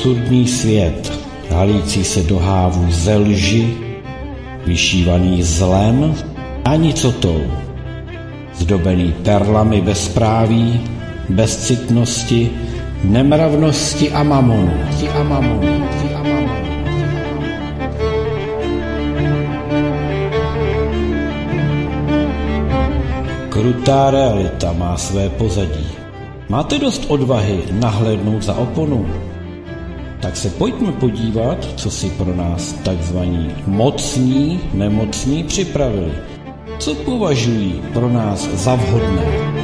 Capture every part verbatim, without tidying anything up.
absurdní svět, halící se do hávů ze lži, vyšívaný zlem a nicotou, zdobený perlami bezpráví, bezcitnosti, nemravnosti a mamonu. A mamonu. A mamonu. Krutá realita má své pozadí. Máte dost odvahy nahlédnout za oponu? Tak se pojďme podívat, co si pro nás takzvaní mocní, nemocní připravili. Co považují pro nás za vhodné?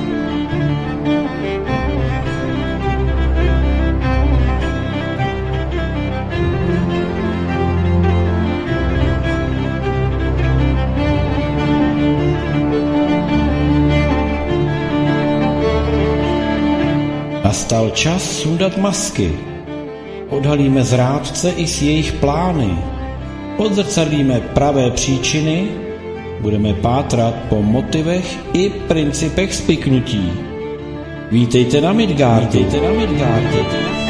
Nastal čas sundat masky. Odhalíme zrádce i s jejich plány. Odzrcadlíme pravé příčiny. Budeme pátrat po motivech i principech spiknutí. Vítejte na Midgardu. Vítejte na Midgardu.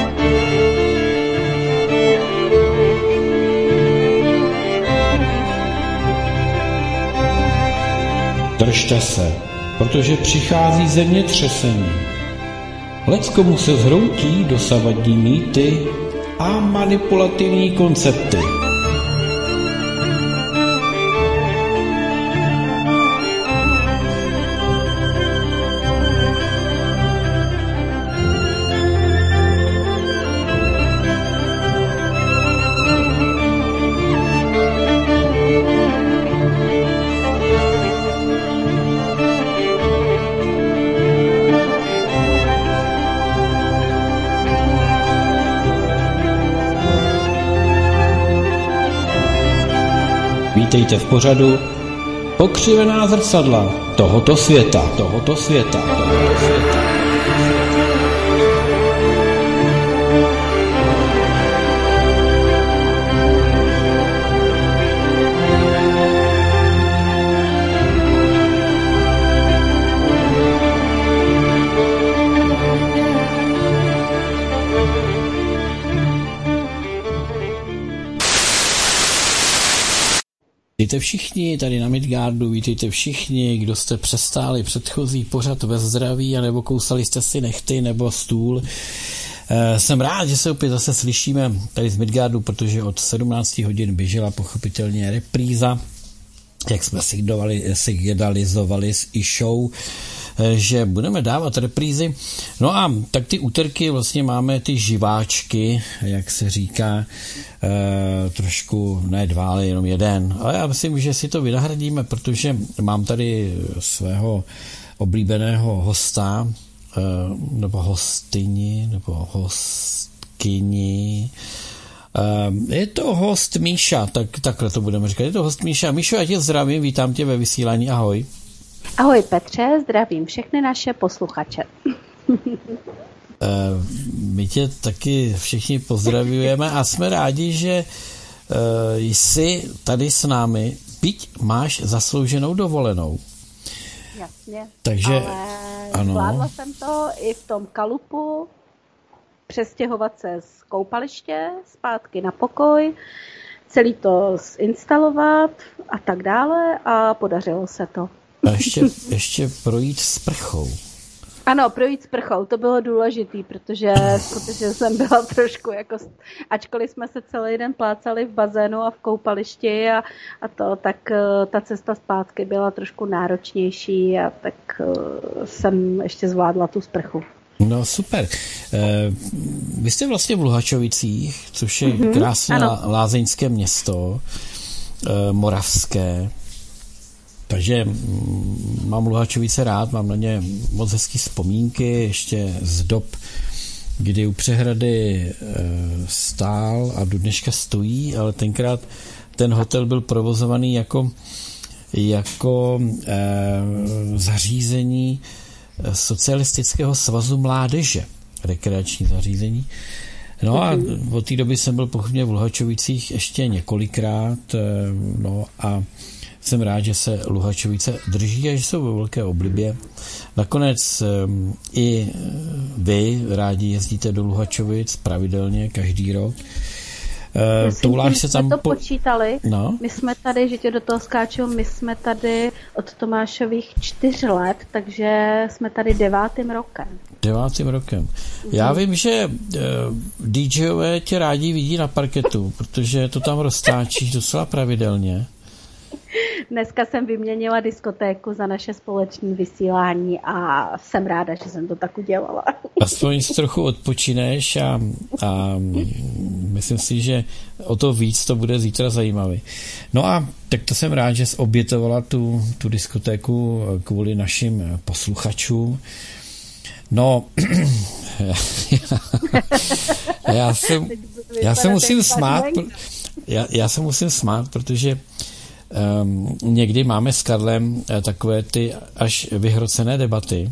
Držte se, protože přichází zemětřesení. Leckomu se zhroutí dosavadní mýty a manipulativní koncepty. Vítejte v pořadu Pokřivená zrcadla tohoto světa, tohoto světa, tohoto světa. Vítejte všichni tady na Midgardu, vítejte všichni, kdo jste přestáli předchozí pořad ve zdraví, anebo kousali jste si nechty nebo stůl. E, jsem rád, že se opět zase slyšíme tady z Midgardu, protože od sedmnácti hodin běžela pochopitelně repríza, jak jsme signalizovali s e-show, že budeme dávat reprízy. No a tak ty úterky vlastně máme ty živáčky, jak se říká, e, trošku ne dva, ale jenom jeden. Ale já myslím, že si to vynahradíme, protože mám tady svého oblíbeného hosta, e, nebo hostyni, nebo hostkyni. E, je to host Míša, tak, takhle to budeme říkat. Je to host Míša. Míšo, já tě zdravím, vítám tě ve vysílání, ahoj. Ahoj Petře, zdravím všechny naše posluchače. My tě taky všichni pozdravujeme a jsme rádi, že jsi tady s námi, byť máš zaslouženou dovolenou. Jasně, takže ale ano. Zvládla jsem to i v tom kalupu, přestěhovat se z koupaliště zpátky na pokoj, celý to zinstalovat a tak dále a podařilo se to. A ještě, ještě projít sprchou. Ano, projít sprchou, to bylo důležitý, protože skutečně jsem byla trošku jako, ačkoliv jsme se celý den plácali v bazénu a v koupališti a, a to, tak ta cesta zpátky byla trošku náročnější a tak jsem ještě zvládla tu sprchu. No super. E, vy jste vlastně v Luhačovicích, což je mm-hmm, krásné ano. lázeňské město, e, moravské. Takže mám Luhačovice rád, mám na ně moc hezký vzpomínky, ještě z dob, kdy u přehrady stál a do dneška stojí, ale tenkrát ten hotel byl provozovaný jako, jako eh, zařízení Socialistického svazu mládeže, rekreační zařízení. No a od té doby jsem byl pochopně v Luhačovicích ještě několikrát, no a jsem rád, že se Luhačovice drží a že jsou ve velké oblibě. Nakonec i vy rádi jezdíte do Luhačovic pravidelně, každý rok. Touláš se tam to po... počítali. No. My jsme tady, že tě do toho skáču, my jsme tady od Tomášových čtyř let, takže jsme tady devátým rokem. Devátým rokem. Já vím, že uh, DJové tě rádi vidí na parketu, protože to tam roztáčíš docela pravidelně. Dneska jsem vyměnila diskotéku za naše společné vysílání a jsem ráda, že jsem to tak udělala. Aspoň si trochu odpočineš a, a myslím si, že o to víc to bude zítra zajímavý. No a tak to jsem rád, že jsi obětovala tu, tu diskotéku kvůli našim posluchačům. No, já, já, se, já se musím smát, já, já se musím smát, protože Um, někdy máme s Karlem uh, takové ty až vyhrocené debaty.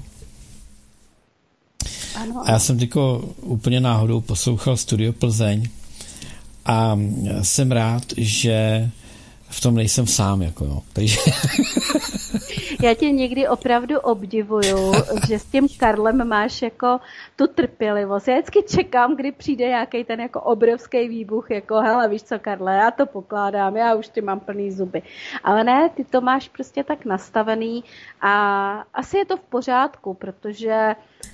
Ano. A já jsem tyko úplně náhodou poslouchal Studio Plzeň a jsem rád, že v tom nejsem sám, jako jo. Takže... Já tě někdy opravdu obdivuju, že s tím Karlem máš jako tu trpělivost. Já vždycky čekám, kdy přijde nějaký ten jako obrovský výbuch, jako hele, víš co, Karle, já to pokládám, já už ty mám plný zuby. Ale ne, ty to máš prostě tak nastavený a asi je to v pořádku, protože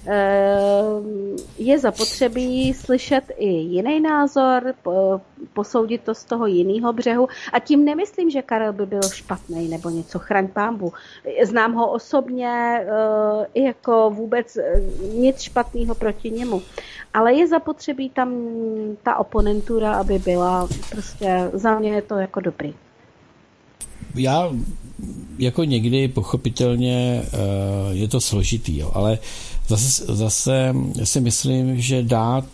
je zapotřebí slyšet i jiný názor, posoudit to z toho jiného břehu. A tím nemyslím, že Karel by byl špatný nebo něco, chraň pánbu. Znám ho osobně, jako vůbec nic špatného proti němu. Ale je zapotřebí tam ta oponentura, aby byla, prostě za mě je to jako dobrý. Já jako někdy pochopitelně je to složitý, jo, ale zase, zase si myslím, že dát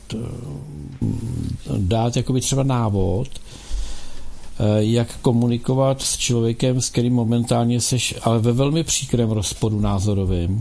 dát jakoby třeba návod, jak komunikovat s člověkem, s kterým momentálně seš, ale ve velmi příkrém rozporu názorovým,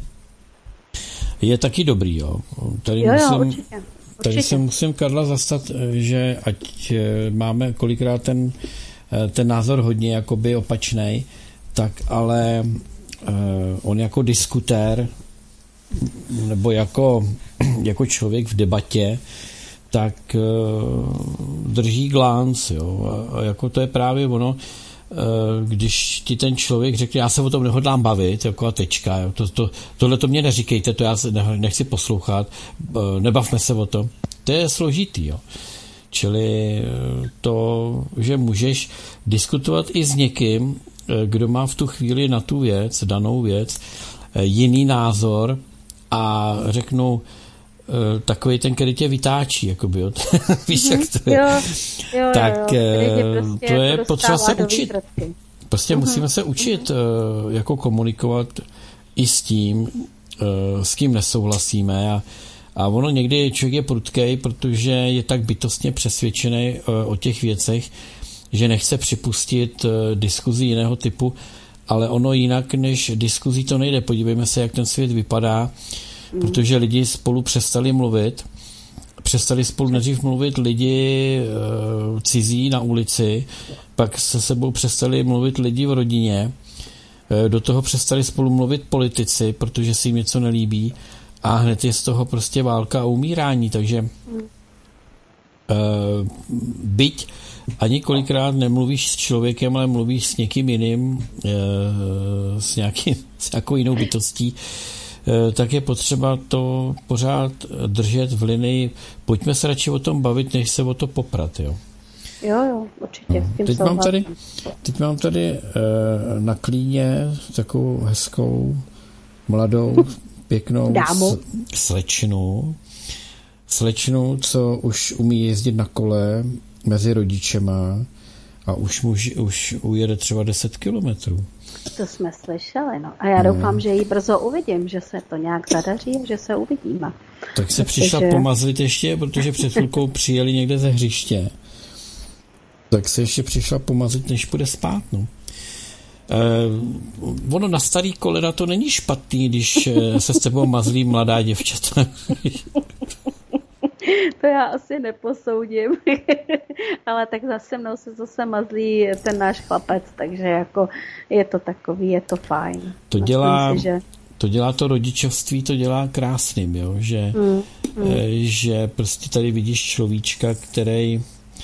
je taky dobrý, jo. Tady, jo, musím, jo, určitě. tady se musím Karla zastat, že ať máme kolikrát ten ten názor hodně jakoby opačnej, tak ale uh, on jako diskutér nebo jako, jako člověk v debatě, tak uh, drží glánc, jo. A, a jako to je právě ono, uh, když ti ten člověk řekne, já se o tom nehodlám bavit, jako a tečka, jo. To, to, tohle to mě neříkejte, to já nechci poslouchat, uh, nebavme se o tom. To je složitý, jo. Čili to, že můžeš diskutovat i s někým, kdo má v tu chvíli na tu věc, danou věc, jiný názor a řeknu takový ten, který tě vytáčí, jakoby, jo. Víš, jak to je? Jo, jo, tak jo, jo. Prostě to je potřeba se učit. Prostě uhum. musíme se učit uhum. jako komunikovat i s tím, s kým nesouhlasíme a A ono někdy člověk je prudkej, protože je tak bytostně přesvědčený o těch věcech, že nechce připustit diskuzi jiného typu, ale ono jinak než diskuzí to nejde. Podívejme se, jak ten svět vypadá, mm. protože lidi spolu přestali mluvit. Přestali spolu nejdřív mluvit lidi uh, cizí na ulici, pak se sebou přestali mluvit lidi v rodině, uh, do toho přestali spolu mluvit politici, protože si jim něco nelíbí. A hned je z toho prostě válka a umírání, takže uh, byť ani kolikrát nemluvíš s člověkem, ale mluvíš s někým jiným, uh, s, nějaký, s nějakou jinou bytostí, uh, tak je potřeba to pořád držet v linii. Pojďme se radši o tom bavit, než se o to poprat, jo. Jo, jo, určitě. Uh, teď, mám tady, teď mám tady uh, na klíně takovou hezkou, mladou, pěknou Dámu. slečnu, slečnu, co už umí jezdit na kole mezi rodičema a už, muž, už ujede třeba deset kilometrů. To jsme slyšeli, no. A já doufám, no. že ji brzo uvidím, že se to nějak zadaří a že se uvidíme. Tak se Protože... přišla pomazlit ještě, protože před chvilkou přijeli někde ze hřiště. Tak se ještě přišla pomazlit, než půjde spát, no. Uh, ono na starý kolena to není špatný, když se s tebou mazlí mladá děvčata. To já asi neposoudím, ale tak zase mnou se zase mazlí ten náš chlapec, takže jako je to takový, je to fajn. To dělá, si, že... to dělá to rodičovství, to dělá krásným, jo? Že, mm, mm. že prostě tady vidíš človíčka, který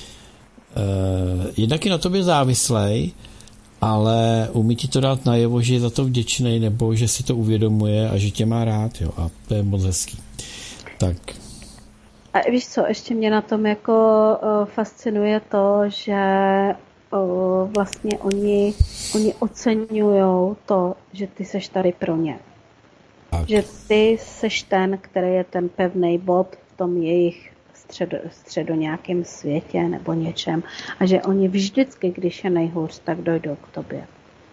eh, jednak je na tobě závislej, ale umí ti to dát najevo, že je za to vděčnej, nebo že si to uvědomuje a že tě má rád, jo? A to je moc hezký. Tak... A víš co, ještě mě na tom jako uh, fascinuje to, že uh, vlastně oni, oni oceňujou to, že ty seš tady pro ně. Tak. Že ty seš ten, který je ten pevný bod v tom jejich středo, středo nějakém světě nebo něčem. A že oni vždycky, když je nejhůř, tak dojdou k tobě.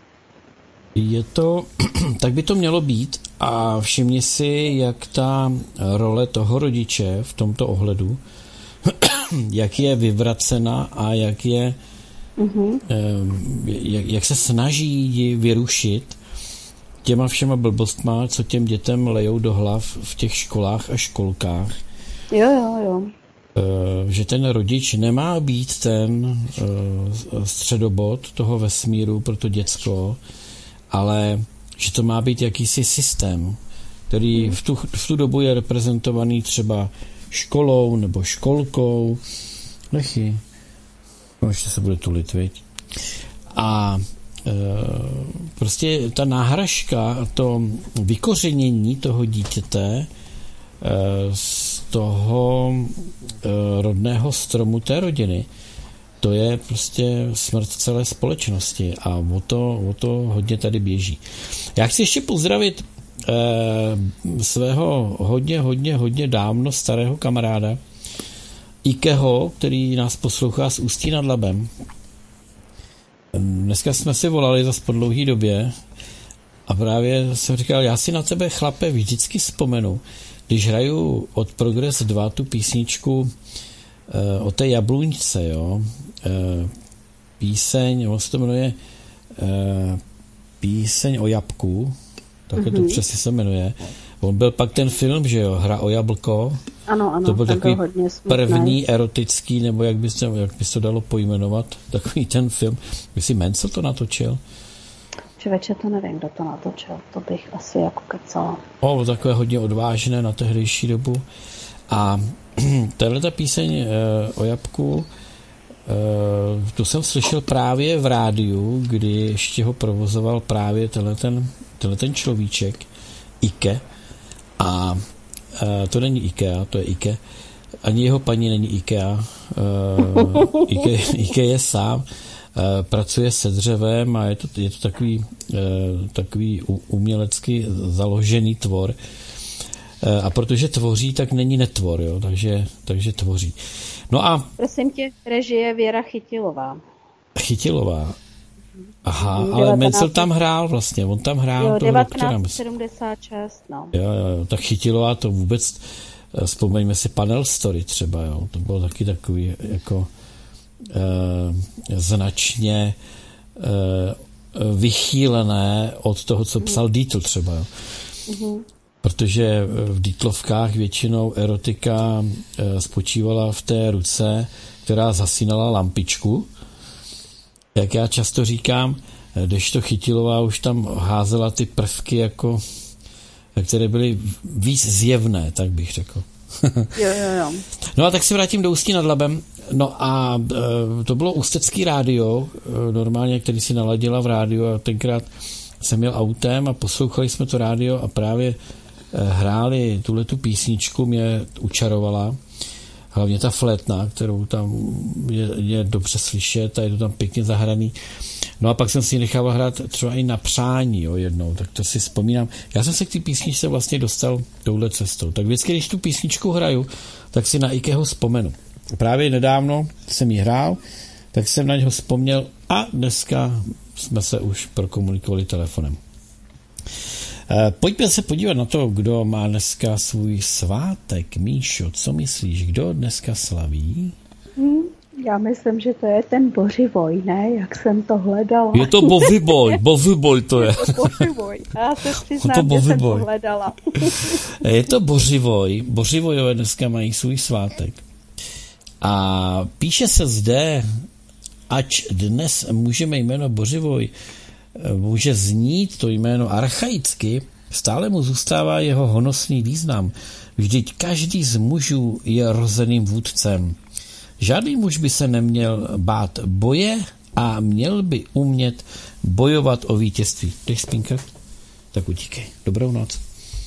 Je to, tak by to mělo být a všimni si, jak ta role toho rodiče v tomto ohledu, jak je vyvracena a jak je, mm-hmm. jak, jak se snaží ji vyrušit těma všema blbostma, co těm dětem lejou do hlav v těch školách a školkách. Jo, jo, jo. Že ten rodič nemá být ten středobod toho vesmíru pro to děcko, ale že to má být jakýsi systém, který v tu, v tu dobu je reprezentovaný třeba školou nebo školkou. Nechy. No, ještě se bude tulit, viď? A e, prostě ta náhražka, to vykořenění toho dítěte e, z toho e, rodného stromu té rodiny, to je prostě smrt celé společnosti a o to, o to hodně tady běží. Já chci ještě pozdravit eh, svého hodně, hodně, hodně dávno starého kamaráda Ikeho, který nás poslouchá z Ústí nad Labem. Dneska jsme si volali zas po dlouhý době a právě jsem říkal, já si na tebe, chlape, vždycky vzpomenu, když hraju od Progress dva tu písničku o té jabluňce, jo. Píseň, on se to jmenuje Píseň o jabku, takhle mm-hmm. to přesně se jmenuje. On byl pak ten film, že jo, Hra o jablko. Ano, ano. To byl takový první erotický, nebo jak bys, jak bys to dalo pojmenovat, takový ten film. Jestli Menzel to natočil? Člověče, to nevím, kdo to natočil. To bych asi jako kecala. O, takové hodně odvážné na tehdejší dobu. A tato píseň e, o jabku, e, tu jsem slyšel právě v rádiu, kdy ještě ho provozoval právě tenhle ten, tenhle ten človíček, Ike. A e, to není Ikea, to je Ike. Ani jeho paní není Ikea. E, Ike, Ike je sám, e, pracuje se dřevem a je to, je to takový, e, takový umělecky založený tvor. A protože tvoří, tak není netvor, jo? Takže, takže tvoří. No a... Prosím tě, režie Věra Chytilová. Chytilová. Aha, ale Menzel tam hrál vlastně, on tam hrál jo, toho devatenáct sedmdesát šest, no. Jo, jo, tak Chytilová to vůbec, vzpomeňme si Panel Story třeba, jo, to bylo taky takový jako eh, značně eh, vychýlené od toho, co psal Dietl třeba, jo. Mhm. Protože v Dietlovkách většinou erotika spočívala v té ruce, která zasínala lampičku. Jak já často říkám, kdežto Chytilová už tam házela ty prvky, jako, které byly víc zjevné, tak bych řekl. Jo, jo, jo. No a tak se vrátím do Ústí nad Labem. No a to bylo Ústecký rádio, normálně, který si naladila v rádiu a tenkrát jsem jel autem a poslouchali jsme to rádio a právě hráli tuhletu písničku, mě učarovala. Hlavně ta flétna, kterou tam je, je dobře slyšet a je to tam pěkně zahraný. No a pak jsem si ji nechával hrát třeba i na přání, jo, jednou, tak to si vzpomínám. Já jsem se k té písničce vlastně dostal touhle cestou. Tak vždycky, když tu písničku hraju, tak si na Ikeho vzpomenu. Právě nedávno jsem ji hrál, tak jsem na něho vzpomněl a dneska jsme se už prokomunikovali telefonem. Pojďme se podívat na to, kdo má dneska svůj svátek. Míšo, co myslíš, kdo dneska slaví? Hmm, Já myslím, že to je ten Bořivoj, ne? Jak jsem to hledala. Je to Bořivoj, Bořivoj to je. Je to Bořivoj. Já se přiznám, že jsem to hledala. Je to Bořivoj. Bořivojové dneska mají svůj svátek. A píše se zde, ač dnes můžeme jméno Bořivoj může znít to jméno archaicky, stále mu zůstává jeho honosný význam. Vždyť každý z mužů je rozeným vůdcem. Žádný muž by se neměl bát boje a měl by umět bojovat o vítězství. Jdeš spínkat? Tak utíkej. Dobrou noc.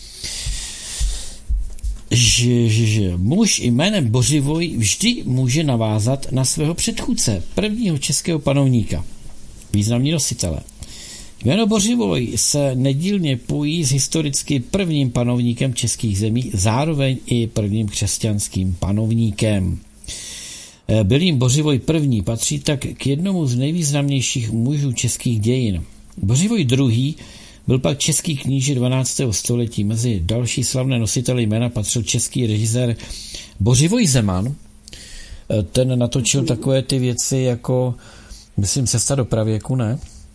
Že, že, že muž jménem Bořivoj vždy může navázat na svého předchůdce, prvního českého panovníka. Významní nositele. Jméno Bořivoj se nedílně pojí s historicky prvním panovníkem českých zemí, zároveň i prvním křesťanským panovníkem. Byl jim Bořivoj první, patří tak k jednomu z nejvýznamnějších mužů českých dějin. Bořivoj druhý byl pak český kníže dvanáctého století. Mezi další slavné nositele jména patřil český režisér Bořivoj Zeman. Ten natočil takové ty věci jako, myslím, Cesta do pravěku, ne?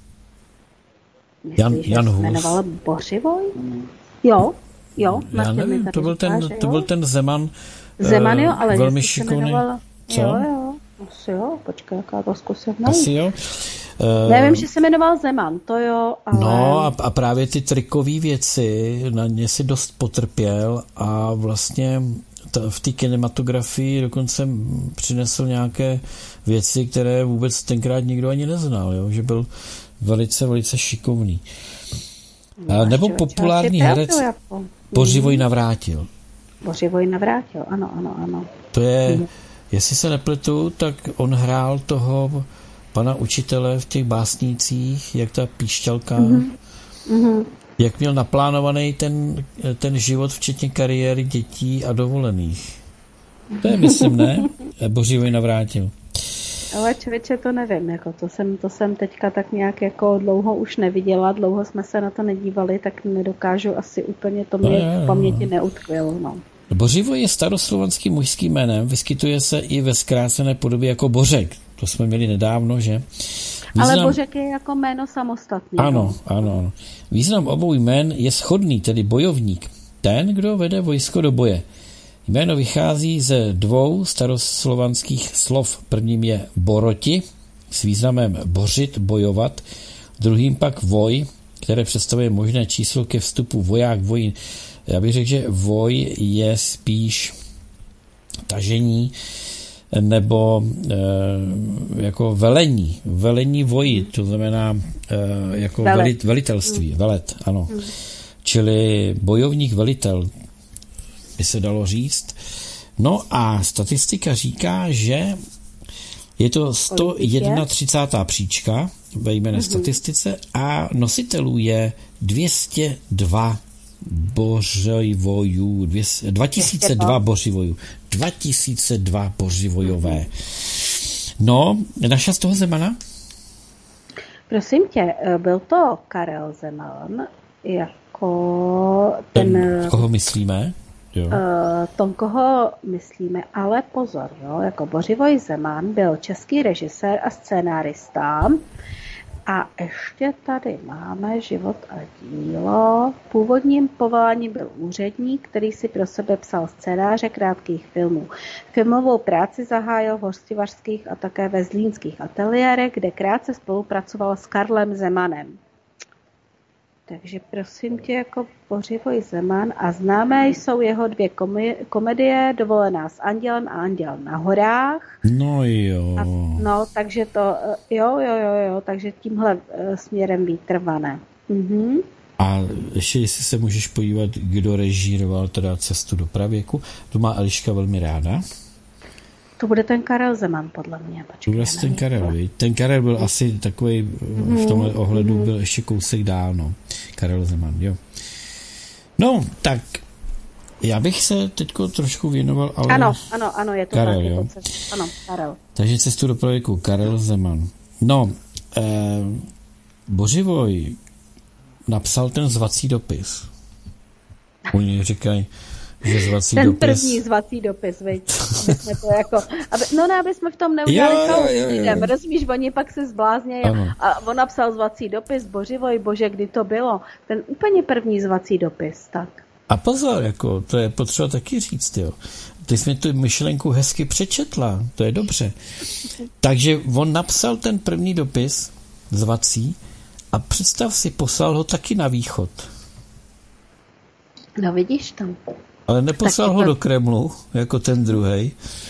Myslíš, Jan, Jan Hus. Jmenoval Bořivoj? Jo, jo. Já nevím, to byl, ten, to byl ten Zeman. Zeman, jo, ale velmi šikovný. Co? Jo, jo, asi jo, počkej, jaká to zkusím. Asi jo. Uh, Nevím, že se jmenoval Zeman, to jo, ale... No a, a právě ty trikové věci, na ně si dost potrpěl a vlastně t- v té kinematografii dokonce přinesl nějaké věci, které vůbec tenkrát nikdo ani neznal, jo? Že byl velice, velice šikovný. No, nebo populární herec jako... Bořivoj Navrátil. Bořivoj Navrátil, ano, ano, ano. To je, mm. jestli se nepletu, tak on hrál toho pana učitele v těch básnících, jak ta píšťalka, mm-hmm. jak měl naplánovaný ten, ten život, včetně kariéry dětí a dovolených. To je, myslím, ne? Bořivoj Navrátil. Ale člověče, to nevím, jako to jsem, to jsem teďka tak nějak jako dlouho už neviděla, dlouho jsme se na to nedívali, tak nedokážu asi úplně, to mě v paměti neutkvělo, no. Bořivoj je staroslovanským mužským jménem, vyskytuje se i ve zkrácené podobě jako Bořek. To jsme měli nedávno, že? Význam... Ale Bořek je jako jméno samostatný. Ano, ano, ano. Význam obou jmén je shodný, tedy bojovník. Ten, kdo vede vojsko do boje. Jméno vychází ze dvou staroslovanských slov. Prvním je boroti s významem bořit, bojovat. Druhým pak voj, které představuje možné číslo ke vstupu voják, vojín. Já bych řekl, že voj je spíš tažení nebo e, jako velení. Velení voji, to znamená e, jako velit, velitelství, mm. velet, ano. Mm. Čili bojovník, velitel, by se dalo říct. No a statistika říká, že je to sto třicátá jedna příčka ve jméne mm-hmm. statistice a nositelů je dvě stě dva Bořivojů, dva tisíce dva Bořivojů, dva tisíce dva Bořivojové. No, našla z toho Zemana? Prosím tě, byl to Karel Zeman, jako ten... ten koho myslíme? Jo. Uh, tom, koho myslíme, ale pozor, jo, jako Bořivoj Zeman byl český režisér a scénárista a ještě tady máme život a dílo. Původním povoláním byl úředník, který si pro sebe psal scénáře krátkých filmů. Filmovou práci zahájil v hostivařských a také ve zlínských ateliérech, kde krátce spolupracoval s Karlem Zemanem. Takže prosím tě, jako Bořivoj Zeman, a známé jsou jeho dvě komedie Dovolená s andělem a Anděl na horách. No jo. A, no, takže to, jo, jo, jo, jo, takže tímhle směrem být trvané. Mhm. A ještě, jestli se můžeš podívat, kdo režíroval teda Cestu do pravěku, to má Eliška velmi ráda. To bude ten Karel Zeman, podle mě. Počkej, to bude ten Karel, víc. Ten Karel byl asi takový mm, v tomhle ohledu mm. byl ještě kousek dál, no. Karel Zeman, jo. No, tak já bych se teďko trošku věnoval, ale... Ano, ano, ano, je to Karel, tak, jo. Cest... Ano, Karel. Takže Cestu do pravěku, Karel Zeman. No, eh, Bořivoj napsal ten zvací dopis. Oni říkají, že zvací Ten dopis. první zvací dopis, viď? Aby jsme to jako, aby, no ne, aby jsme v tom neudělali chaos lidem, rozumíš, oni pak se zbláznějí a on napsal zvací dopis, boživoj, bože, kdy to bylo. Ten úplně první zvací dopis, tak. A pozor, jako, to je potřeba taky říct, jo. Ty jsi mi tu myšlenku hezky přečetla, to je dobře. Takže on napsal ten první dopis, zvací, a představ si, poslal ho taky na východ. No vidíš tam. Ale neposlal ho to... do Kremlu, jako ten druhej,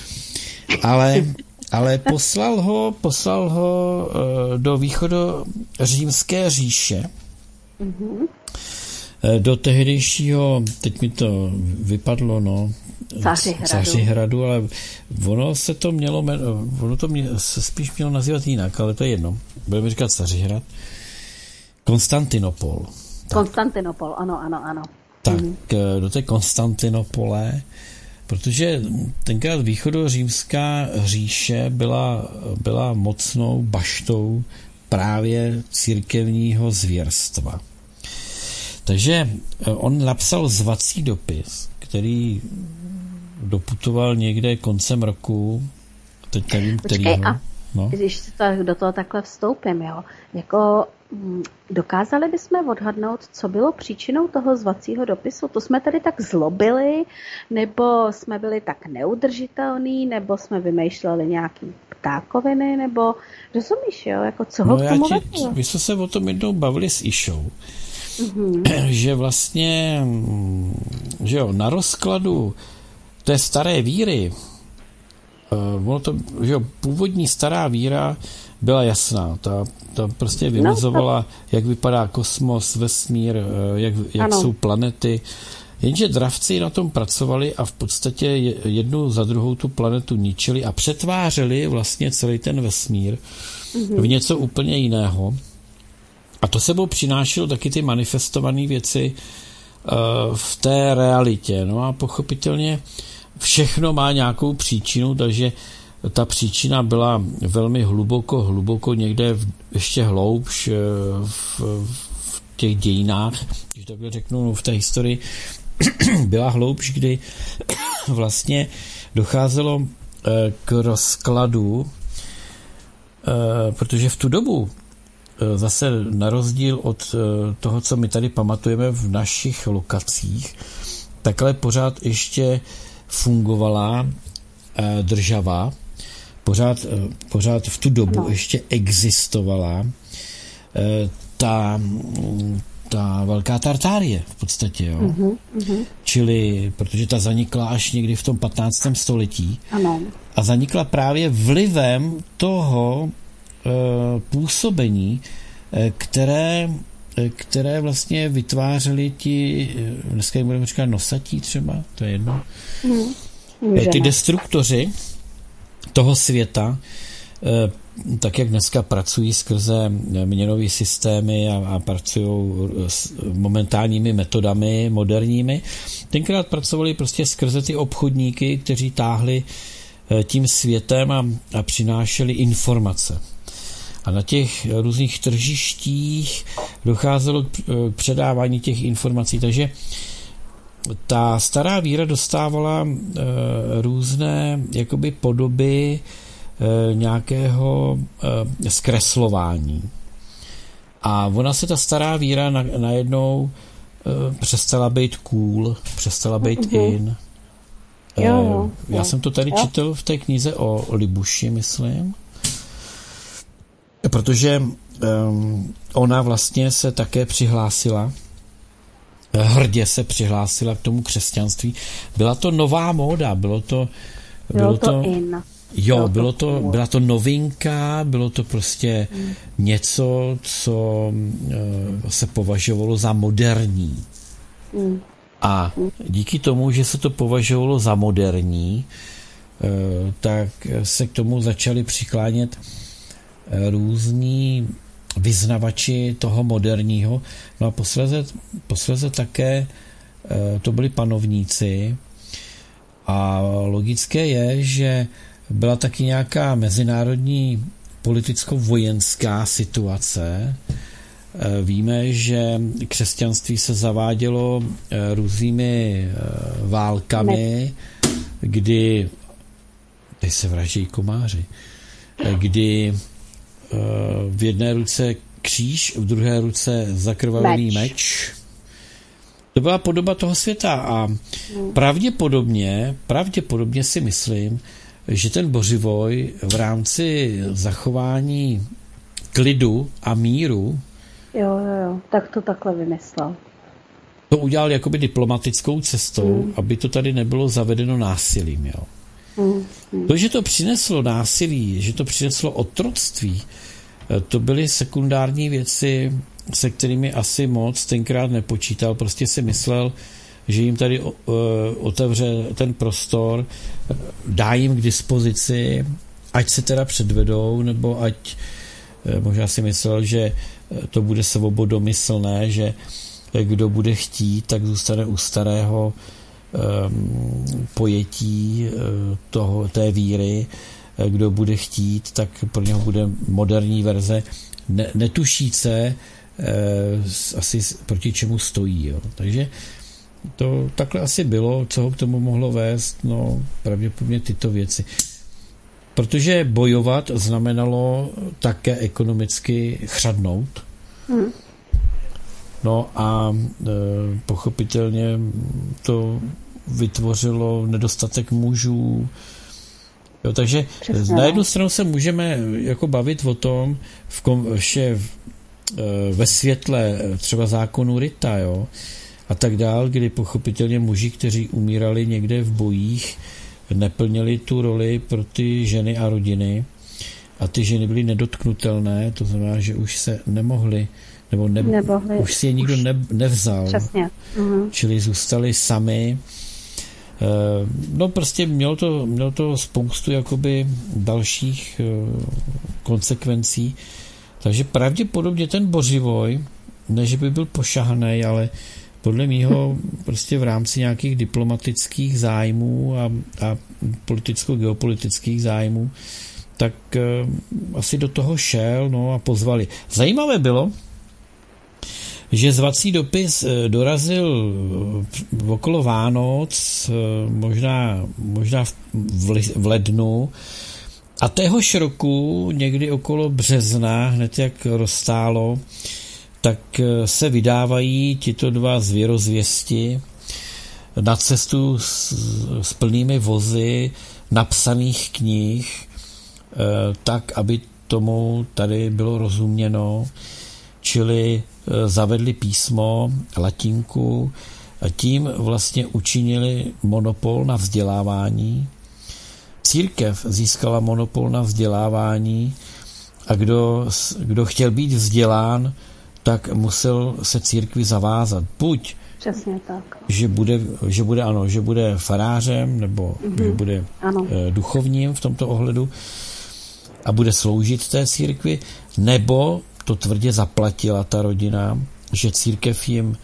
ale, ale poslal ho, poslal ho uh, do východořímské říše, mm-hmm. do tehdejšího, teď mi to vypadlo, no, Cařihradu. Cařihradu, ale ono se to mělo, ono to mě, se spíš mělo nazývat jinak, ale to je jedno. Budeme říkat Cařihrad. Konstantinopol. Konstantinopol, ano, ano, ano. Tak, mm. do té Konstantinopole, protože tenkrát východořímská říše byla, byla mocnou baštou právě církevního zvěrstva. Takže on napsal zvací dopis, který doputoval někde koncem roku, teď nevím, kterýho. A no. Když do toho takhle vstoupím, jo, jako dokázali bychom odhadnout, co bylo příčinou toho zvacího dopisu? To jsme tady tak zlobili, nebo jsme byli tak neudržitelní, nebo jsme vymýšleli nějaký ptákoviny, nebo rozumíš, jo, jako co ho no k tomu já ti, my jsme se o tom jednou bavili s Išou, mm-hmm. že vlastně, že jo, na rozkladu té staré víry, ono to, že jo, původní stará víra byla jasná. Ta, ta prostě vymezovala, no, to... jak vypadá kosmos, vesmír, jak, jak jsou planety. Jenže dravci na tom pracovali a v podstatě jednu za druhou tu planetu ničili a přetvářeli vlastně celý ten vesmír mm-hmm. v něco úplně jiného. A to sebou přinášelo taky ty manifestované věci uh, v té realitě. No a pochopitelně všechno má nějakou příčinu, takže ta příčina byla velmi hluboko, hluboko někde v, ještě hloubš v, v těch dějinách, když takhle řeknu, v té historii byla hloubš, kdy vlastně docházelo k rozkladu, protože v tu dobu zase na rozdíl od toho, co my tady pamatujeme v našich lokacích, takhle pořád ještě fungovala država, pořád, pořád v tu dobu no. ještě existovala ta, ta velká Tartárie v podstatě, jo. Uh-huh, uh-huh. Čili, protože ta zanikla až někdy v tom patnáctém století. Ano. A zanikla právě vlivem toho uh, působení, které, které vlastně vytvářeli ti, dneska jim budeme říkat nosatí třeba, to je jedno, uh-huh. ty destruktoři toho světa, tak jak dneska pracují skrze měnové systémy a, a pracují s momentálními metodami moderními, tenkrát pracovali prostě skrze ty obchodníky, kteří táhli tím světem a, a přinášeli informace. A na těch různých tržištích docházelo k předávání těch informací, takže ta stará víra dostávala e, různé jakoby podoby e, nějakého e, zkreslování. A ona se ta stará víra na, najednou e, přestala být cool, přestala být mm-hmm. in. E, jo, já jo. jsem to tady jo. četl v té knize o Libuši, myslím. Protože e, ona vlastně se také přihlásila hrdě se přihlásila k tomu křesťanství. Byla to nová móda, bylo to... Bylo, bylo to, to in. Jo, bylo, bylo to, to, byla to novinka, bylo to prostě mm. něco, co uh, se považovalo za moderní. Mm. A díky tomu, že se to považovalo za moderní, uh, tak se k tomu začali přiklánět uh, různí vyznavači toho moderního. No a posléze, posléze také to byli panovníci a logické je, že byla taky nějaká mezinárodní politicko-vojenská situace, Víme, že křesťanství se zavádělo různými válkami, kdy, teď se vraždějí komáři, kdy v jedné ruce kříž, v druhé ruce zakrvavený meč. meč. To byla podoba toho světa a pravděpodobně, pravděpodobně si myslím, že ten Bořivoj v rámci zachování klidu a míru Jo, jo, jo, tak to takhle vymyslel. To udělal jakoby diplomatickou cestou, mm. aby to tady nebylo zavedeno násilím, jo. Mm. Mm. To, že to přineslo násilí, že to přineslo otroctví, to byly sekundární věci, se kterými asi moc tenkrát nepočítal. Prostě si myslel, že jim tady uh, otevře ten prostor, dá jim k dispozici, ať se teda předvedou, nebo ať uh, možná si myslel, že to bude svobodomyslné, že kdo bude chtít, tak zůstane u starého um, pojetí uh, toho, té víry. Kdo bude chtít, tak pro něho bude moderní verze. Ne, netušíce uh, asi proti čemu stojí. Jo. Takže to takhle asi bylo, co ho k tomu mohlo vést, no pravděpodobně tyto věci. Protože bojovat znamenalo také ekonomicky chřadnout. Hmm. No a e, pochopitelně to vytvořilo nedostatek mužů. Jo, takže Přesně. na jednu stranu se můžeme jako bavit o tom, v kom, že e, ve světle třeba zákonu Rita, jo, a tak dál, kdy pochopitelně muži, kteří umírali někde v bojích, neplnili tu roli pro ty ženy a rodiny a ty ženy byly nedotknutelné, to znamená, že už se nemohly, nebo ne, nemohli, už si je nikdo už ne, nevzal. Přesně. Mhm. Čili zůstali sami. No prostě mělo to, mělo to spoustu jakoby dalších konsekvencí. Takže pravděpodobně ten Bořivoj, ne, že by byl pošahaný, ale podle mýho prostě v rámci nějakých diplomatických zájmů a, a politicko-geopolitických zájmů, tak uh, asi do toho šel, no a pozvali. Zajímavé bylo, že zvací dopis dorazil v okolo Vánoc, možná, možná v lednu, a téhož roku, někdy okolo března, hned jak roztálo, tak se vydávají tito dva zvěrozvěsti na cestu s, s plnými vozy napsaných knih, tak, aby tomu tady bylo rozuměno, čili zavedli písmo, latinku, a tím vlastně učinili monopol na vzdělávání. Církev získala monopol na vzdělávání a kdo, kdo chtěl být vzdělán, tak musel se církvi zavázat. Buď, Přesně tak. Že bude, že bude, ano, že bude farářem, nebo mm-hmm. že bude ano. duchovním v tomto ohledu a bude sloužit té církvi, nebo to tvrdě zaplatila ta rodina, že církev jim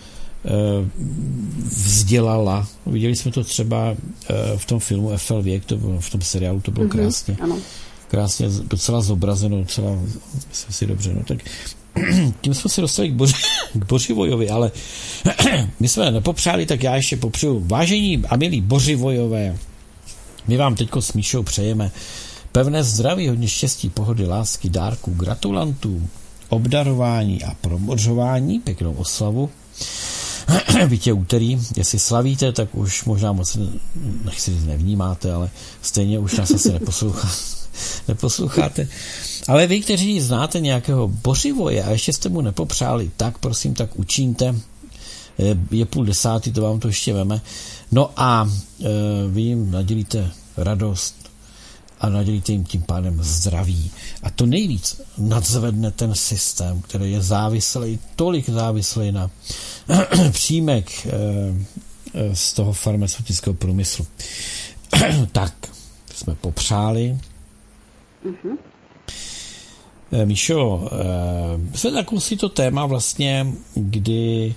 vzdělala. Viděli jsme to třeba v tom filmu Eiffel věk, to bylo, v tom seriálu to bylo mm-hmm. krásně. Ano. Krásně, docela zobrazeno, docela, myslím si dobře, no tak tím jsme se dostali k, Boři, k Bořivojovi, ale my jsme nepopřáli, tak já ještě popřeju. Vážení a milí Bořivojové, my vám teďko s Míšou přejeme pevné zdraví, hodně štěstí, pohody, lásky, dárků, gratulantů, obdarování a promořování, pěknou oslavu. Víte, úterý, jestli slavíte, tak už možná moc nechci nevnímáte, ale stejně už nás asi neposloucháte. neposloucháte. Ale vy, kteří znáte nějakého Bořivoje a ještě jste mu nepopřáli, tak prosím, tak učiňte. Je, je půl desátý, to vám to ještě veme. No a e, vy jim nadělíte radost a nadělíte jim tím pádem zdraví. A to nejvíc nadzvedne ten systém, který je závislý, tolik závislý na příjmek e, e, z toho farmaceutického průmyslu. Tak, jsme popřáli. Mhm. Míšo, eh, jsme takovou si to téma vlastně, kdy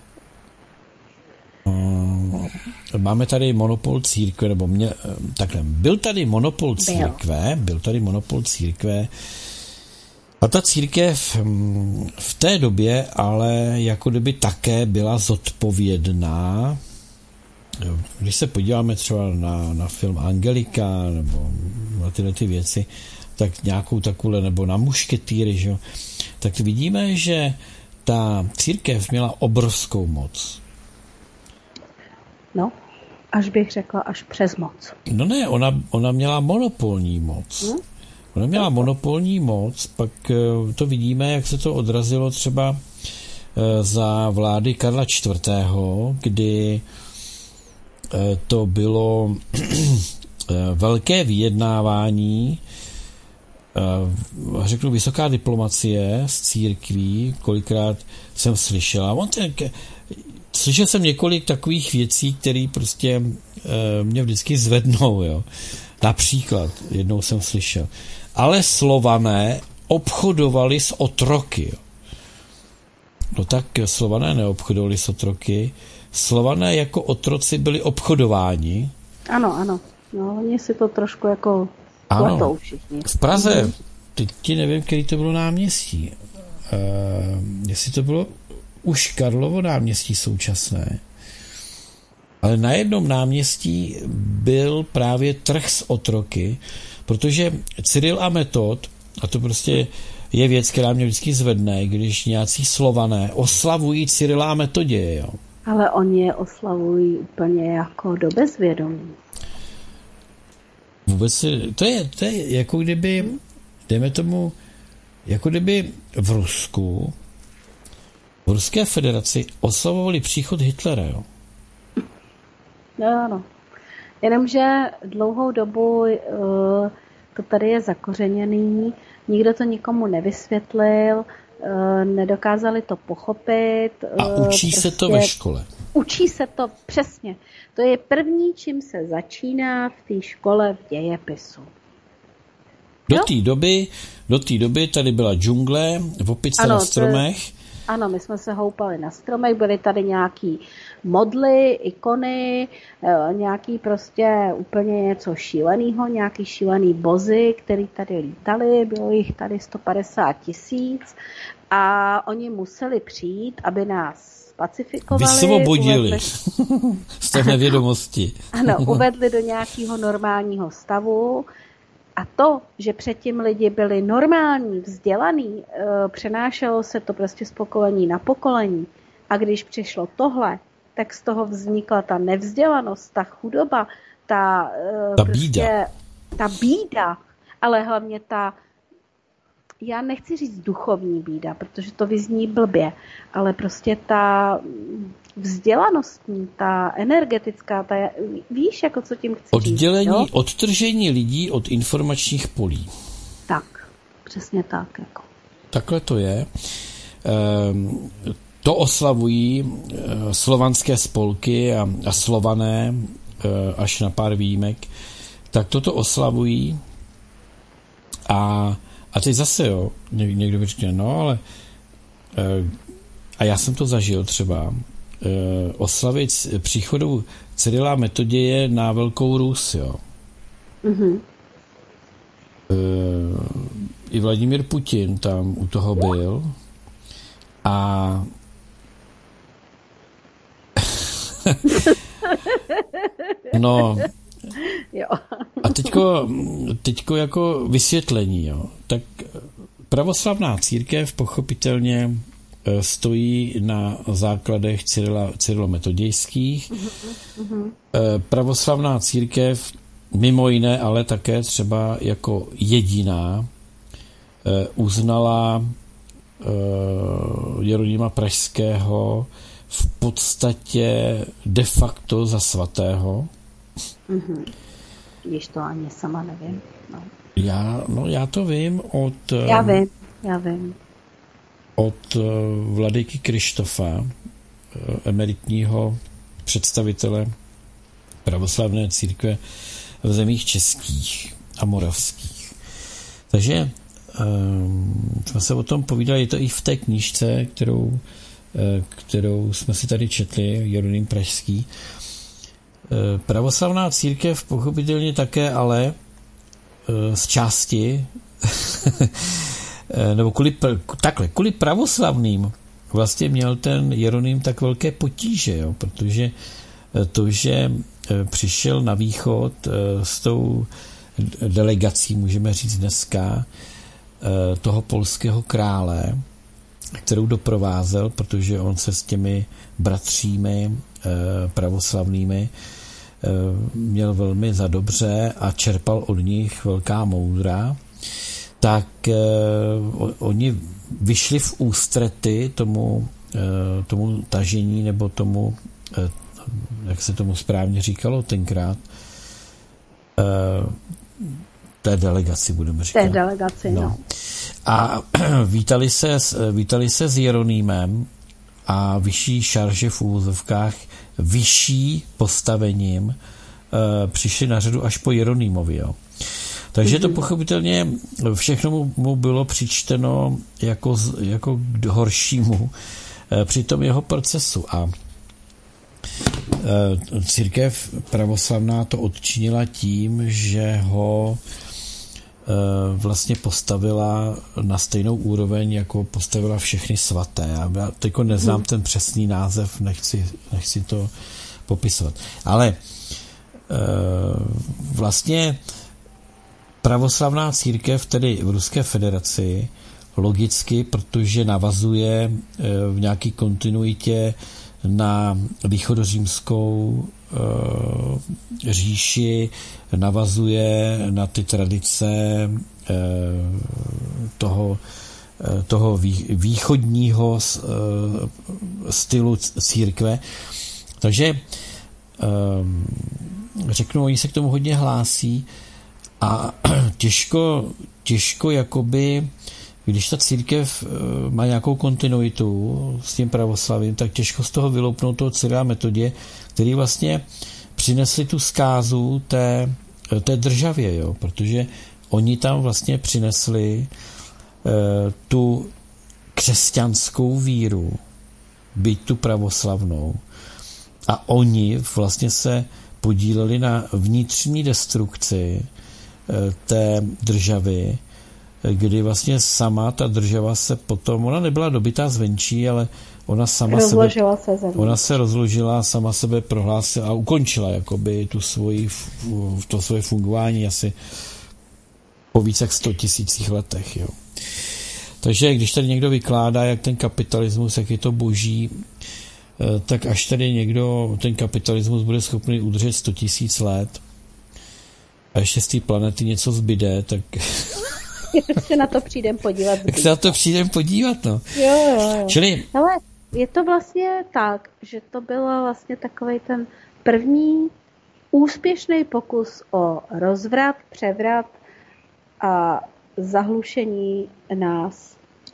eh, máme tady monopol církve, nebo mě, takhle, byl tady monopol církve, byl tady monopol církve A ta církev v té době ale jako kdyby také byla zodpovědná. Když se podíváme třeba na, na film Angelika nebo na tyhle ty věci, tak nějakou takovou, nebo na mušketýry, že? Tak vidíme, že ta církev měla obrovskou moc. No, až bych řekla, až přes moc. No ne, ona, ona měla monopolní moc. Hmm? Ona měla monopolní moc, pak to vidíme, jak se to odrazilo třeba za vlády Karla čtvrtého., kdy to bylo velké vyjednávání, řeknu vysoká diplomacie z církví, kolikrát jsem slyšel. On ten, slyšel jsem několik takových věcí, které prostě mě vždycky zvednou. Jo. Například, jednou jsem slyšel, ale Slované obchodovali s otroky. Jo. No tak Slované neobchodovali s otroky, Slované jako otroci byli obchodováni. Ano, ano. No, oni si to trošku jako platou všichni. V Praze, mm-hmm. teď ti nevím, který to bylo náměstí. Uh, jestli to bylo už Karlovo náměstí současné. Ale na jednom náměstí byl právě trh s otroky, protože Cyril a Metod, a to prostě je věc, která mě vždycky zvedne, když nějací Slované oslavují Cyrila a Metodě, jo. Ale oni je oslavují úplně jako do bezvědomí. Vůbec, to je, to je jako kdyby, dejme tomu, jako kdyby v Rusku, v Ruské federaci oslavovali příchod Hitlera, jo. No, ano. Jenomže dlouhou dobu uh, to tady je zakořeněný, nikdo to nikomu nevysvětlil, uh, nedokázali to pochopit. Uh, A učí prostě se to ve škole. Učí se to, přesně. To je první, čím se začíná v té škole v dějepisu. Do té doby, do té doby tady byla džungle, v opice na stromech. To, ano, my jsme se houpali na stromech, byly tady nějaký modly, ikony, nějaký prostě úplně něco šíleného, nějaký šílený bozy, který tady lítali, bylo jich tady sto padesát tisíc a oni museli přijít, aby nás pacifikovali. Vysvobodili uvedli, z té nevědomosti. Ano, uvedli do nějakého normálního stavu. A to, že předtím lidi byli normální, vzdělaný, přenášelo se to prostě z pokolení na pokolení. A když přišlo tohle, tak z toho vznikla ta nevzdělanost, ta chudoba, ta, ta prostě, bída. Ta bída, ale hlavně ta, já nechci říct duchovní bída, protože to vyzní blbě, ale prostě ta vzdělanostní, ta energetická, ta, víš, jako co tím chci Oddělení, říct, jo? Odtržení lidí od informačních polí. Tak, přesně tak. Jako. Takhle to je. Ehm, to oslavují e, slovanské spolky a, a Slované, e, až na pár výjimek, tak toto oslavují a, a teď zase, jo, někdo by řekl, no, ale e, a já jsem to zažil třeba, e, oslavit příchodu Cyrila a Metoděje na Velkou Rus, jo. Mm-hmm. E, I Vladimír Putin tam u toho byl a no jo. A teďko, teďko jako vysvětlení, jo. Tak pravoslavná církev pochopitelně stojí na základech Cyrila, cyrilometodějských. Mm-hmm. Pravoslavná církev mimo jiné, ale také třeba jako jediná uznala Jeronýma Pražského v podstatě de facto za svatého. Mm-hmm. Když to ani sama nevím. No. Já, no, já to vím od... Já vím, já vím. Od vladyky Krištofa, emeritního představitele pravoslavné církve v zemích českých a moravských. Takže jsme se o tom povídali, je to i v té knížce, kterou, kterou jsme si tady četli, Jeroným Pražský. Pravoslavná církev pochopitelně také, ale z části nebo kvůli, takhle, kvůli pravoslavným vlastně měl ten Jeroným tak velké potíže, jo, protože to, že přišel na východ s tou delegací, můžeme říct dneska, toho polského krále, kterou doprovázel, protože on se s těmi bratřími pravoslavnými měl velmi za dobře a čerpal od nich velká moudra, tak oni vyšli v ústrety tomu, tomu tažení nebo tomu, jak se tomu správně říkalo tenkrát, té delegaci, budeme říkat. Té delegaci, no. no. A vítali se, vítali se s Jeronýmem a vyšší šarže v úvozovkách, vyšší postavením přišli na řadu až po Jeronýmovi, jo. Takže to pochopitelně všechno mu, mu bylo přičteno jako, jako k horšímu při tom jeho procesu. A církev pravoslavná to odčinila tím, že ho vlastně postavila na stejnou úroveň, jako postavila všechny svaté. Já teď neznám ten přesný název, nechci, nechci to popisovat. Ale vlastně pravoslavná církev, tedy v Ruské federaci, logicky, protože navazuje v nějaký kontinuitě na východořímskou e, říši, navazuje na ty tradice e, toho, e, toho vý, východního e, stylu církve. Takže e, řeknu, oni se k tomu hodně hlásí a těžko, těžko jakoby, když ta církev má nějakou kontinuitu s tím pravoslavím, tak těžko z toho vyloupnout toho Cyrila Metodě, který vlastně přinesli tu zkázu té, té državě, jo? Protože oni tam vlastně přinesli eh, tu křesťanskou víru, byť tu pravoslavnou, a oni vlastně se podíleli na vnitřní destrukci eh, té državy, kdy vlastně sama ta država se potom, ona nebyla dobytá zvenčí, ale ona sama rozložila sebe, se ona se rozložila, sama sebe prohlásila a ukončila jakoby tu svoji, to svoje fungování asi po více jak sto tisících letech, jo. Takže když tady někdo vykládá, jak ten kapitalismus, jak je to boží, tak až tady někdo ten kapitalismus bude schopný udržet sto tisíc let a ještě z té planety něco zbyde, tak tak se na to přijdem podívat. Tak se na to přijdem podívat, no. Jo, jo, jo. Čili... Ale je to vlastně tak, že to byl vlastně takovej ten první úspěšný pokus o rozvrat, převrat a zahlušení nás.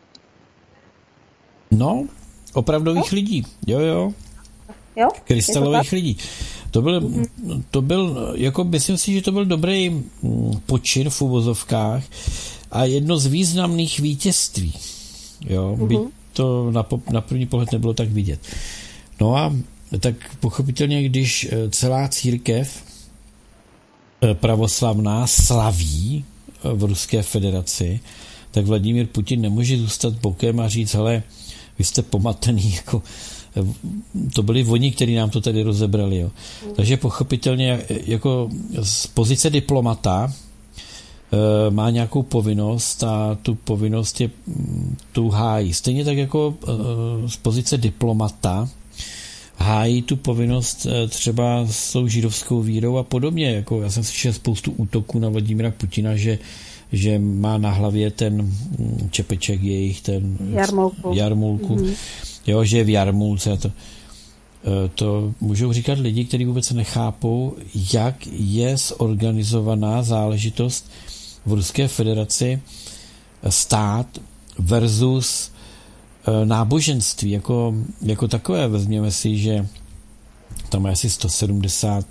No, opravdových no? lidí. Jo, jo. Jo? Krystalových lidí. To byl, mm-hmm. to byl, jako myslím si, že to byl dobrý počin v uvozovkách a jedno z významných vítězství. Jo, mm-hmm. byť to na, na první pohled nebylo tak vidět. No a tak pochopitelně, když celá církev pravoslavná slaví v Ruské federaci, tak Vladimír Putin nemůže zůstat bokem a říct, hele, vy jste pomatený, jako to byli oni, kteří nám to tady rozebrali. Jo. Takže pochopitelně jako z pozice diplomata e, má nějakou povinnost a tu povinnost je tu hájí. Stejně tak jako e, z pozice diplomata hájí tu povinnost e, třeba s tou židovskou vírou a podobně. Jako já jsem slyšel spoustu útoků na Vladimíra Putina, že že má na hlavě ten čepeček jejich, ten jarmulku, jarmulku mm-hmm. jo, že je v jarmulce. To, to můžou říkat lidi, kteří vůbec nechápou, jak je zorganizovaná záležitost v Ruské federaci stát versus náboženství jako, jako takové. Vezměme si, že tam je asi sto sedmdesát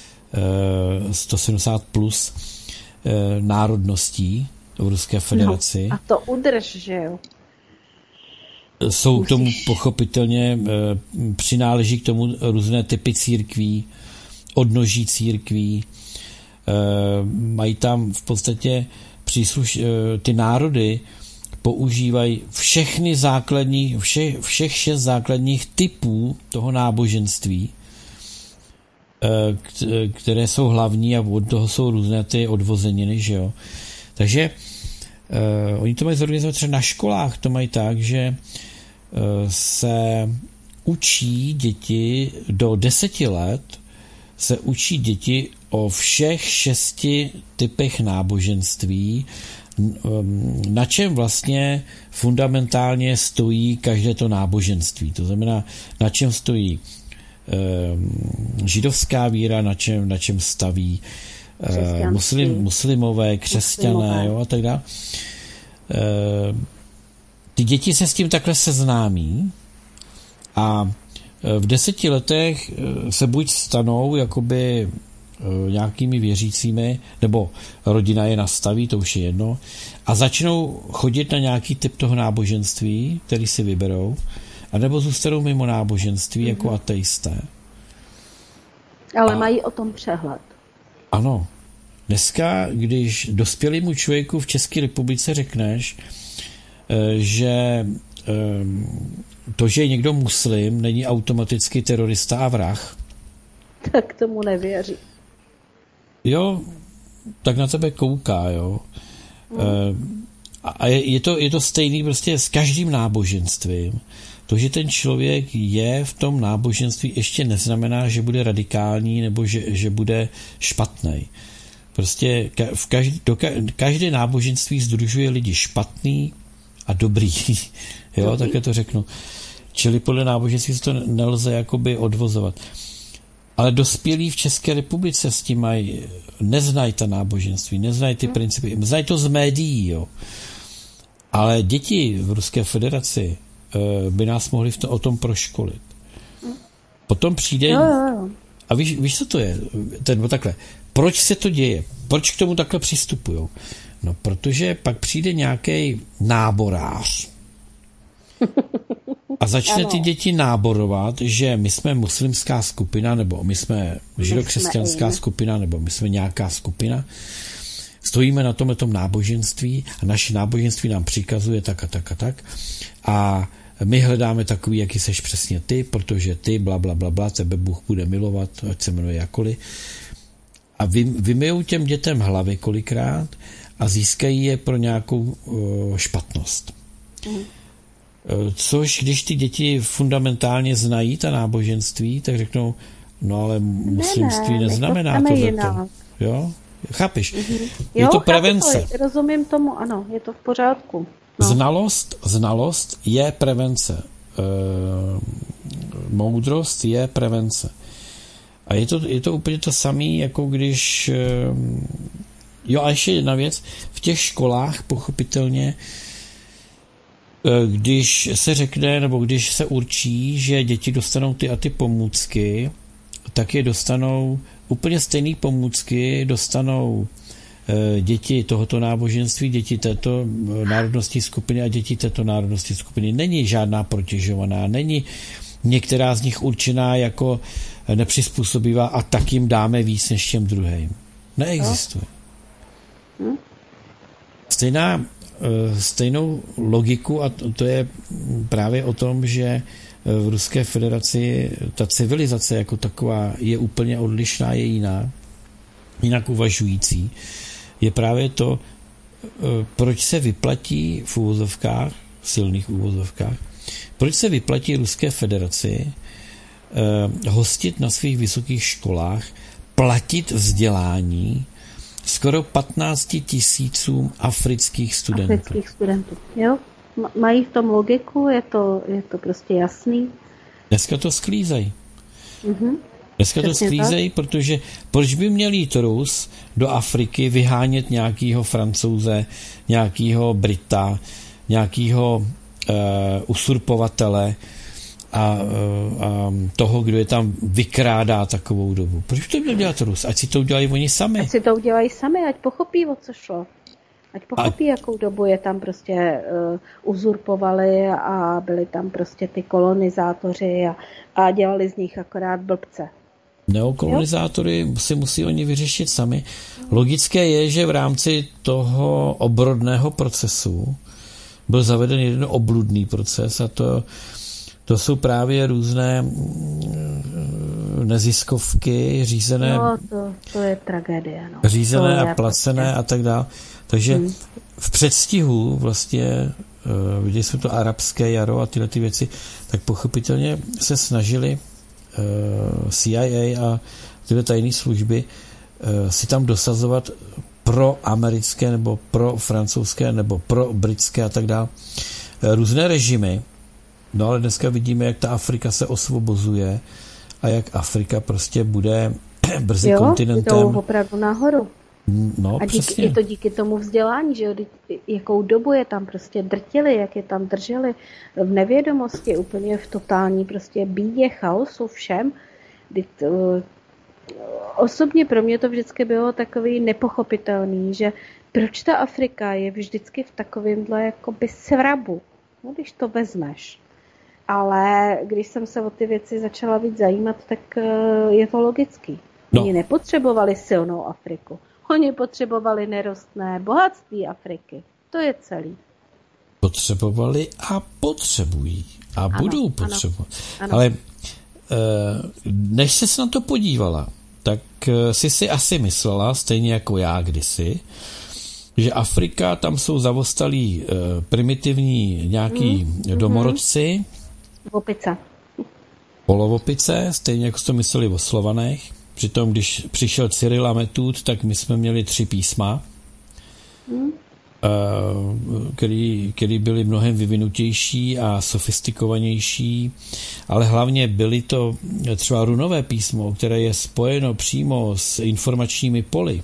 plus národností v Ruské federaci. No, a to udrž, že jo? Jsou k tomu pochopitelně, přináleží k tomu různé typy církví, odnoží církví, mají tam v podstatě přísluš, ty národy používají všechny základní, vše, všech šest základních typů toho náboženství, které jsou hlavní a od toho jsou různé ty odvozeniny, že jo. Takže uh, oni to mají zorganizovat třeba na školách, to mají tak, že uh, se učí děti do deseti let, se učí děti o všech šesti typech náboženství, na čem vlastně fundamentálně stojí každé to náboženství. To znamená, na čem stojí židovská víra, na čem, na čem staví muslim, muslimové, křesťané, jo, a tak dále. Ty děti se s tím takhle seznámí a v deseti letech se buď stanou jakoby nějakými věřícími, nebo rodina je nastaví, to už je jedno, a začnou chodit na nějaký typ toho náboženství, který si vyberou, anebo zůstanou mimo náboženství mm-hmm. jako ateisté. Ale a, mají o tom přehled. Ano. Dneska, když dospělému člověku v České republice řekneš, že to, že je někdo muslim, není automaticky terorista a vrah, tak tomu nevěří. Jo, tak na tebe kouká, jo. Mm. A je, je, to, je to stejný prostě s každým náboženstvím. To, že ten člověk je v tom náboženství, ještě neznamená, že bude radikální nebo že, že bude špatný. Prostě v každý, do, každé náboženství sdružuje lidi špatný a dobrý. Jo, také to řeknu. Čili podle náboženství se to nelze jakoby odvozovat. Ale dospělí v České republice s tím mají, neznají ta náboženství, neznají ty principy, znají to z médií, jo. Ale děti v Ruské federaci by nás mohli v to, o tom proškolit. Potom přijde... Jo, jo, jo. A víš, víš, co to je? Ten, takhle. Proč se to děje? Proč k tomu takhle přistupujou? No, protože pak přijde nějaký náborář a začne ty děti náborovat, že my jsme muslimská skupina, nebo my jsme židokřesťanská skupina, nebo my jsme nějaká skupina. Stojíme na tomhle tom náboženství a naše náboženství nám přikazuje tak a tak a tak. A my hledáme takový, jaký seš přesně ty, protože ty, bla, bla, bla, bla, tebe Bůh bude milovat, ať se jmenuje jakkoliv. A vy, vymyjou těm dětem hlavy kolikrát a získají je pro nějakou uh, špatnost. Mm. Což, když ty děti fundamentálně znají ta náboženství, tak řeknou, no ale muslimství ne, ne, neznamená to, to. Jo? Chápeš? Mm-hmm. Je jo, to prevence. To, rozumím tomu, ano, je to v pořádku. No. Znalost, znalost je prevence. E, moudrost je prevence. A je to, je to úplně to samé, jako když... E, jo, a ještě jedna věc. V těch školách, pochopitelně, když se řekne, nebo když se určí, že děti dostanou ty a ty pomůcky, tak je dostanou úplně stejné pomůcky, dostanou děti tohoto náboženství, děti této národnostní skupiny a děti této národnostní skupiny. Není žádná protěžovaná, není některá z nich určená jako nepřizpůsobivá a tak jim dáme víc než těm druhým. Neexistuje. Stejná stejnou logiku, a to je právě o tom, že v Ruské federaci ta civilizace jako taková je úplně odlišná, je jiná, jinak uvažující, je právě to, proč se vyplatí v úvozovkách, v silných úvozovkách, proč se vyplatí Ruské federaci hostit na svých vysokých školách, platit vzdělání skoro patnácti tisícům afrických studentů. Afrických studentů, jo. Mají v tom logiku, je to, je to prostě jasný. Dneska to sklízejí. Mm-hmm. Dneska Přesně to sklízejí, protože proč by měl jít Rus do Afriky vyhánět nějakýho Francouze, nějakýho Brita, nějakýho uh, usurpovatele a, a toho, kdo je tam vykrádá takovou dobu. Proč to měl dělat Rus? Ať si to udělají oni sami. Ať si to udělají sami, ať pochopí, o co šlo. Ať pochopí, a... jakou dobu je tam prostě uh, uzurpovali a byli tam prostě ty kolonizátoři a, a dělali z nich akorát blbce. Neokolonizátory jo? si musí oni vyřešit sami. Logické je, že v rámci toho obrodného procesu byl zaveden jeden obludný proces a to, to jsou právě různé neziskovky řízené, no, to, to je tragédie, no. řízené a placené prostě a tak dále. Takže hmm. v předstihu vlastně uh, viděli jsme to arabské jaro a tyhle ty věci, tak pochopitelně se snažili uh, C I A a tyhle tajné služby uh, si tam dosazovat pro americké nebo pro francouzské nebo pro britské a tak dále uh, různé režimy. No ale dneska vidíme, jak ta Afrika se osvobozuje a jak Afrika prostě bude brzy jo, kontinentem. Jo, opravdu nahoru. No, a díky, je to díky tomu vzdělání, že jo, jakou dobu je tam prostě drtili, jak je tam drželi v nevědomosti, úplně v totální prostě bídě, chaosu, všem. Osobně pro mě to vždycky bylo takový nepochopitelný, že proč ta Afrika je vždycky v takovémhle jakoby svrabu, no, když to vezmeš. Ale když jsem se o ty věci začala víc zajímat, tak je to logický. No. Oni nepotřebovali silnou Afriku. Oni potřebovali nerostné bohatství Afriky. To je celý. Potřebovali a potřebují. A ano, budou potřebovat. Ano, ano. Ale než ses na to podívala, tak si si asi myslela, stejně jako já kdysi, že Afrika, tam jsou zavostalí primitivní nějaký mm, domorodci. Opice. Polovopice, stejně jako jste mysleli o Slovanech. Přitom, když přišel Cyril a Metod, tak my jsme měli tři písma, hmm. který, který byly mnohem vyvinutější a sofistikovanější, ale hlavně byly to třeba runové písmo, které je spojeno přímo s informačními poli.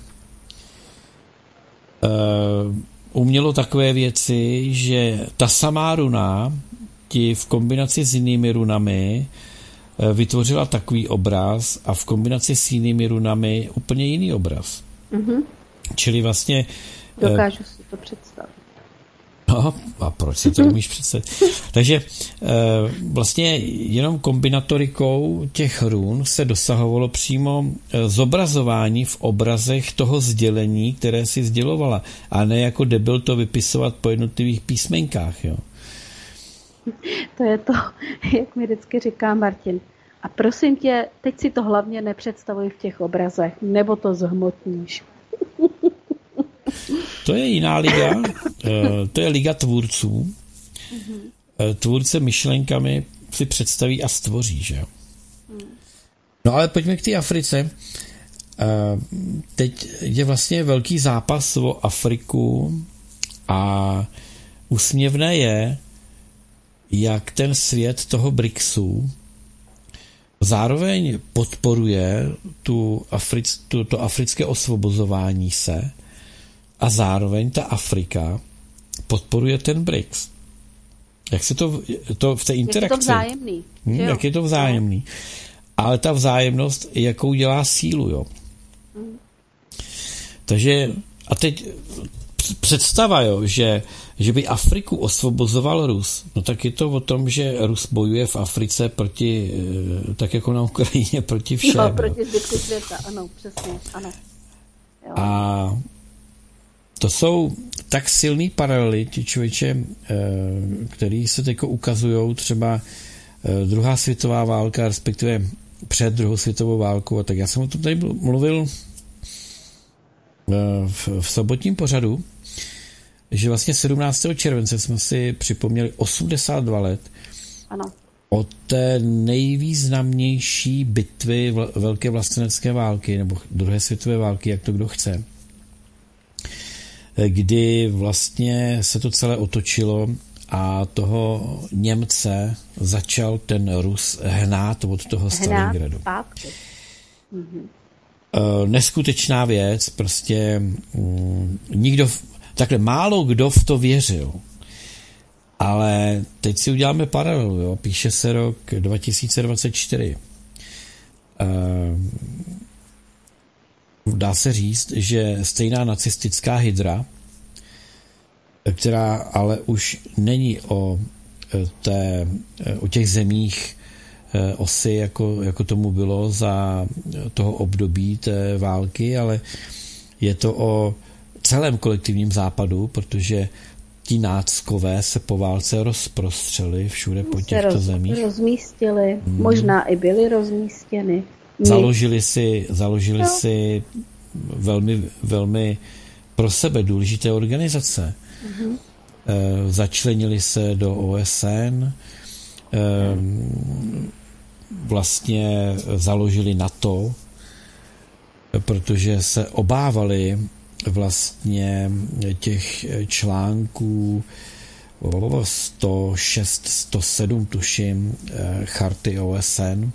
Umělo takové věci, že ta samá runa ti v kombinaci s jinými runami vytvořila takový obraz a v kombinaci s jinými runami úplně jiný obraz. Mm-hmm. Čili vlastně... Dokážu si to představit. No, a proč si to umíš představit? Takže vlastně jenom kombinatorikou těch run se dosahovalo přímo zobrazování v obrazech toho sdělení, které si sdělovala. A ne jako debil to vypisovat po jednotlivých písmenkách, jo. To je to, jak mi vždycky říká Martin. A prosím tě, teď si to hlavně nepředstavuj v těch obrazech, nebo to zhmotníš. To je jiná liga, to je liga tvůrců. Tvůrce myšlenkami si představí a stvoří, že jo. No ale pojďme k té Africe. Teď je vlastně velký zápas o Afriku a úsměvné je, jak ten svět toho BRICSu zároveň podporuje tu Afric, tu, to africké osvobozování se a zároveň ta Afrika podporuje ten BRICS. Jak se to, to v té interakci... Jak je to vzájemný. Hm, jak je to vzájemný. Ale ta vzájemnost, jakou dělá sílu, jo. Mm. Takže a teď představa, jo, že, že by Afriku osvobozoval Rus, no tak je to o tom, že Rus bojuje v Africe proti, tak jako na Ukrajině, proti všem. No, proti zbytku světa, ano, přesně, ano. Jo. A to jsou tak silný paralely, ti člověče, který se teď ukazujou, třeba druhá světová válka, respektive před druhou světovou válkou, a tak já jsem o tom tady mluvil v, v sobotním pořadu, že vlastně sedmnáctého července jsme si připomněli osmdesát dva let ano. od té nejvýznamnější bitvy vl- velké vlastenecké války, nebo druhé světové války, jak to kdo chce, kdy vlastně se to celé otočilo a toho Němce začal ten Rus hnát od toho Stalingradu. Mhm. Neskutečná věc, prostě mm, nikdo, takhle málo kdo v to věřil. Ale teď si uděláme paralelu, jo? Píše se rok dva tisíce dvacet čtyři. Dá se říct, že stejná nacistická hydra, která ale už není o, té, o těch zemích osy, jako, jako tomu bylo za toho období té války, ale je to o celém kolektivním západu, protože ti náckové se po válce rozprostřeli všude po těchto roz, zemích. Rozmístili, hmm. možná i byli rozmístěny. Založili si, založili no. si velmi, velmi pro sebe důležité organizace. Mm-hmm. E, začlenili se do O S N, e, vlastně založili NATO, protože se obávali vlastně těch článků sto šest, sto sedm tuším charty O S N,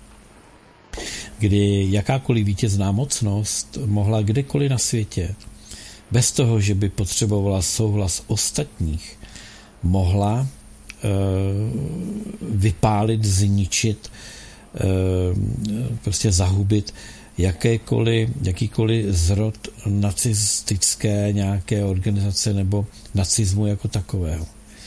kdy jakákoliv vítězná mocnost mohla kdekoliv na světě bez toho, že by potřebovala souhlas ostatních, mohla e, vypálit, zničit, e, prostě zahubit jakékoliv, jakýkoliv zrod nacistické nějaké organizace nebo nacismu jako takového.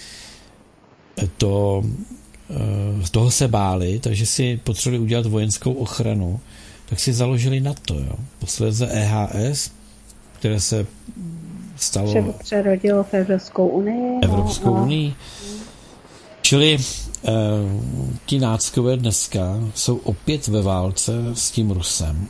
To, e, toho se báli, takže si potřebovali udělat vojenskou ochranu, tak si založili NATO. Jo. Posledně E H S, které se stalo... Přerodilo v Evropskou unii. Evropskou no, unii. No. Čili eh, ti náckové dneska jsou opět ve válce s tím Rusem.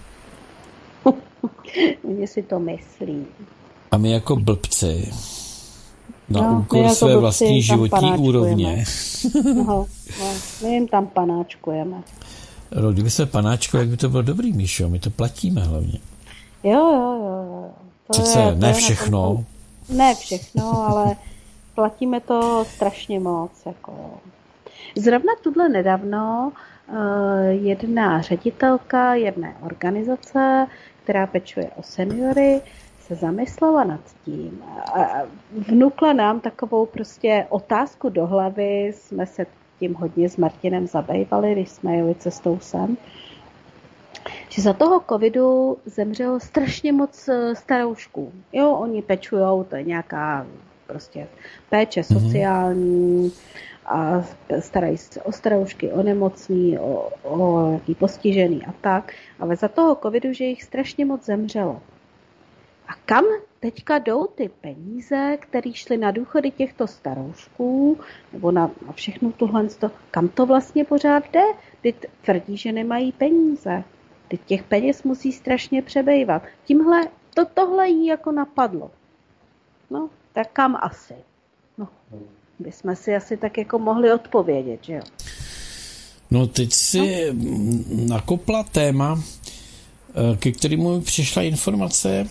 Oni si to myslí. A my jako blbci na no, úkor jako své vlastní životní úrovně. no, no, my jim tam panáčkujeme. No, kdyby se panáčko, jak by to bylo dobrý, Míšo, my to platíme hlavně. Jo, jo, jo. To Přece je, to ne je všechno. Tom, ne všechno, ale platíme to strašně moc. Jako. Zrovna tuhle nedávno uh, jedna ředitelka jedné organizace, která pečuje o seniory, se zamyslela nad tím. A vnukla nám takovou prostě otázku do hlavy, jsme se tím hodně s Martinem zabývali, když jsme jeli cestou sem, že za toho covidu zemřelo strašně moc staroušků. Jo, oni pečujou, to je nějaká prostě péče sociální a starají se o staroušky, o nemocný, o, o jaký postižený a tak. Ale za toho covidu, že jich strašně moc zemřelo. A kam teďka jdou ty peníze, které šly na důchody těchto staroušků, nebo na, na všechno tuhle, kam to vlastně pořád jde? Ty tvrdí, že nemají peníze. Ty těch peněz musí strašně přebývat. Tímhle, to, tohle jí jako napadlo. No, tak kam asi? No, bychom si asi tak jako mohli odpovědět, že jo? No, teď si no. nakopla téma, ke kterému přišla informace,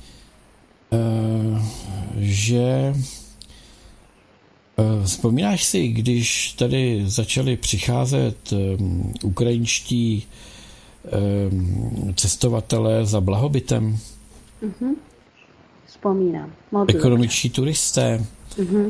že vzpomínáš si, když tady začali přicházet ukrajinští cestovatelé za blahobytem? Mm-hmm. Vzpomínám. Ekonomičtí turisté. Mm-hmm.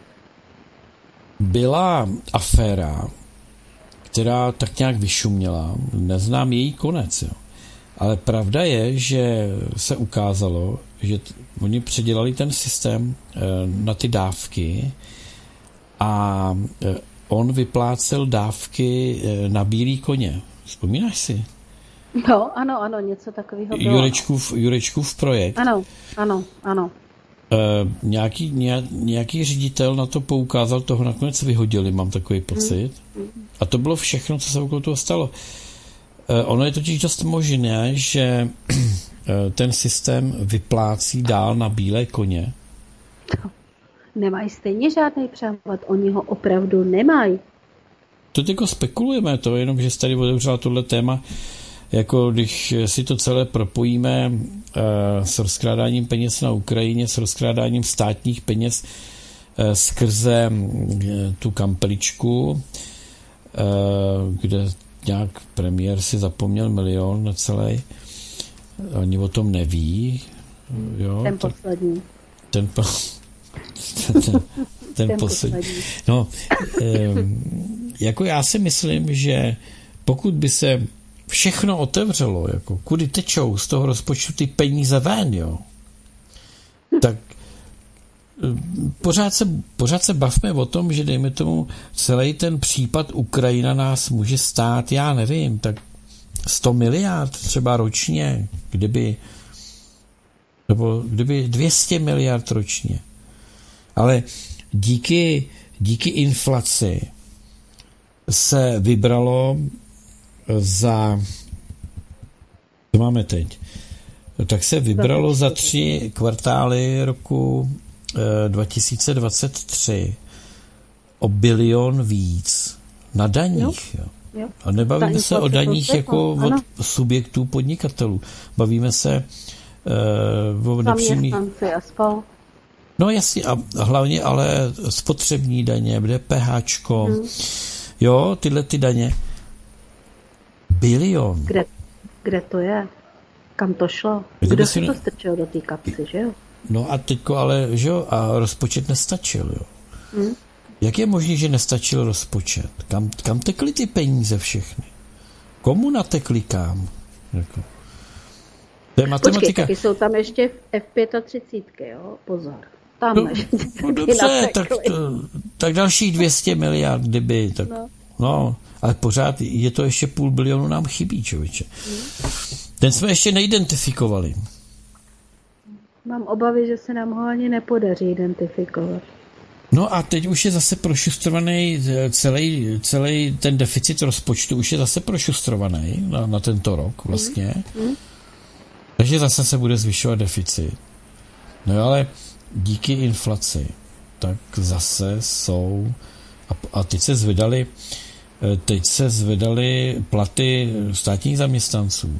Byla aféra, která tak nějak vyšuměla. Neznám její konec, jo. Ale pravda je, že se ukázalo, že t- oni předělali ten systém e, na ty dávky a e, on vyplácel dávky e, na bílý koně. Vzpomínáš si? No, ano, ano, něco takového bylo. Jurečkův, Jurečkův projekt. Ano, ano, ano. E, nějaký, ně, nějaký ředitel na to poukázal, toho nakonec vyhodili, mám takový pocit. Mm. A to bylo všechno, co se okolo toho stalo. Ono je totiž dost možné, že ten systém vyplácí dál na bílé koně. Nemají stejně žádný přehled, oni ho opravdu nemají. To jako spekulujeme, to jenom, že jsi tady otevřela tohle téma, jako když si to celé propojíme uh, s rozkrádáním peněz na Ukrajině, s rozkrádáním státních peněz uh, skrze uh, tu kampeličku, uh, kde nějak premiér si zapomněl milion na celý. Oni o tom neví. Jo, ten poslední. Ten, po, ten, ten, ten, ten poslední. poslední. No, jako já si myslím, že pokud by se všechno otevřelo, jako kudy tečou z toho rozpočtu ty peníze ven, jo, tak Pořád se, pořád se bavme o tom, že dejme tomu celý ten případ Ukrajina nás může stát, já nevím, tak sto miliard třeba ročně, kdyby nebo kdyby dvě stě miliard ročně. Ale díky, díky inflaci se vybralo za, co máme teď, tak se vybralo za tři kvartály roku dva tisíce dvacet tři o bilion víc na daních. Jo. Jo. A nebavíme se o daních jako od ano. subjektů podnikatelů. Bavíme se uh, o nepřímých... No jasně, a hlavně ale spotřební daně, DPHčko, hmm. jo, tyhle ty daně. Bilion. Kde, kde to je? Kam to šlo? Kdo, Kdo si to strčil do té kapsy, že jo? No a teďko ale, že jo, a rozpočet nestačil, jo. Hmm. Jak je možné, že nestačil rozpočet? Kam, kam tekly ty peníze všechny? Komu natekly kam? Jako. To je matematika. Počkej, taky jsou tam ještě F třicet pět, jo? Pozor. Tam no, no dobře, tak, tak další dvě stě miliard, kdyby, tak no. no, ale pořád je to ještě půl bilionu nám chybí, člověče. Hmm. Ten jsme ještě neidentifikovali. Mám obavy, že se nám ho ani nepodaří identifikovat. No a teď už je zase prošustrovaný celý, celý ten deficit rozpočtu, už je zase prošustrovaný na, na tento rok vlastně. Mm. Mm. Takže zase se bude zvyšovat deficit. No ale díky inflaci, tak zase jsou a, a teď se zvedaly teď se zvedaly platy státních zaměstnanců.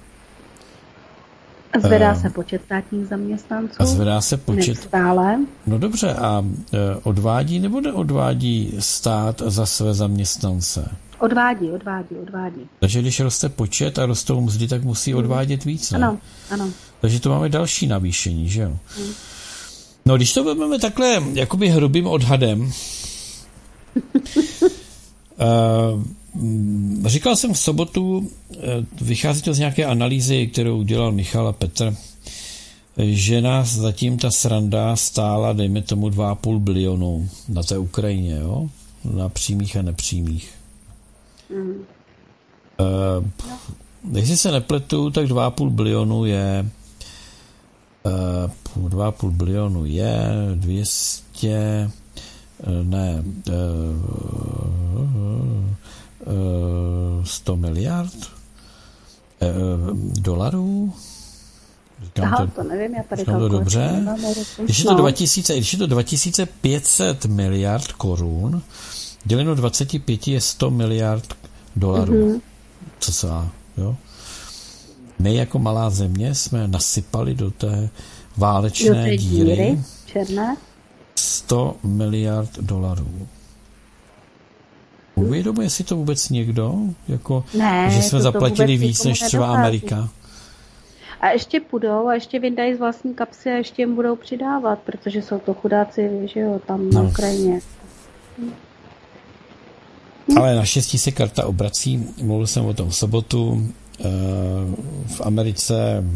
A zvedá se počet státních zaměstnanců. A zvedá se počet. Neustále. No dobře, a odvádí nebo neodvádí stát za své zaměstnance? Odvádí, odvádí, odvádí. Takže když roste počet a rostou mzdy, tak musí odvádět víc, ne? Ano, ano. Takže to máme další navýšení, že jo? Hmm. No, když to vezmeme takhle jakoby hrubým odhadem, uh, říkal jsem v sobotu, vychází to z nějaké analýzy, kterou udělal Michal a Petr, že nás zatím ta sranda stála, dejme tomu, dva a půl bilionu na té Ukrajině, jo? Na přímých a nepřímých. Mm. Uh, jestli se nepletu, tak dva a půl bilionu je uh, dva a půl bilionu je dvě stě ne uh, sto miliard dolarů. Říkám Aha, to, to nevím, já tady to dobře. Když je to, dva tisíce, když je to dva tisíce pět set miliard korun, děleno dvacet pět je sto miliard dolarů. Mm-hmm. Co se dá, jo? My jako malá země jsme nasypali do té válečné do té díry, díry černé sto miliard dolarů. Uvědomuje si to vůbec někdo? Jako, ne, že jsme zaplatili víc než třeba nedochází. Amerika? A ještě půjdou a ještě vyndají z vlastní kapsy a ještě jim budou přidávat, protože jsou to chudáci, že jo, tam na no. Ukrajině. Hm. Ale naštěstí se karta obrací. Mluvil jsem o tom v sobotu. V Americe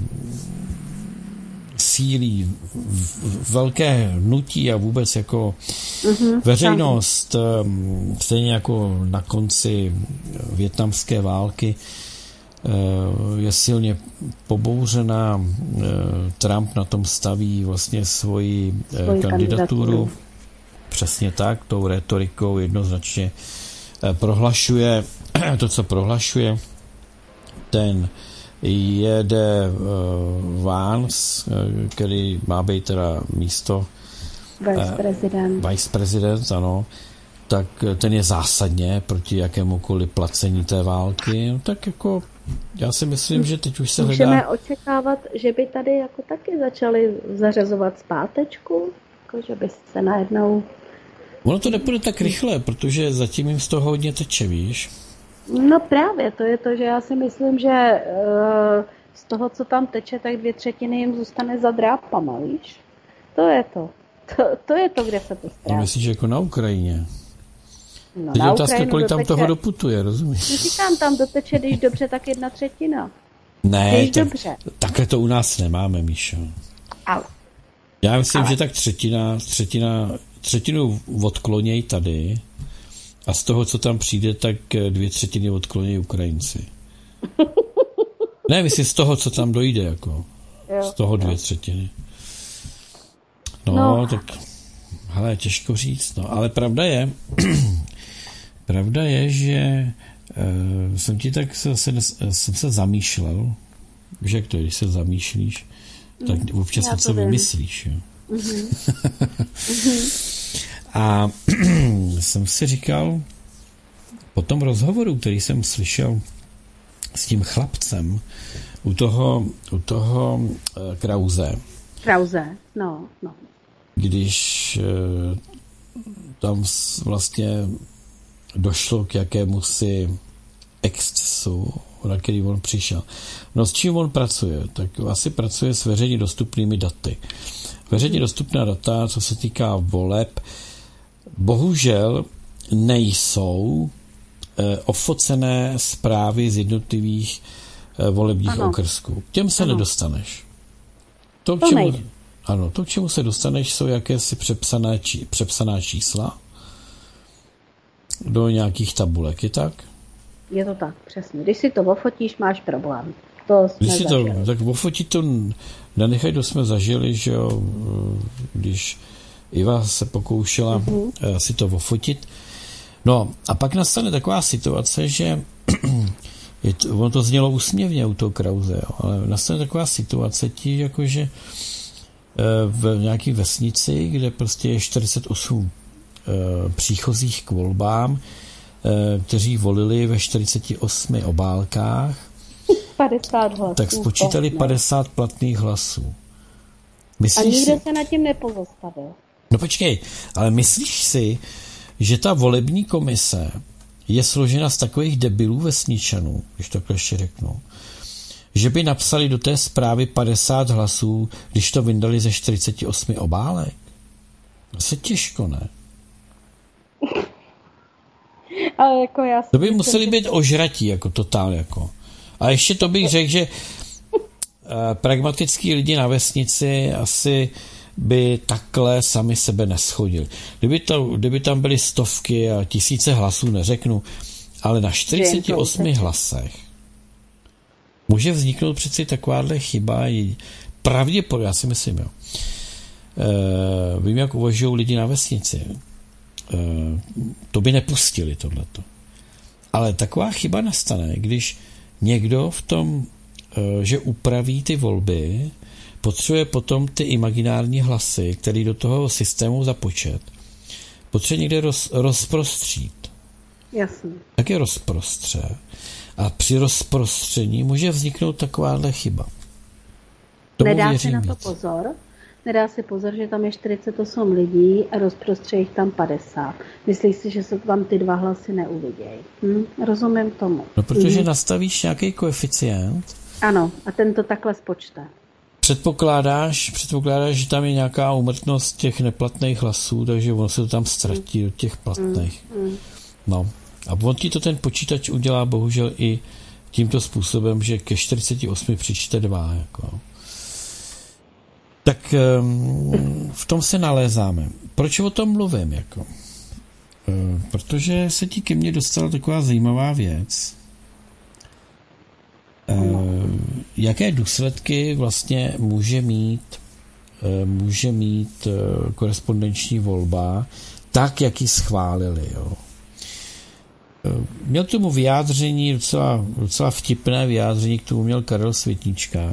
sílí velké hnutí a vůbec jako mm-hmm, veřejnost, tam. Stejně jako na konci vietnamské války, je silně pobouřená. Trump na tom staví vlastně svoji, svoji kandidaturu. kandidaturu. Přesně tak, tou retorikou jednoznačně prohlašuje to, co prohlašuje. Ten jede uh, Vance, uh, který má být teda místo viceprezident. Uh, viceprezident, ano, tak ten je zásadně proti jakémukoliv placení té války. No, tak jako já si myslím, že teď už se Můžeme hledá... očekávat, že by tady jako taky začali zařazovat zpátečku, jako že by se najednou... Ono to nepůjde tak rychle, protože zatím jim z toho hodně teče, víš? No právě, to je to, že já si myslím, že uh, z toho, co tam teče, tak dvě třetiny jim zůstane za drápama, víš? To je to. To, to je to, kde se to ztrácí. No myslíš, že jako na Ukrajině? No, teď je otázka, kolik tam doteče, toho doputuje, rozumíš? Říkám, tam doteče, když dobře, tak jedna třetina. Ne, tak, takhle to u nás nemáme, Míšo. Ale. Já myslím, ale. že tak třetina, třetina, třetinu odkloněj tady a z toho, co tam přijde, tak dvě třetiny odkloněj Ukrajinci. Ne, myslím z toho, co tam dojde, jako. Jo, z toho dvě jo. třetiny. No, no, tak hele, těžko říct, no, ale pravda je, pravda je, že uh, jsem ti tak se, se, jsem se zamýšlel, víš, jak to je, když se zamýšlíš, tak občas Já něco vymyslíš. Jo. Mm-hmm. A jsem si říkal, po tom rozhovoru, který jsem slyšel s tím chlapcem u toho, u toho uh, Krause. Krause, no, no. Když uh, tam vlastně došlo k jakémusi excesu, na který on přišel. No s čím on pracuje? Tak asi pracuje s veřejně dostupnými daty. Veřejně dostupná data, co se týká voleb, bohužel nejsou eh, ofocené zprávy z jednotlivých eh, volebních ano. okrsků. K těm se ano. nedostaneš. To, k čemu, ano, to, k čemu se dostaneš, jsou jakési přepsané, či, přepsaná čísla do nějakých tabulek, je tak? Je to tak, přesně. Když si to ofotíš, máš problém. To Když si to, tak ofotit to nenechaj, to jsme zažili, že jo, když Iva se pokoušela uh-huh. si to ofotit. No a pak nastane taková situace, že je to, ono to znělo úsměvně u toho Krause, jo, ale nastane taková situace ti, jakože v nějaké vesnici, kde prostě je čtyřicet osm příchozích k volbám, kteří volili ve čtyřiceti osmi obálkách, padesát hlasů. Tak spočítali padesát platných hlasů. Myslíš a nikdo si... se nad tím nepozastavil. No počkej, ale myslíš si, že ta volební komise je složena z takových debilů vesničanů, když takhle ještě řeknu, že by napsali do té zprávy padesát hlasů, když to vyndali ze čtyřiceti osmi obálek? Asi těžko, ne? Ale jako já to by museli být ožratí, jako totál, jako. A ještě to bych řekl, že uh, pragmatický lidi na vesnici asi by takhle sami sebe neschodili. Kdyby, to, kdyby tam byly stovky a tisíce hlasů, neřeknu, ale na čtyřiceti osmi hlasech může vzniknout přeci takováhle chyba. Pravděpodobně, já si myslím, jo. Uh, vím, jak uvažují lidi na vesnici. Uh, to by nepustili tohleto. Ale taková chyba nastane, když někdo v tom, že upraví ty volby, potřebuje potom ty imaginární hlasy, který do toho systému započet, potřebuje někde roz, rozprostřít. Jasně. Tak je rozprostře. A při rozprostření může vzniknout takováhle chyba. Tomu Nedá si na to víc. pozor? Nedá si pozor, že tam je čtyřicet osm lidí a rozprostře jich tam padesát. Myslíš si, že se tam ty dva hlasy neuvidějí? Hm? Rozumím tomu. No, protože hm. nastavíš nějaký koeficient. Ano, a ten to takhle spočte. Předpokládáš, předpokládáš, že tam je nějaká úmrtnost těch neplatných hlasů, takže ono se to tam ztratí do těch platných. hm. No. A on ti to ten počítač udělá bohužel i tímto způsobem, že ke čtyřiceti osmi přičte dva. Jako. Tak um, v tom se nalézáme. Proč o tom mluvím? Jako? Uh, protože se ti ke mně dostala taková zajímavá věc. Uh, jaké důsledky vlastně může mít uh, může mít uh, korespondenční volba tak, jak ji schválili. Jo? Uh, měl k tomu vyjádření, docela, docela vtipné vyjádření, k tomu měl Karel Světnička,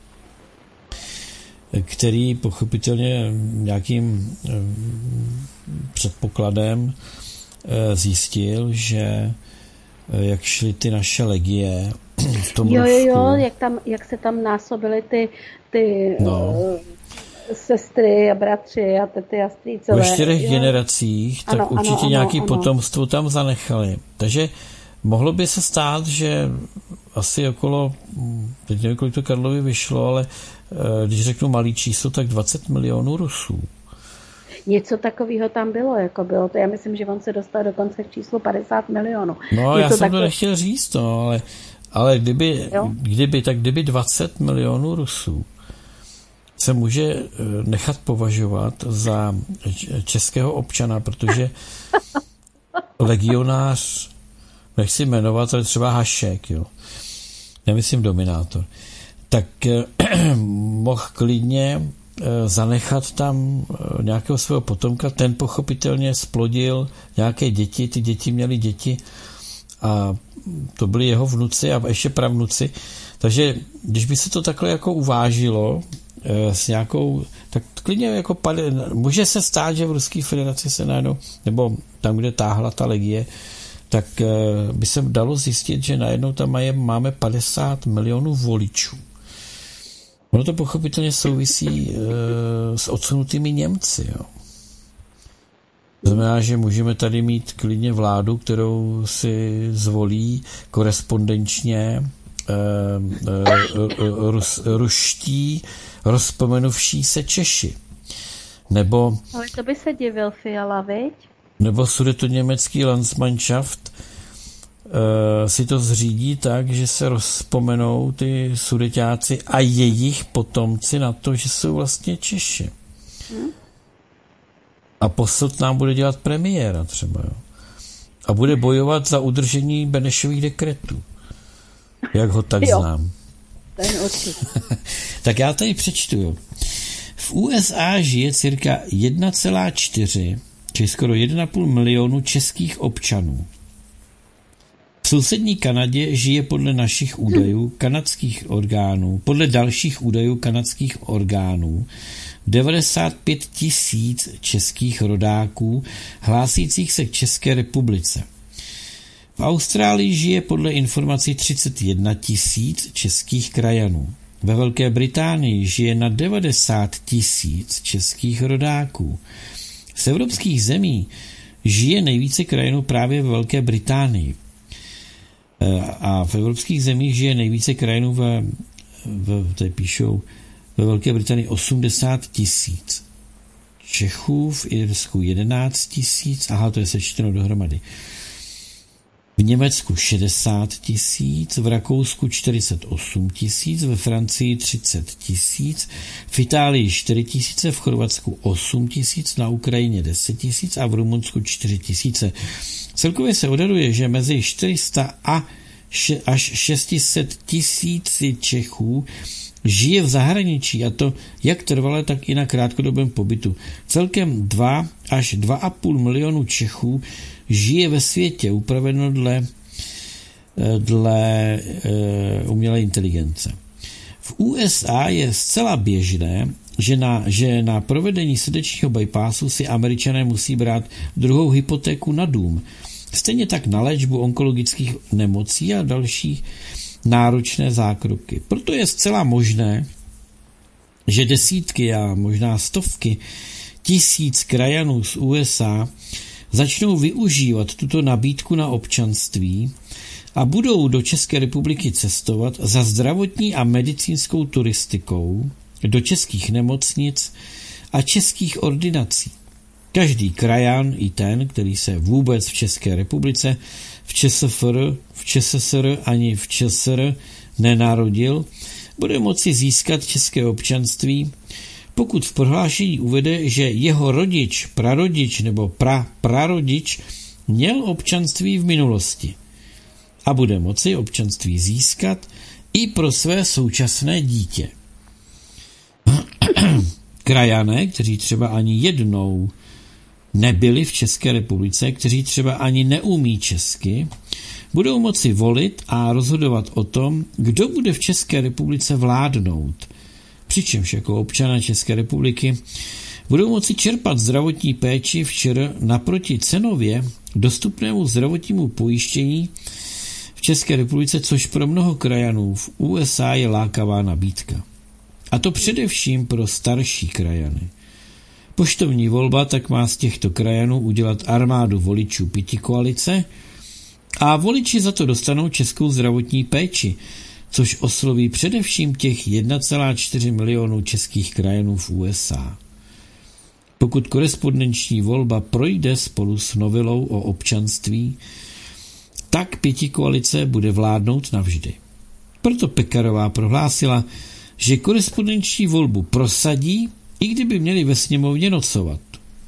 který pochopitelně nějakým předpokladem zjistil, že jak šly ty naše legie v tom Jo, Rusku. jo, jak, tam, jak se tam násobily ty, ty no. uh, sestry a bratři a tety a strýcové. Ve čtyřech jo. generacích, tak ano, určitě ano, nějaký ano, potomstvo tam zanechali. Takže mohlo by se stát, že asi okolo, teď nevím, kolik to Karlovi vyšlo, ale když řeknu malý číslo, tak dvacet milionů Rusů. Něco takového tam bylo, jako bylo to. Já myslím, že on se dostal dokonce k číslu padesát milionů. No, je já to jsem takové... to nechtěl říct, no, ale, ale kdyby, kdyby, tak kdyby dvacet milionů Rusů se může nechat považovat za českého občana, protože legionář, nechci jmenovat, ale třeba Hašek, jo. Nemyslím Dominátor. Tak mohl klidně zanechat tam nějakého svého potomka. Ten pochopitelně splodil nějaké děti, ty děti měly děti a to byli jeho vnuci a ještě pravnuci. Takže když by se to takhle jako uvážilo s nějakou, tak klidně jako pade, může se stát, že v Ruské federaci se najednou, nebo tam, kde táhla ta legie, tak by se dalo zjistit, že najednou tam máme padesát milionů voličů. Ono to pochopitelně souvisí e, s odsunutými Němci. Jo. Znamená, že můžeme tady mít klidně vládu, kterou si zvolí korespondenčně e, e, rus, ruští rozpomenuvší se Češi. Nebo, ale to by se divil Fiala, viď? Nebo sudetoněmecký Landsmannschaft e, si to zřídí tak, že se rozpomenou ty sudeťáci a jejich potomci na to, že jsou vlastně Češi. Hmm. A posud nám bude dělat premiéra třeba. Jo. A bude bojovat za udržení Benešových dekretů. Jak ho tak jo. znám. Ten určitě. Tak já tady přečtu. Jo. V U S A žije cirka jedna celá čtyři, čili skoro jedna celá pět milionu českých občanů. V sousední Kanadě žije podle našich údajů kanadských orgánů, podle dalších údajů kanadských orgánů, devadesát pět tisíc českých rodáků hlásících se k České republice. V Austrálii žije podle informací třicet jedna tisíc českých krajanů. Ve Velké Británii žije na devadesát tisíc českých rodáků. Z evropských zemí žije nejvíce krajanů právě ve Velké Británii. A v evropských zemích žije nejvíce krajanů ve, ve, tady píšou, ve Velké Británii osmdesát tisíc. Čechů v Irsku jedenáct tisíc, aha, to je sečteno dohromady. V Německu šedesát tisíc, v Rakousku čtyřicet osm tisíc, ve Francii třicet tisíc, v Itálii čtyři tisíce, v Chorvatsku osm tisíc, na Ukrajině deset tisíc a v Rumunsku čtyři tisíce. Celkově se odhaduje, že mezi čtyři sta a až šest set tisíci Čechů žije v zahraničí, a to jak trvale, tak i na krátkodobém pobytu. Celkem dva až dva a půl milionu Čechů žije ve světě, upraveno dle, dle uh, umělé inteligence. V U S A je zcela běžné, že na, že na provedení srdečního bypassu si Američané musí brát druhou hypotéku na dům. Stejně tak na léčbu onkologických nemocí a další náročné zákroky. Proto je zcela možné, že desítky a možná stovky tisíc krajanů z U S A začnou využívat tuto nabídku na občanství a budou do České republiky cestovat za zdravotní a medicínskou turistikou do českých nemocnic a českých ordinací. Každý krajan, i ten, který se vůbec v České republice, v ČSFR, v ČSSR ani v ČSR nenarodil, bude moci získat české občanství, pokud v prohlášení uvede, že jeho rodič, prarodič nebo pra, prarodič měl občanství v minulosti a bude moci občanství získat i pro své současné dítě. Krajané, kteří třeba ani jednou nebyli v České republice, kteří třeba ani neumí česky, budou moci volit a rozhodovat o tom, kdo bude v České republice vládnout. Přičemž jako občané České republiky budou moci čerpat zdravotní péči v ČR naproti cenově dostupnému zdravotnímu pojištění v České republice, což pro mnoho krajanů v U S A je lákavá nabídka. A to především pro starší krajany. Poštovní volba tak má z těchto krajanů udělat armádu voličů pětikoalice a voliči za to dostanou českou zdravotní péči, což osloví především těch jedna celá čtyři milionu českých krajanů v U S A. Pokud korespondenční volba projde spolu s novelou o občanství, tak pětikoalice bude vládnout navždy. Proto Pekarová prohlásila, že korespondenční volbu prosadí, i kdyby měli ve sněmovně nocovat.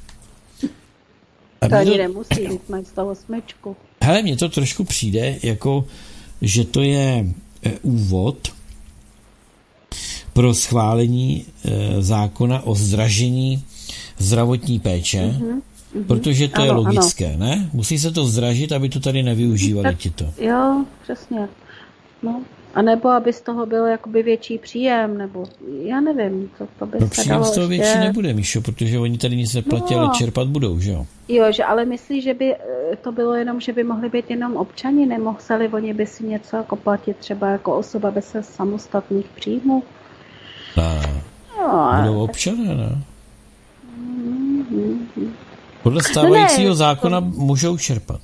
To ani nemusí, když mají sto osm. Hele, mně to trošku přijde, jako, že to je e, úvod pro schválení e, zákona o zdražení zdravotní péče, mm-hmm. protože to ano, je logické, ano. ne? Musí se to zdražit, aby to tady nevyužívali ti to. Jo, přesně. No. A nebo aby z toho byl jakoby větší příjem, nebo já nevím, co to by no, se dalo z toho ještě... větší nebude, Míšo, protože oni tady nic neplatí, no. ale čerpat budou, že jo? Jo, že ale myslíš, že by to bylo jenom, že by mohli být jenom občani, nemohli oni by si něco jako platit třeba jako osoba bez samostatných příjmů? Ne, no, budou občané, ne? Mm-hmm. Podle stávajícího no ne, to... zákona můžou čerpat.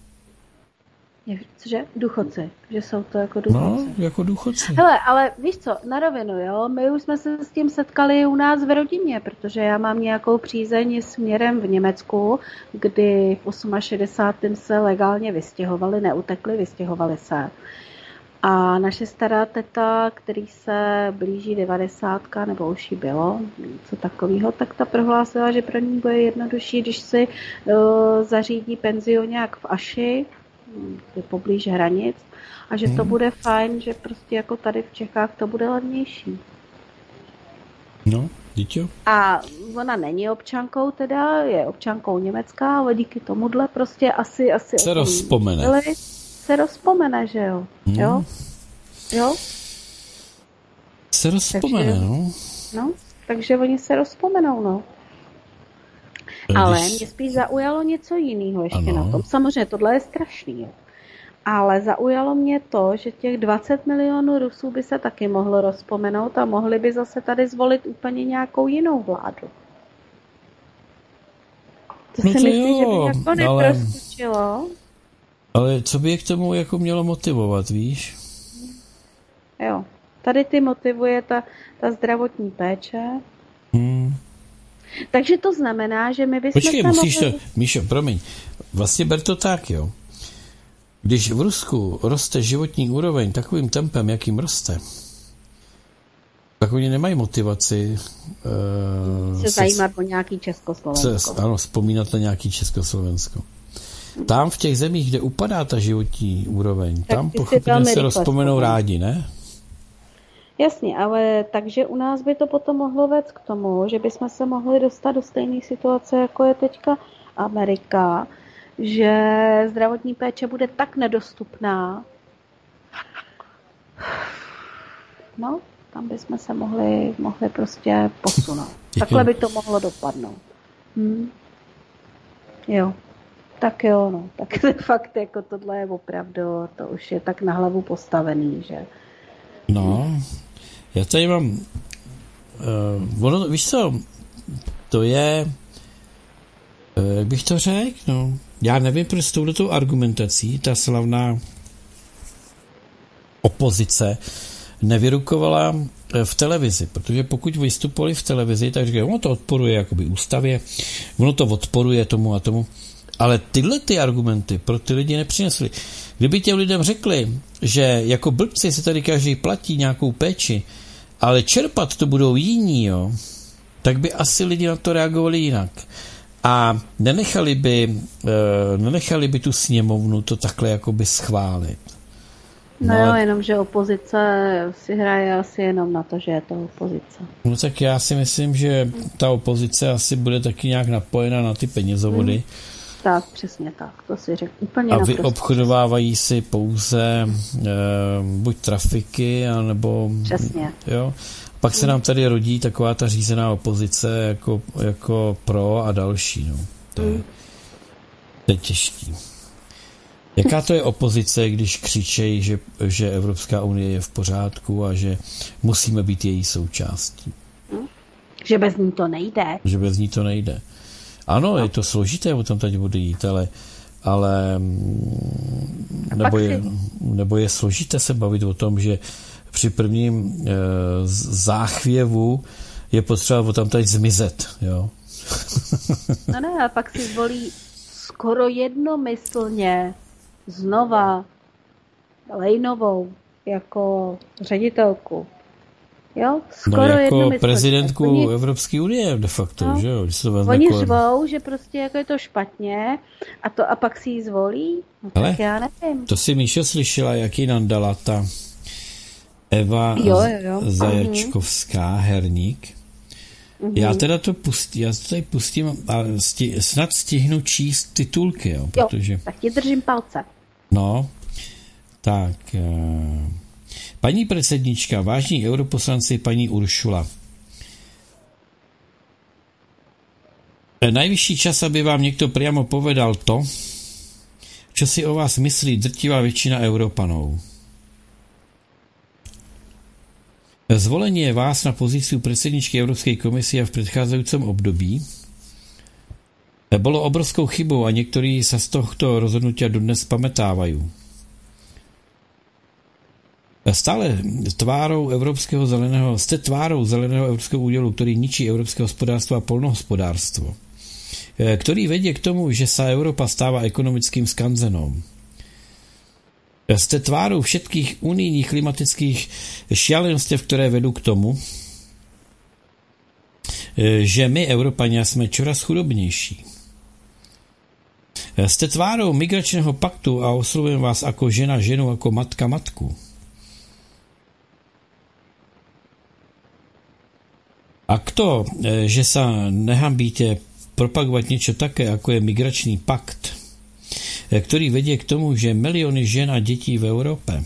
Cože? Důchodci. Že jsou to jako důchodci. No, jako důchodci. Hele, ale víš co, na rovinu, jo, my už jsme se s tím setkali u nás v rodině, protože já mám nějakou přízeň směrem v Německu, kdy v šedesátém osmém se legálně vystěhovali, neutekli, vystěhovali se. A naše stará teta, který se blíží devadesátka, nebo už jí bylo, co takového, tak ta prohlásila, že pro ní bude jednodušší, když si uh, zařídí penzioňák v Aši, je poblíž hranic, a že to bude fajn, že prostě jako tady v Čechách to bude levnější. No, dítě. A ona není občankou teda, je občankou německá, ale díky tomuhle prostě asi... asi se rozpomene. Se rozpomene, že jo? Hmm. Jo? Jo? Se rozpomene, takže, no. No, takže oni se rozpomenou, no. Ale mě spíš zaujalo něco jiného ještě ano. na tom. Samozřejmě tohle je strašný. Jo. Ale zaujalo mě to, že těch dvacet milionů Rusů by se taky mohlo rozpomenout a mohli by zase tady zvolit úplně nějakou jinou vládu. To no si to myslíš, jo, že by jako neproskočilo? Ale, ale co by je k tomu jako mělo motivovat, víš? Jo. Tady ty motivuje ta, ta zdravotní péče. Hmm. Takže to znamená, že my bychom Počkej, se musíš mohli... to, Míšo, promiň, vlastně ber to tak, jo. Když v Rusku roste životní úroveň takovým tempem, jakým roste, tak oni nemají motivaci uh, se zajímat o nějaký Československo. Se, ano, vzpomínat na nějaký Československo. Tam v těch zemích, kde upadá ta životní úroveň, tak tam pochopitelně se rozpomenou rádi, ne? Jasně, ale takže u nás by to potom mohlo vést k tomu, že bychom se mohli dostat do stejné situace, jako je teďka Amerika, že zdravotní péče bude tak nedostupná. No, tam bychom se mohli, mohli prostě posunout. Takhle by to mohlo dopadnout. Hm? Jo. Tak jo, no. Tak fakt jako tohle je opravdu, to už je tak na hlavu postavený, že... No, já tady mám uh, ono, víš co, to je uh, jak bych to řekl, no, já nevím, proč s touhletou argumentací ta slavná opozice nevyrukovala v televizi, protože pokud vystupovali v televizi, tak říkají, ono to odporuje jakoby ústavě, ono to odporuje tomu a tomu, ale tyhle ty argumenty pro ty lidi nepřinesly. Kdyby těm lidem řekli, že jako blbci se tady každý platí nějakou péči, ale čerpat to budou jiní, jo, tak by asi lidi na to reagovali jinak. A nenechali by, e, nenechali by tu sněmovnu to takhle jakoby schválit. No, no jo, jenom, že opozice si hraje asi jenom na to, že je to opozice. No tak já si myslím, že ta opozice asi bude taky nějak napojena na ty penězovody. Hmm. Tak, přesně tak, to si řekl úplně a vyobchodovávají si pouze e, buď trafiky, anebo... Přesně. Jo. Pak se nám tady rodí taková ta řízená opozice jako, jako pro a další. No. To, je, to je těžký. Jaká to je opozice, když křičejí, že, že Evropská unie je v pořádku a že musíme být její součástí? Že bez ní to nejde. Že bez ní to nejde. Ano, no. Je to složité o tom teď bude jít, ale, ale nebo, je, nebo je složité se bavit o tom, že při prvním e, záchvěvu je potřeba o tam teď zmizet. Jo? No ne, a pak si zvolí skoro jednomyslně znova Lejnovou jako ředitelku. Jo? Skoro no jako prezidentku oni... Evropské unie de facto, no. Že jo? Oni kolem... řvou, že prostě jako je to špatně a, to, a pak si ji zvolí? No, ale tak já nevím. To si Míša slyšela, jaký nandala ta Eva jo, jo, jo. Zajačkovská, Herník. Mm-hmm. Já teda to pustím, já to tady pustím a sti, snad stihnu číst titulky, jo, protože... Jo, tak ti držím palce. No, tak... Paní předsednička, vážní europoslanci, paní Uršula. Najvyšší čas, aby vám někdo priamo povedal to, čo si o vás myslí drtivá většina Európanov. Zvolenie vás na pozíciu predsedničky Európskej komisie v predchádzajúcom období bolo obrovskou chybou a niektorí sa z tohto rozhodnutia dodnes pamätávajú. Stále tvárou Európskeho zeleného, ste tvárou zeleného Európskeho údelu, ktorý ničí európske hospodárstvo a poľnohospodárstvo, ktorý vedie k tomu, že sa Európa stáva ekonomickým skanzenom. Ste tvárou všetkých unijných klimatických šialenstiev, ktoré vedú k tomu, že my, Európania, sme čoraz chudobnejší. Ste tvárou migračného paktu a oslovujem vás ako žena ženu, ako matka matku. A kto, že sa nehambíte propagovať niečo také, ako je migračný pakt, ktorý vedie k tomu, že milióny žien a detí v Európe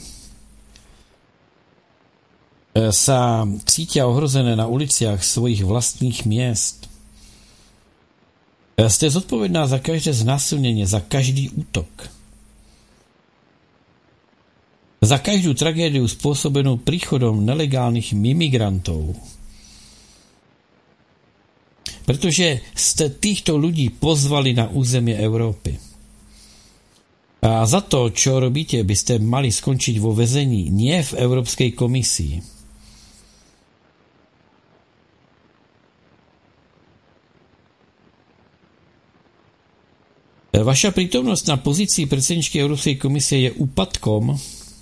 sa cítia ohrozené na uliciach svojich vlastných miest. Ste zodpovedná za každé znásilnenie, za každý útok. Za každú tragédiu spôsobenú príchodom nelegálnych imigrantov. Pretože ste týchto ľudí pozvali na územie Európy. A za to, čo robíte, by ste mali skončiť vo väzení, nie v Európskej komisii. Vaša prítomnosť na pozícii predsedničky Európskej komisie je úpadkom,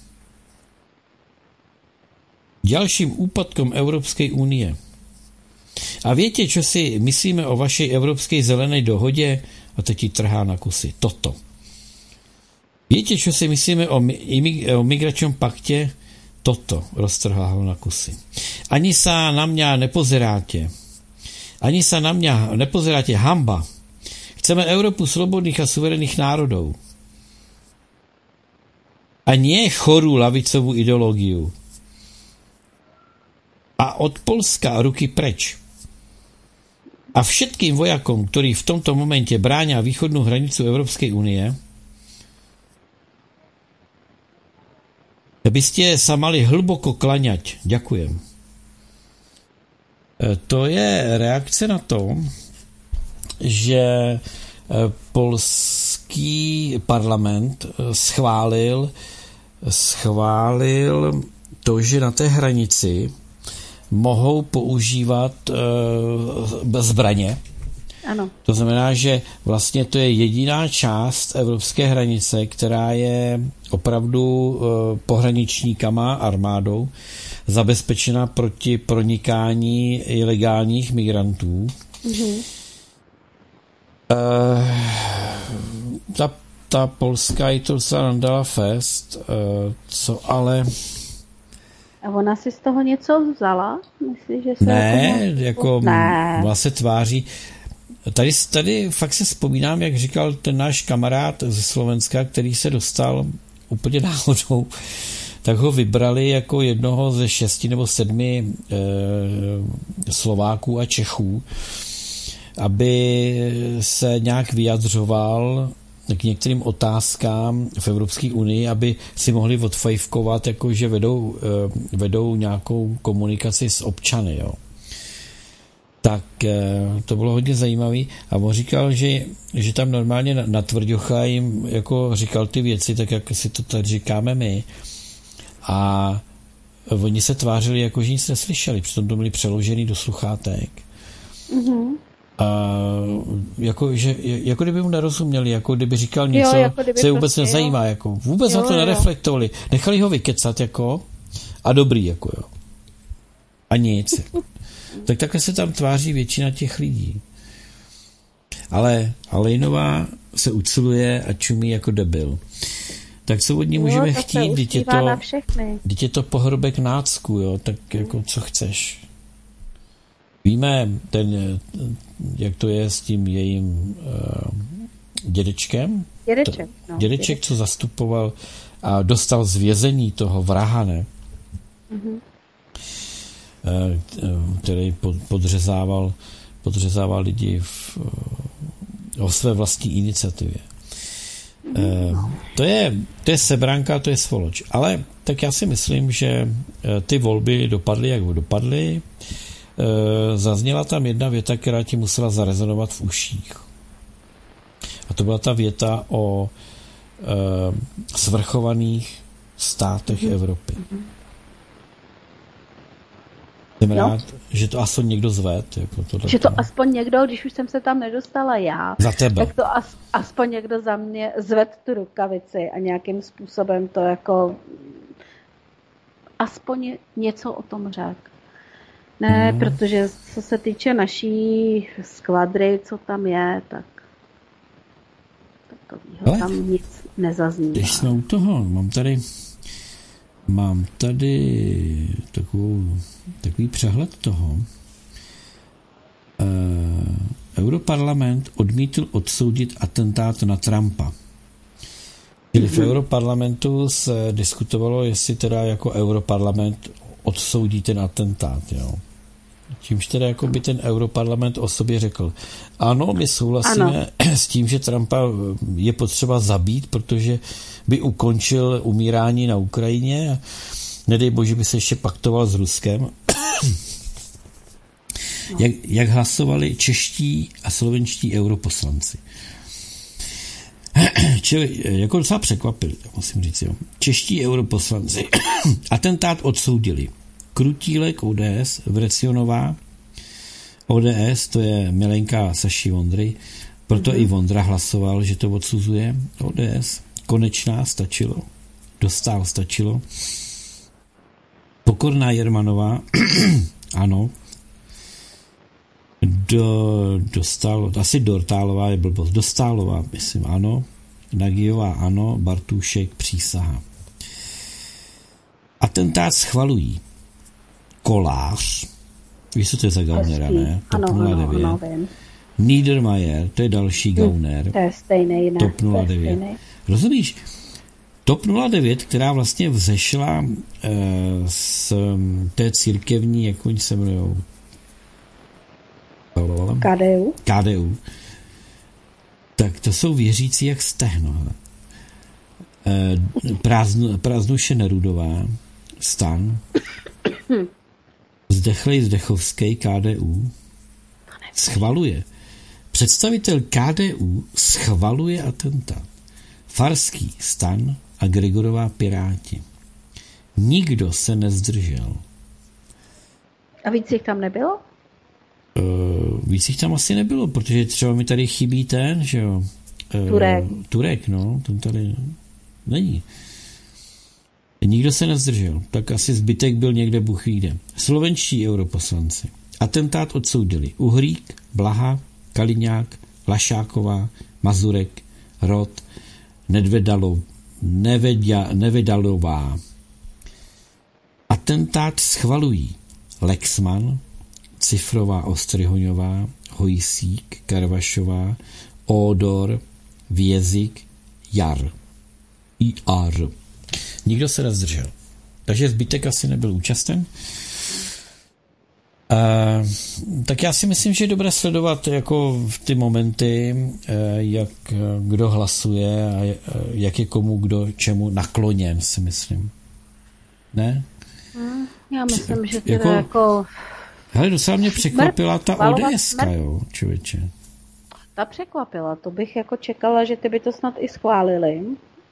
ďalším úpadkom Európskej únie. A viete, čo si myslíme o vašej Európskej zelenej dohode? A to ti trhá na kusy. Toto. Viete, čo si myslíme o, mi- o migračnom pakte? Toto. Roztrhá ho na kusy. Ani sa na mňa nepozeráte. Ani sa na mňa nepozeráte. Hamba. Chceme Európu slobodných a suverénnych národov. A nie chorú lavicovú ideológiu. A od Polska ruky preč. A všetkým vojakom, ktorí v tomto momente bráňa východnú hranicu Európskej únie, by ste sa mali hlboko klaňať. Ďakujem. To je reakce na to, že polský parlament schválil, schválil to, že na té hranici mohou používat e, zbraně. Ano. To znamená, že vlastně to je jediná část evropské hranice, která je opravdu e, pohraničníkama, armádou zabezpečena proti pronikání ilegálních migrantů. Mhm. E, ta, ta polská je to docela nandala fest, e, co ale... A ona si z toho něco vzala? Myslíš, že se ne, jako, jako ne. vlastně tváří. Tady, tady fakt se vzpomínám, jak říkal ten náš kamarád ze Slovenska, který se dostal úplně náhodou, tak ho vybrali jako jednoho ze šesti nebo sedmi e, Slováků a Čechů, aby se nějak vyjadřoval k některým otázkám v Evropské unii, aby si mohli odfajfkovat, jako že vedou, vedou nějakou komunikaci s občany. Jo. Tak to bylo hodně zajímavý a on říkal, že, že tam normálně na tvrďocha jim jako říkal ty věci, tak jak si to tady říkáme my. A oni se tvářili, jako že nic neslyšeli, přitom to byli přeložený do sluchátek. Mm-hmm. A jako, že, jako kdyby mu nerozuměli, jako kdyby říkal něco, jo, jako co je vůbec prostě, nezajímá, jako vůbec jo, na to jo. nereflektovali. Nechali ho vykecat, jako a dobrý, jako jo. A nic. Tak takhle se tam tváří většina těch lidí. Ale Alejnová se uciluje a čumí jako debil. tak co od ní můžeme jo, chtít, když je to, když je to pohrobek nácku, jo, tak jako co chceš. Víme, ten, jak to je s tím jejím uh, dědečkem? Dědeček, to, no. Dědeček, co zastupoval a dostal z vězení toho vraha, ne? Mm-hmm. Uh, který pod, podřezával, podřezával lidi v, uh, o své vlastní iniciativě. Uh, to je, to je sebranka, to je svoloč. Ale tak já si myslím, že uh, ty volby dopadly, jak dopadly. Zazněla tam jedna věta, která ti musela zarezonovat v uších. A to byla ta věta o e, svrchovaných státech mm-hmm. Evropy. Jsem rád, no. že to aspoň někdo zved. Jako že to aspoň někdo, když už jsem se tam nedostala já, za tebe. Tak to as, aspoň někdo za mě zved tu rukavici a nějakým způsobem to jako aspoň něco o tom řekl. Ne, hmm. protože co se týče naší skvadry, co tam je, tak takovýho tam nic nezaznívá. Když jsme u toho, mám tady mám tady takovou, takový přehled toho. E, Europarlament odmítl odsoudit atentát na Trumpa. Čili v Europarlamentu se diskutovalo, jestli teda jako Europarlament odsoudí ten atentát, jo. Čímž teda jako by ten Europarlament o sobě řekl, ano, my souhlasíme ano. s tím, že Trumpa je potřeba zabít, protože by ukončil umírání na Ukrajině a nedej bože by se ještě paktoval s Ruskem. No. Jak, jak hlasovali čeští a slovenští europoslanci. Čili jako docela překvapili, musím říct, jo. Čeští europoslanci atentát odsoudili. Krutílek O D S, Vrecionová, O D S, to je milenka Saši Vondry, proto mm-hmm. i Vondra hlasoval, že to odsuzuje O D S. Konečná stačilo, Dostál stačilo. Pokorná Jermanová, ano, Do, dostal, asi Dortálová je blbost, Dostálová, myslím, ano, Nagyová, ano, Bartůšek, přísaha. Atentát schvalují Kolář, víš, co to je za gaunera, ne? Top ano, nula devět. Ano, ano, Niedermayer, to je další gauner. To je stejný, ne? Top nula devět. Rozumíš? Top nula devět, která vlastně vzešla eh, z té církevní, jak oni se jmenujou? K D U. K D U. Tak to jsou věřící jak stehno. Eh, prázdnu, Prázdnuše Nerudová, Stan, Zdechlej Zdechovský, K D U, schvaluje. Představitel K D U schvaluje atentát. Farský, Stan a Gregorová, Piráti. Nikdo se nezdržel. A víc jich tam nebylo? Uh, víc jich tam asi nebylo, protože třeba mi tady chybí ten, že jo. Uh, Turek. Turek, no, ten tady není. Nikdo se nezdržel, tak asi zbytek byl někde Bůh ví kde. Slovenští europoslanci. Atentát odsoudili Uhrík, Blaha, Kaliňák, Lašáková, Mazurek, Rod, Nedvedalov, Nevedia, Nevedalová. Atentát schvalují Lexman, Cifrová, Ostryhoňová, Hojsík, Karvašová, Ódor, Vězik, Jar. I R. Nikdo se nezdržel. Takže zbytek asi nebyl účasten. Uh, tak já si myslím, že je dobré sledovat jako v ty momenty, uh, jak kdo hlasuje a jak je komu kdo čemu nakloněn, si myslím. Ne? Hmm, já myslím, že teda jako... jako... Hele, docela mě překvapila ta O D S ka, jo, člověče. Ta překvapila, to bych jako čekala, že ty by to snad i schválili.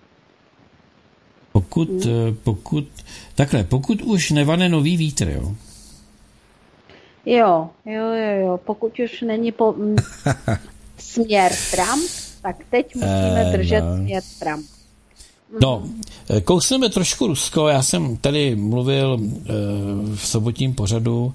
Pokud, hmm. pokud, takhle, pokud už nevane nový vítr, jo? Jo, jo, jo, jo, pokud už není po, m, směr Trump, tak teď musíme držet no. směr Trump. No, kousneme trošku Rusko, já jsem tady mluvil uh, v sobotním pořadu,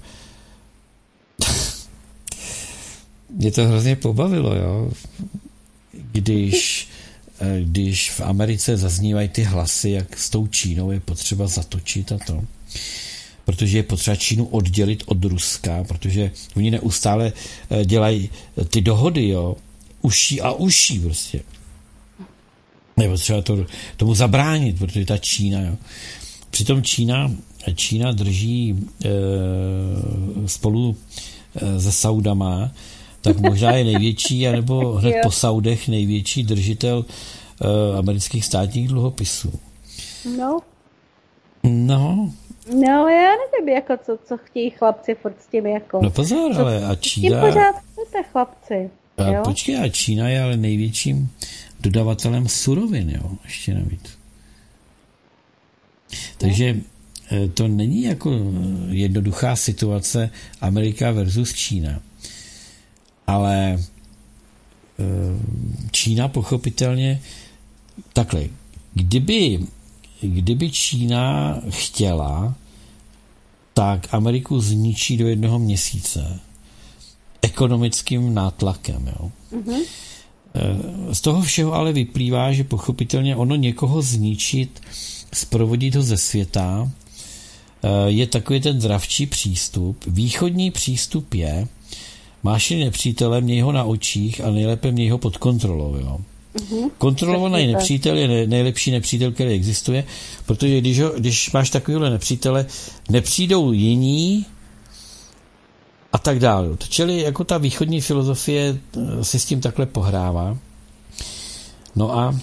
mě to hrozně pobavilo, jo, když když v Americe zaznívají ty hlasy, jak s tou Čínou je potřeba zatočit a to, protože je potřeba Čínu oddělit od Ruska, protože oni neustále dělají ty dohody, jo, uší a uší prostě. Je potřeba to, tomu zabránit, protože ta Čína, jo. Přitom Čína, Čína drží e, spolu e, se Saudama, tak možná je největší, anebo hned po Saudech největší držitel e, amerických státních dluhopisů. No. No. No, já nevím, jako co, co chtějí chlapci furt s tím jako... No pozor, co, ale a Čína... S tím pořád chcete, chlapci. A jo? počkej, a Čína je ale největším dodavatelem surovin, jo, ještě navíc. Takže to není jako jednoduchá situace Amerika versus Čína. Ale Čína pochopitelně takhle, kdyby, kdyby Čína chtěla, tak Ameriku zničí do jednoho měsíce ekonomickým nátlakem. Jo. Mm-hmm. Z toho všeho ale vyplývá, že pochopitelně ono někoho zničit, zprovodit ho ze světa, je takový ten zdravčí přístup. Východní přístup je, máš-li nepřítele, měj ho na očích a nejlépe měj ho pod kontrolou. Jo. Mm-hmm. Kontrolovaný nepřítel je nejlepší nepřítel, který existuje, protože když, ho, když máš takovýhle nepřítele, nepřijdou jiní a tak dále. Čili jako ta východní filozofie si s tím takhle pohrává. No a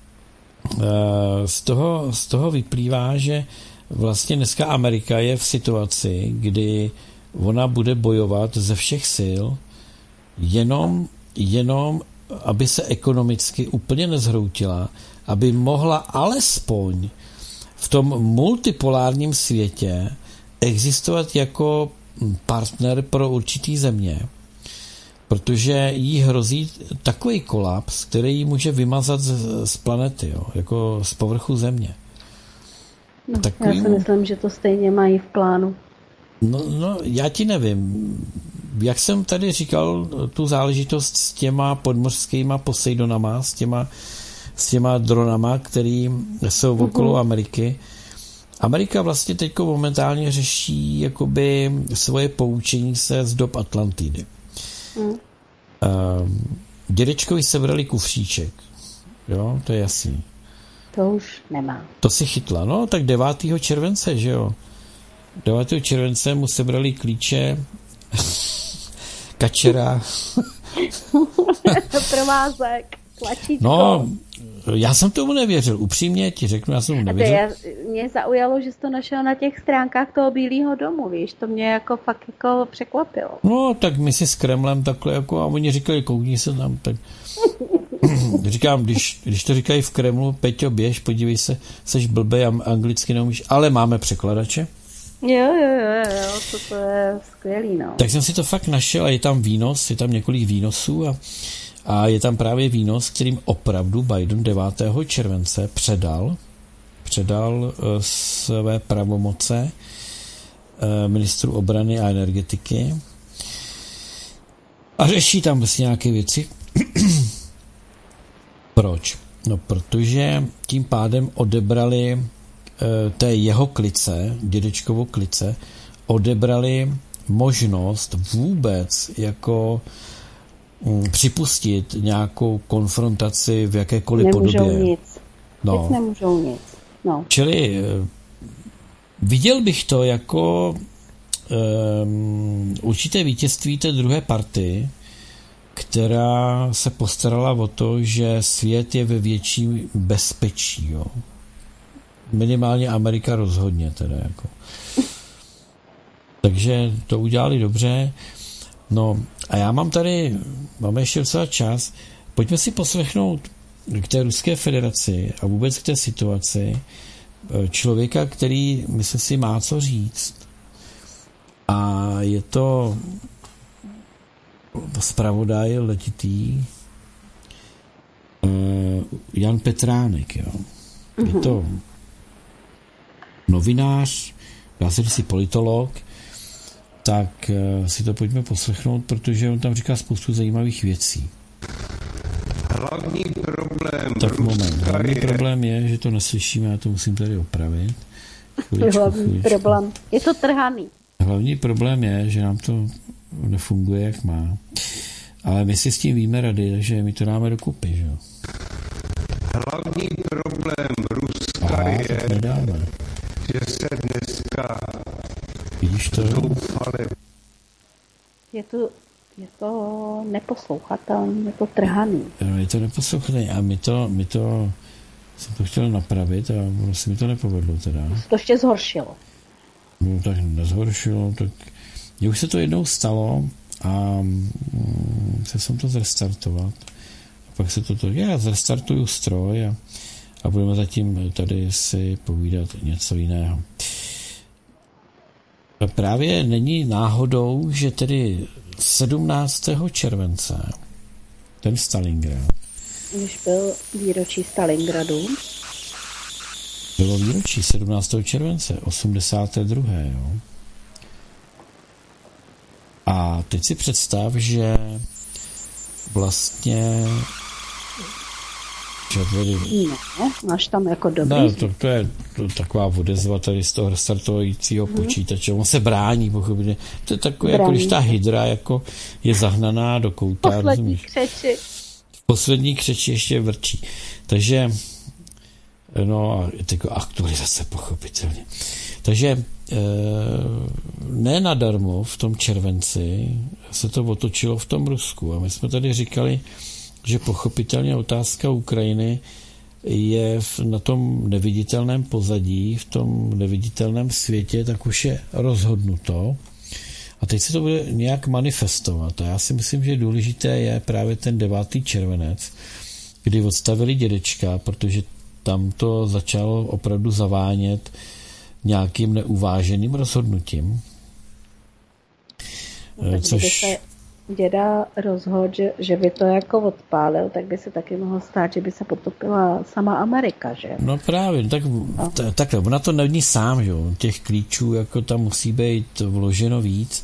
z toho, z toho vyplývá, že vlastně dneska Amerika je v situaci, kdy ona bude bojovat ze všech sil jenom, jenom aby se ekonomicky úplně nezhroutila, aby mohla alespoň v tom multipolárním světě existovat jako partner pro určitý země, protože jí hrozí takový kolaps, který jí může vymazat z, z planety, jo, jako z povrchu země. No, takový... Já si myslím, že to stejně mají v plánu. No, no, já ti nevím. Jak jsem tady říkal, tu záležitost s těma podmořskýma Poseidonama, s těma, s těma dronama, který jsou uh-huh. okolo Ameriky. Amerika vlastně teď momentálně řeší jakoby svoje poučení se z dob Atlantidy. Uh. Uh, dědečkovi sebrali kufříček. Jo, to je jasný. To už nemá. To si chytla. No, tak devátého července, že jo. devátého července mu sebrali klíče kačera. Provázek, tlačítko. No, já jsem tomu nevěřil. Upřímně ti řeknu, já jsem tomu nevěřil. Já, mě zaujalo, že jsi to našel na těch stránkách toho Bílého domu, víš. To mě jako fakt jako překvapilo. No, tak my si s Kremlem takhle jako, a oni říkali, koukni se tam, tak říkám, když, když to říkají v Kremlu, Peťo, běž, podívej se, seš blbej a anglicky neumíš, ale máme překladače. Jo, jo, jo, jo, to, to je skvělý, no. Tak jsem si to fakt našel a je tam výnos, je tam několik výnosů a, a je tam právě výnos, kterým opravdu Biden devátého července předal, předal uh, své pravomoce uh, ministru obrany a energetiky a řeší tam vlastně nějaké věci. Proč? No, protože tím pádem odebrali uh, té jeho klice, dědečkovo klice, odebrali možnost vůbec jako um, připustit nějakou konfrontaci v jakékoliv nemůžou podobě. Nic. No. Nic nemůžou nic. No. Čili uh, viděl bych to jako um, určité vítězství té druhé party, která se postarala o to, že svět je ve větším bezpečí. Jo. Minimálně Amerika rozhodně teda jako. Takže to udělali dobře. No a já mám tady, máme ještě docela čas, pojďme si poslechnout k té Ruské federaci a vůbec k té situaci člověka, který, myslím si, má co říct. A je to zpravodaj letitý Jan Petránek. Jo. Je to novinář, dá se říct politolog, tak si to pojďme poslechnout, protože on tam říká spoustu zajímavých věcí. Hlavní Hlavní problém Tak moment, hlavní je... problém je, že to neslyšíme, já to musím tady opravit. Chvíličku, hlavní chvíličku. problém. Je to trhaný. Hlavní problém je, že nám to nefunguje, jak má. Ale my si s tím víme rady, takže my to dáme dokupy, že jo? Hlavní problém Ruska Aha, je, nedáme. že se dneska Vidíš to? doufali. Je to, je to neposlouchatelný, je to trhaný. No, je to neposlouchatelný a my to, my to, jsem to chtěl napravit a vlastně mi to nepovedlo teda. To ještě zhoršilo. No tak nezhoršilo, tak mně už se to jednou stalo a mm, se jsem to zrestartovat. A pak se to, to já zrestartuju stroj a, a budeme zatím tady si povídat něco jiného. A právě není náhodou, že tedy sedmnáctého července ten Stalingrad. Když byl výročí Stalingradu. Bylo výročí sedmnáctého července, osmdesátého druhého Jo. A teď si představ, že vlastně že tady... Ne, máš tam jako dobrý. Ne, to, to je to, taková odezva tady z toho restartujícího hmm. počítače. On se brání, pochopitelně. To je takové, brání. Jako když ta hydra jako je zahnaná do kouta. Poslední křeči. V poslední křeči ještě vrčí. Takže no a jako aktualizace pochopitelně. Takže ne nadarmo v tom červenci se to otočilo v tom Rusku. A my jsme tady říkali, že pochopitelně otázka Ukrajiny je na tom neviditelném pozadí, v tom neviditelném světě, tak už je rozhodnuto. A teď se to bude nějak manifestovat. A já si myslím, že důležité je právě ten devátý červenec, kdy odstavili dědečka, protože tam to začalo opravdu zavánět nějakým neuváženým rozhodnutím. No, což... děda rozhodl, že, že by to jako odpálil, tak by se taky mohlo stát, že by se potopila sama Amerika, že? No právě, tak, no. t- takhle, ona to není sám, že jo, těch klíčů jako tam musí být vloženo víc,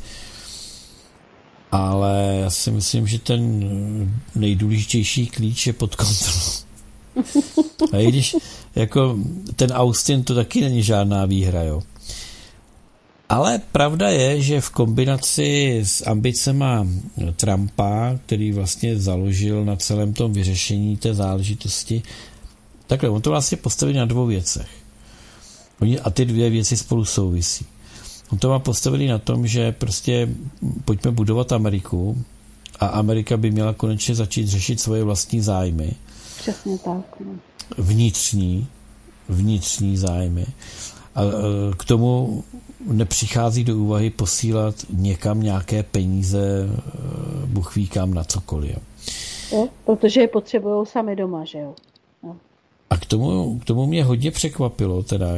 ale já si myslím, že ten nejdůležitější klíč je pod kontrolou. A i když jako ten Austin to taky není žádná výhra, jo. Ale pravda je, že v kombinaci s ambicema Trumpa, který vlastně založil na celém tom vyřešení té záležitosti, takhle, on to vlastně postaví na dvou věcech. A ty dvě věci spolu souvisí. On to má postavený na tom, že prostě pojďme budovat Ameriku a Amerika by měla konečně začít řešit svoje vlastní zájmy. Přesně tak. No. Vnitřní, vnitřní zájmy. A k tomu nepřichází do úvahy posílat někam nějaké peníze, Bůh ví kam, na cokoliv. Jo, protože je potřebujou sami doma, že jo. No. A k tomu, k tomu mě hodně překvapilo teda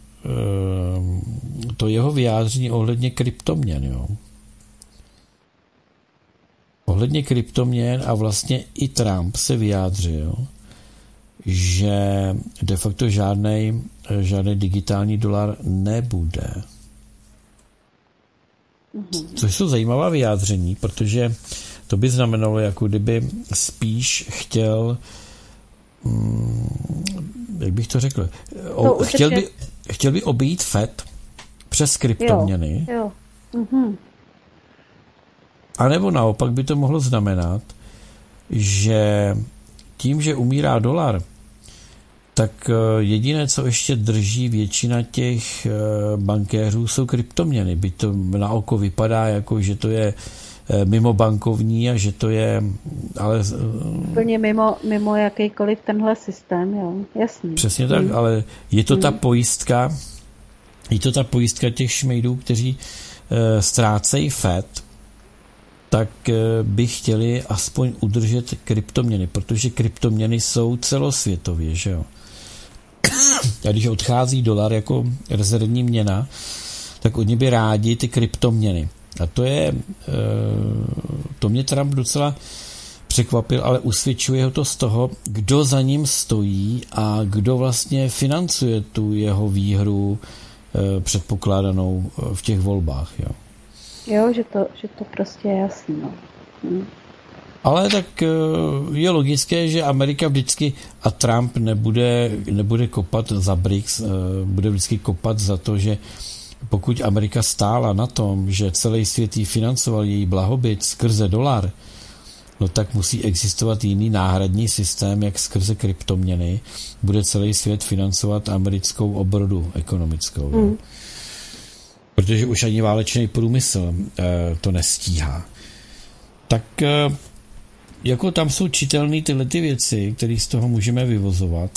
to jeho vyjádření ohledně kryptoměn, jo. Ohledně kryptoměn a vlastně i Trump se vyjádřil, že de facto žádnej, žádný digitální dolar nebude. Mm-hmm. Což jsou zajímavá vyjádření, protože to by znamenalo, jako kdyby spíš chtěl, hmm, jak bych to řekl, o, chtěl, by, chtěl by obejít Fed přes kryptoměny. Jo, jo. Mm-hmm. A nebo naopak by to mohlo znamenat, že tím, že umírá dolar, tak jediné, co ještě drží většina těch bankéřů, jsou kryptoměny. Byť to na oko vypadá, jako že to je mimo bankovní a že to je... ale úplně mimo, mimo jakýkoliv tenhle systém, jo, jasný. Přesně tak, hmm. ale je to ta pojistka, je to ta pojistka těch šmejdů, kteří e, ztrácejí Fed, tak by chtěli aspoň udržet kryptoměny, protože kryptoměny jsou celosvětově, že jo. A když odchází dolar jako rezervní měna, tak oni by rádi ty kryptoměny. A to je, to mě Trump docela překvapil, ale usvědčuje ho to z toho, kdo za ním stojí a kdo vlastně financuje tu jeho výhru předpokládanou v těch volbách, jo. Jo, že to, že to prostě je jasný, no. Hm. Ale tak je logické, že Amerika vždycky a Trump nebude, nebude kopat za B R I C S, bude vždycky kopat za to, že pokud Amerika stála na tom, že celý svět jí financoval její blahobyt skrze dolar, no tak musí existovat jiný náhradní systém, jak skrze kryptoměny bude celý svět financovat americkou obrodu ekonomickou. Mm. Protože už ani válečný průmysl eh, to nestíhá. Tak eh, jako tam jsou čitelné tyhle ty věci, které z toho můžeme vyvozovat.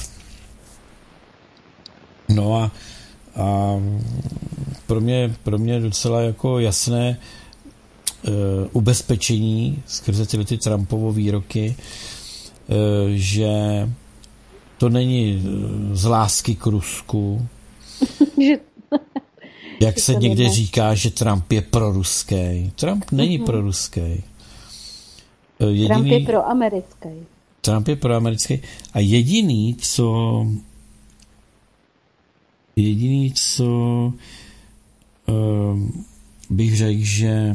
No a, a pro mě, pro mě docela jako jasné uh, ubezpečení skrze tyhle ty Trumpovo výroky, uh, že to není z lásky k Rusku, jak se někde říká, že Trump je proruský. Trump není uh-huh. proruský. Jediný, Trump je proamerický. Trump je proamerický. A jediný, co jediný, co uh, bych řekl, že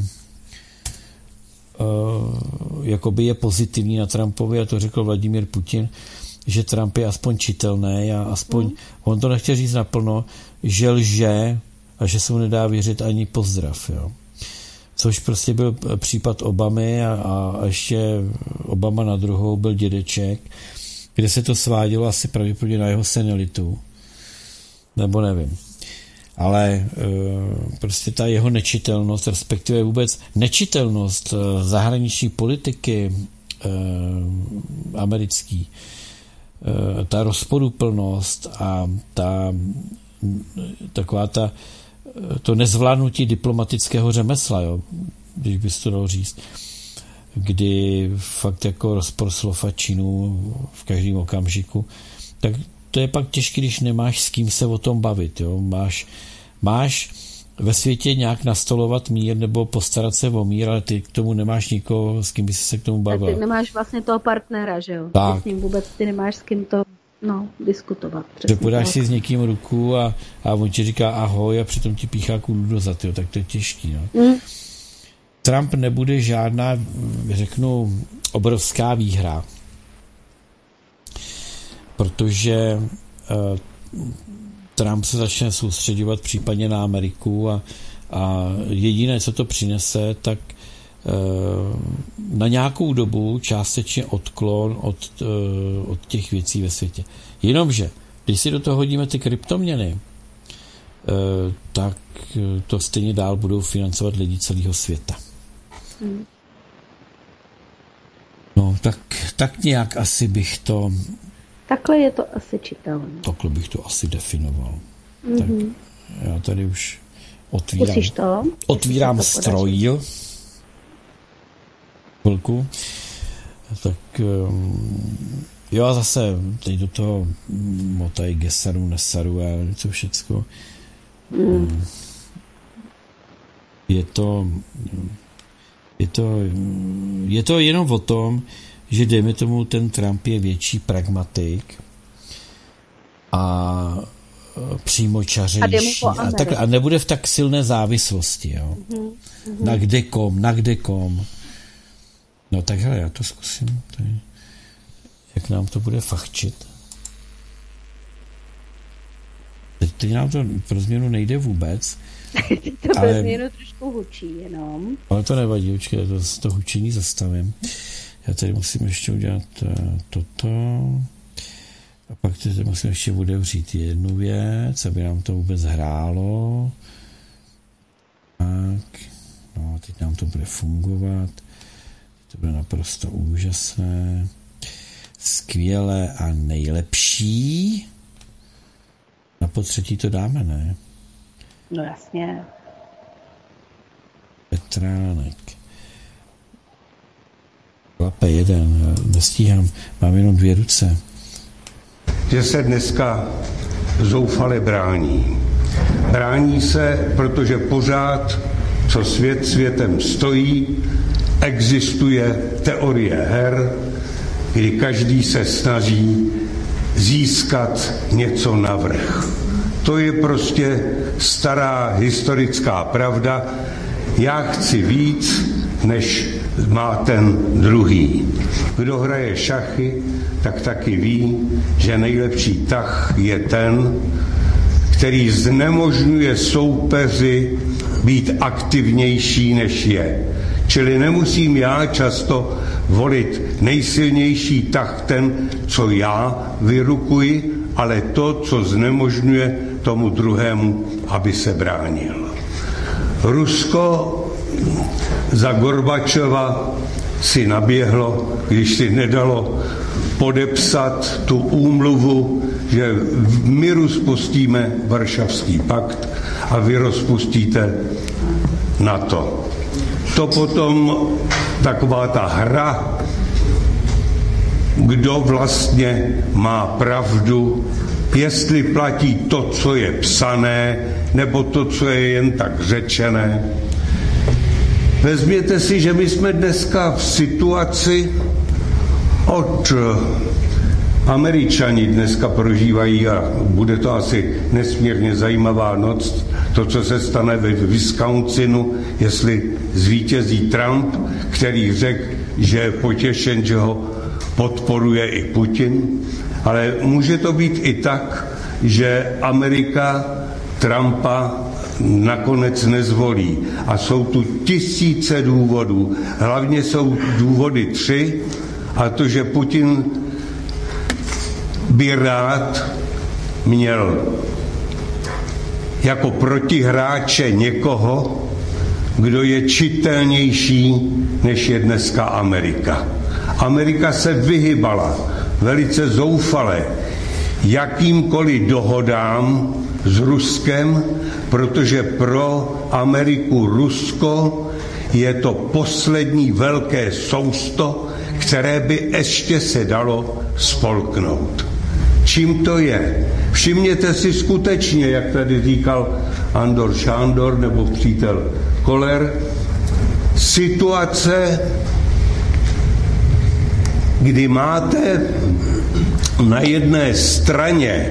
uh, jakoby je pozitivní na Trumpovi, a to řekl Vladimír Putin, že Trump je aspoň čitelný a aspoň, hmm. on to nechtěl říct naplno, že lže a že se mu nedá věřit ani pozdrav, jo. Což prostě byl případ Obamy a, a ještě Obama na druhou byl dědeček, kde se to svádělo asi pravděpodobně na jeho senilitu. Nebo nevím. Ale e, prostě ta jeho nečitelnost, respektive vůbec nečitelnost e, zahraniční politiky e, americký, e, ta rozporuplnost a ta taková ta to nezvládnutí diplomatického řemesla, jo, když bys to dal říct, kdy fakt jako rozproslo fačinu v každém okamžiku, tak to je pak těžké, když nemáš s kým se o tom bavit, jo, máš, máš ve světě nějak nastolovat mír nebo postarat se o mír, ale ty k tomu nemáš nikoho, s kým by se k tomu bavil. A ty nemáš vlastně toho partnera, že jo? Tak. Ty s ním vůbec ty nemáš s kým to no, diskutovat. Že podáš si s někým ruku a, a on ti říká ahoj a přitom ti píchá kůl do zad, jo, tak to je těžký. No. Mm. Trump nebude žádná, řeknu, obrovská výhra, protože uh, Trump se začne soustředovat případně na Ameriku a, a jediné, co to přinese, tak uh, na nějakou dobu částečně odklon od, uh, od těch věcí ve světě. Jenomže, když si do toho hodíme ty kryptoměny, uh, tak to stejně dál budou financovat lidi celého světa. Hmm. No, tak, tak nějak asi bych to... Takhle je to asi čitelné. Takhle bych to asi definoval. Mm-hmm. Tak já tady už otvírám, to? otvírám stroj. Chvilku. Tak jo, a zase teď do toho motají gesaru, nesaru a něco všecko. Mm. Je to je to je to jenom o tom, že dejme tomu ten Trump je větší pragmatik a přímočařejší a, a, tak, a nebude v tak silné závislosti, jo. Mm-hmm. Na kdekom, na kdekom. No tak hele, já to zkusím tady, jak nám to bude fachčit. Teď, teď nám to pro změnu nejde vůbec. to pro ale, změnu trošku hučí jenom. Ale to nevadí, počkej, to, to hučení zastavím. Já tady musím ještě udělat uh, toto. A pak tady musím ještě otevřít jednu věc, aby nám to vůbec hrálo. Tak. No, teď nám to bude fungovat. To bude naprosto úžasné. Skvělé a nejlepší. Na potřetí to dáme, ne? No jasně. Petránek. Lape jeden, nestíhám, mám jenom dvě ruce. Že se dneska zoufale brání. Brání se, protože pořád, co svět světem stojí, existuje teorie her, kdy každý se snaží získat něco navrch. To je prostě stará historická pravda. Já chci víc, než má ten druhý. Kdo hraje šachy, tak taky ví, že nejlepší tah je ten, který znemožňuje soupeři být aktivnější, než je. Čili nemusím já často volit nejsilnější tah ten, co já vyrukuji, ale to, co znemožňuje tomu druhému, aby se bránil. Rusko za Gorbačova si naběhlo, když si nedalo podepsat tu úmluvu, že my rozpustíme Varšavský pakt a vy rozpustíte NATO. To potom taková ta hra, kdo vlastně má pravdu, jestli platí to, co je psané, nebo to, co je jen tak řečené. Vezměte si, že my jsme dneska v situaci, od Američani dneska prožívají, a bude to asi nesmírně zajímavá noc, to, co se stane ve Wisconsinu, jestli zvítězí Trump, který řekl, že je potěšen, že ho podporuje i Putin, ale může to být i tak, že Amerika Trumpa nakonec nezvolí. A jsou tu tisíce důvodů. Hlavně jsou důvody tři, a to, že Putin by rád měl jako protihráče někoho, kdo je čitelnější, než je dneska Amerika. Amerika se vyhybala velice zoufale jakýmkoliv dohodám s Ruskem, protože pro Ameriku Rusko je to poslední velké sousto, které by ještě se dalo spolknout. Čím to je? Všimněte si skutečně, jak tady říkal Andor Šándor nebo přítel Koller, situace, kdy máte na jedné straně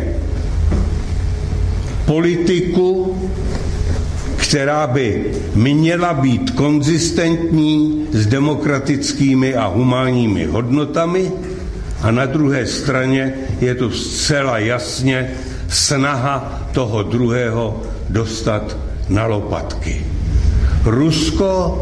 politiku, která by měla být konzistentní s demokratickými a humánními hodnotami, a na druhé straně je to zcela jasně snaha toho druhého dostat na lopatky. Rusko,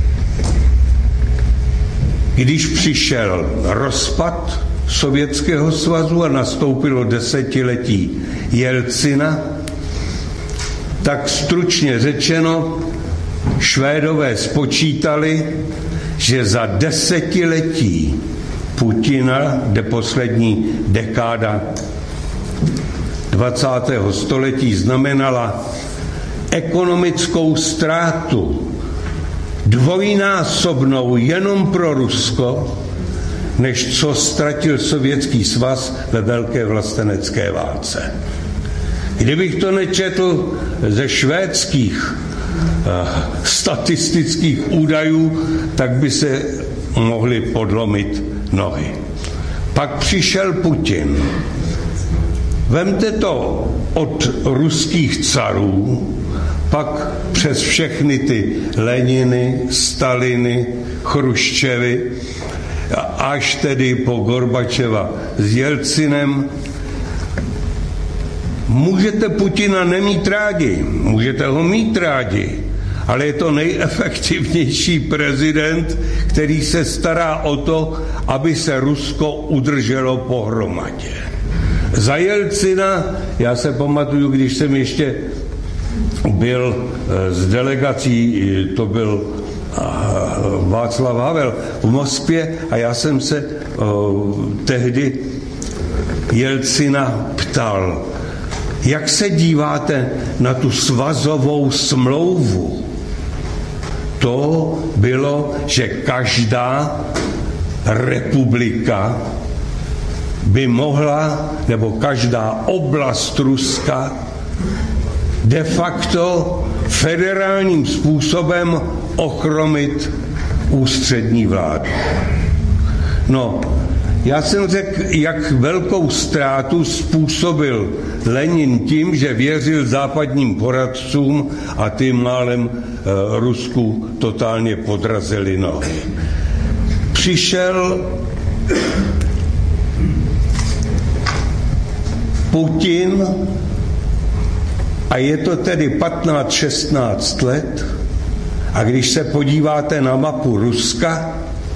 když přišel rozpad Sovětského svazu a nastoupilo desetiletí Jelcina, tak stručně řečeno Švédové spočítali, že za desetiletí Putina, kde poslední dekáda dvacátého století znamenala ekonomickou ztrátu dvojnásobnou jenom pro Rusko, než co ztratil Sovětský svaz ve velké vlastenecké válce. Kdybych to nečetl ze švédských uh, statistických údajů, tak by se mohli podlomit nohy. Pak přišel Putin. Vemte to od ruských carů, pak přes všechny ty Leniny, Staliny, Chruščevy, až tedy po Gorbačeva s Jelcinem. Můžete Putina nemít rádi, můžete ho mít rádi, ale je to nejefektivnější prezident, který se stará o to, aby se Rusko udrželo pohromadě. Za Jelcina, já se pamatuju, když jsem ještě byl z delegací, to byl Václav Havel v Moskvě, a já jsem se uh, tehdy Jelcina ptal, jak se díváte na tu svazovou smlouvu. To bylo, že každá republika by mohla, nebo každá oblast Ruska de facto federálním způsobem ochromit ústřední vládu. No, Já jsem řekl, jak velkou ztrátu způsobil Lenin tím, že věřil západním poradcům a tím málem e, Rusku totálně podrazili nohy. Přišel Putin a je to tedy patnáct šestnáct let a když se podíváte na mapu Ruska,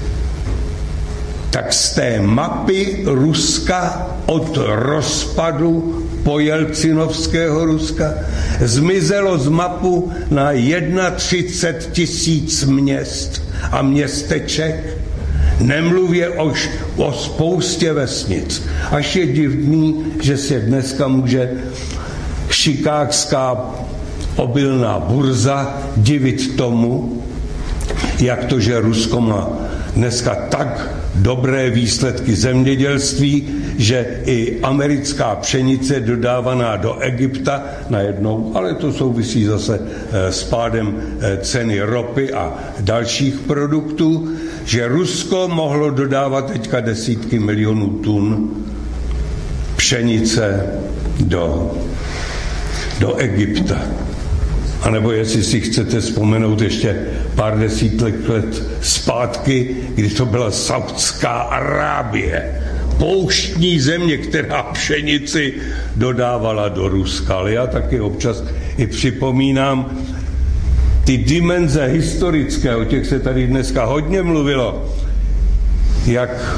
tak z té mapy Ruska od rozpadu pojelcinovského Ruska zmizelo z mapu na třicet jedna tisíc měst a městeček, nemluvě o, o spoustě vesnic. Až je divný, že se dneska může Chicagská obilná burza divit tomu, jak to, že Rusko má dneska tak dobré výsledky zemědělství, že i americká pšenice dodávaná do Egypta najednou, ale to souvisí zase s pádem ceny ropy a dalších produktů, že Rusko mohlo dodávat teďka desítky milionů tun pšenice do, do Egypta. A nebo jestli si chcete vzpomenout ještě pár desítek let zpátky, kdy to byla Saudská Arábie, pouštní země, která pšenici dodávala do Ruska. Ale já taky občas i připomínám ty dimenze historické, o těch se tady dneska hodně mluvilo, jak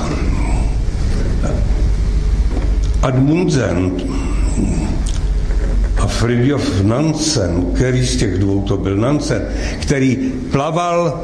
Amundsen a Fridtjof Nansen, který z těch dvou to byl Nansen, který plaval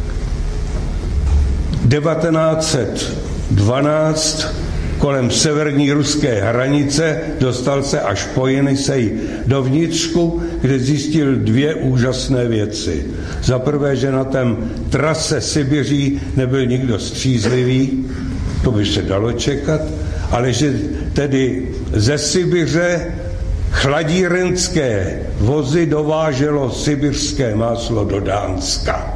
devatenáct set dvanáct kolem severní ruské hranice, dostal se až po Jenisej do vnitřku, kde zjistil dvě úžasné věci. Za prvé, že na tém trase Sibiří nebyl nikdo střízlivý, to by se dalo čekat, ale že tedy ze Sibiře chladírenské vozy dováželo sibirské máslo do Dánska.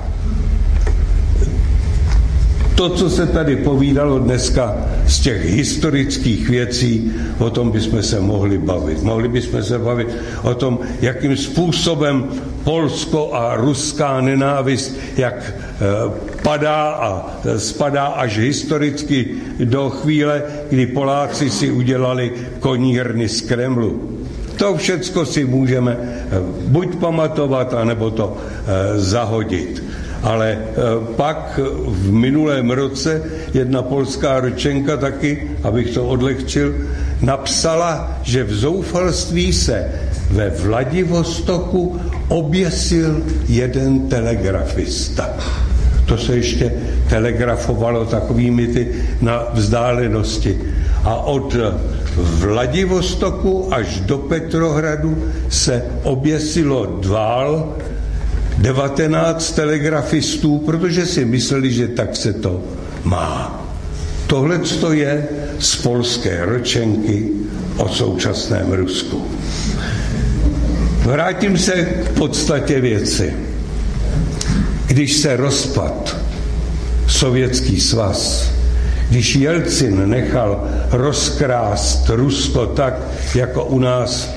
To, co se tady povídalo dneska z těch historických věcí, o tom bychom se mohli bavit. Mohli bychom se bavit o tom, jakým způsobem Polsko a ruská nenávist, jak padá a spadá až historicky do chvíle, kdy Poláci si udělali konírny z Kremlu. To všecko si můžeme buď pamatovat, anebo to zahodit. Ale pak v minulém roce jedna polská ročenka taky, abych to odlehčil, napsala, že v zoufalství se ve Vladivostoku oběsil jeden telegrafista. To se ještě telegrafovalo takovými ty na vzdálenosti. A od Vladivostoku až do Petrohradu se oběsilo dvál devatenáct telegrafistů, protože si mysleli, že tak se to má. Tohle to je z polské ročenky o současném Rusku. Vrátím se k podstatě věci. Když se rozpad Sovětský svaz, když Jelcin nechal rozkrást Rusko tak, jako u nás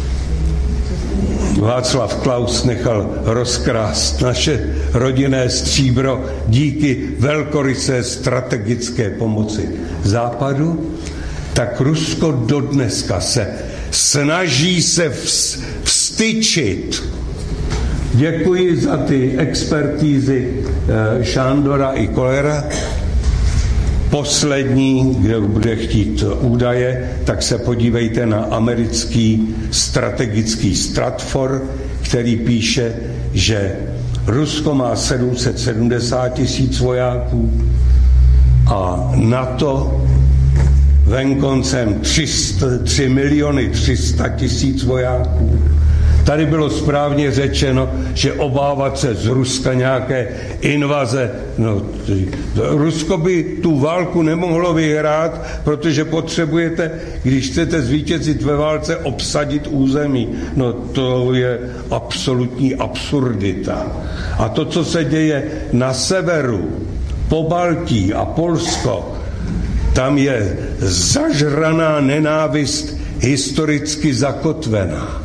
Václav Klaus nechal rozkrást naše rodinné stříbro díky velkorysé strategické pomoci Západu, tak Rusko dodneska se snaží se vstyčit. Děkuji za ty expertízy e, Šándora i Kollera. Poslední, kdo bude chtít údaje, tak se podívejte na americký strategický Stratfor, který píše, že Rusko má sedm set sedmdesát tisíc vojáků a NATO venkoncem tři miliony tři sta tisíc vojáků. Tady bylo správně řečeno, že obávat se z Ruska nějaké invaze. No, Rusko by tu válku nemohlo vyhrát, protože potřebujete, když chcete zvítězit ve válce, obsadit území. No to je absolutní absurdita. A to, co se děje na severu, Pobaltí a Polsko, tam je zažraná nenávist historicky zakotvená.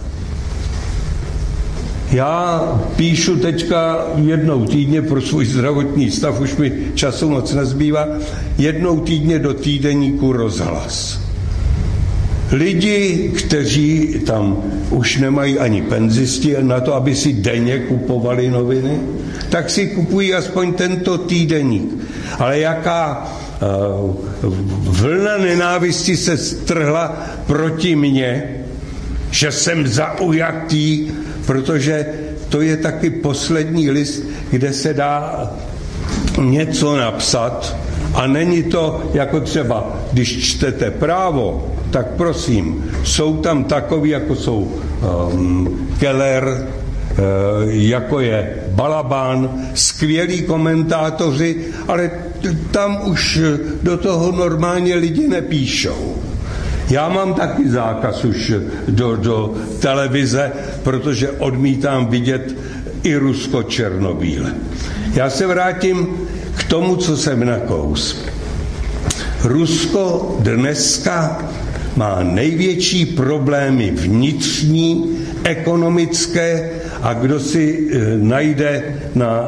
Já píšu teďka jednou týdně pro svůj zdravotní stav, už mi času moc nezbývá, jednou týdně do týdeníku Rozhlas. Lidi, kteří tam už nemají ani penzisti na to, aby si denně kupovali noviny, tak si kupují aspoň tento týdeník. Ale jaká uh, vlna nenávisti se strhla proti mně, že jsem zaujatý, protože to je taky poslední list, kde se dá něco napsat a není to jako třeba, když čtete Právo, tak prosím, jsou tam takoví, jako jsou um, Keller, uh, jako je Balabán, skvělí komentátoři, ale t- tam už do toho normálně lidi nepíšou. Já mám taky zákaz už do, do televize, protože odmítám vidět i Rusko černobíle. Já se vrátím k tomu, co jsem nakous. Rusko dneska má největší problémy vnitřní, ekonomické a kdo si e, najde na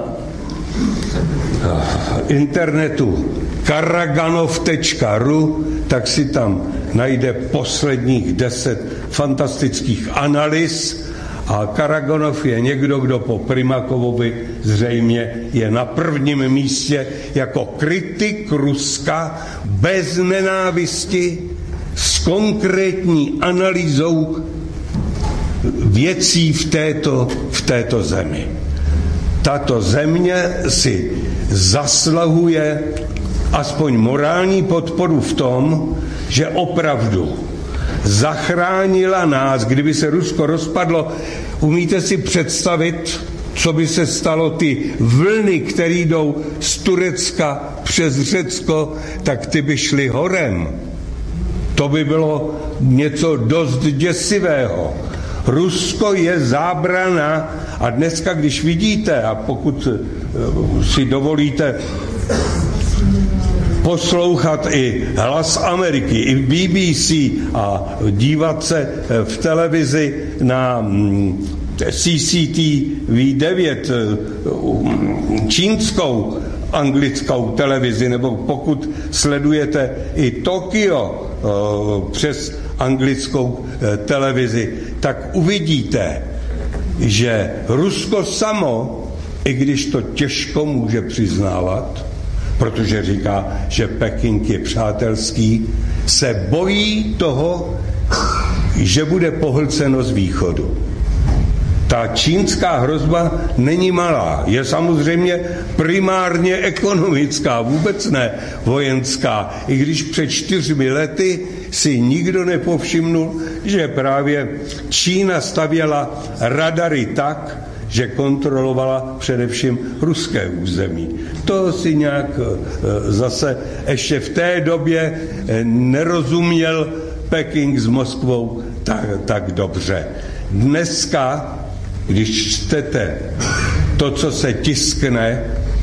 e, internetu karaganov tečka ru, tak si tam najde posledních deset fantastických analýz a Karaganov je někdo, kdo po Primakovovi zřejmě je na prvním místě jako kritik Ruska bez nenávisti s konkrétní analýzou věcí v této, v této zemi. Tato země si zasluhuje aspoň morální podporu v tom, že opravdu zachránila nás. Kdyby se Rusko rozpadlo, umíte si představit, co by se stalo, ty vlny, které jdou z Turecka přes Řecko, tak ty by šly horem. To by bylo něco dost děsivého. Rusko je zábrana a dneska, když vidíte, a pokud si dovolíte poslouchat i Hlas Ameriky, i B B C a dívat se v televizi na C C T V devět, čínskou anglickou televizi, nebo pokud sledujete i Tokio přes anglickou televizi, tak uvidíte, že Rusko samo, i když to těžko může přiznávat, protože říká, že Peking je přátelský, se bojí toho, že bude pohlceno z východu. Ta čínská hrozba není malá, je samozřejmě primárně ekonomická, vůbec ne vojenská. I když před čtyřmi lety si nikdo nepovšimnul, že právě Čína stavěla radary tak, že kontrolovala především ruské území. To si nějak zase ještě v té době nerozuměl Peking s Moskvou tak, tak dobře. Dneska, když čtete to, co se tiskne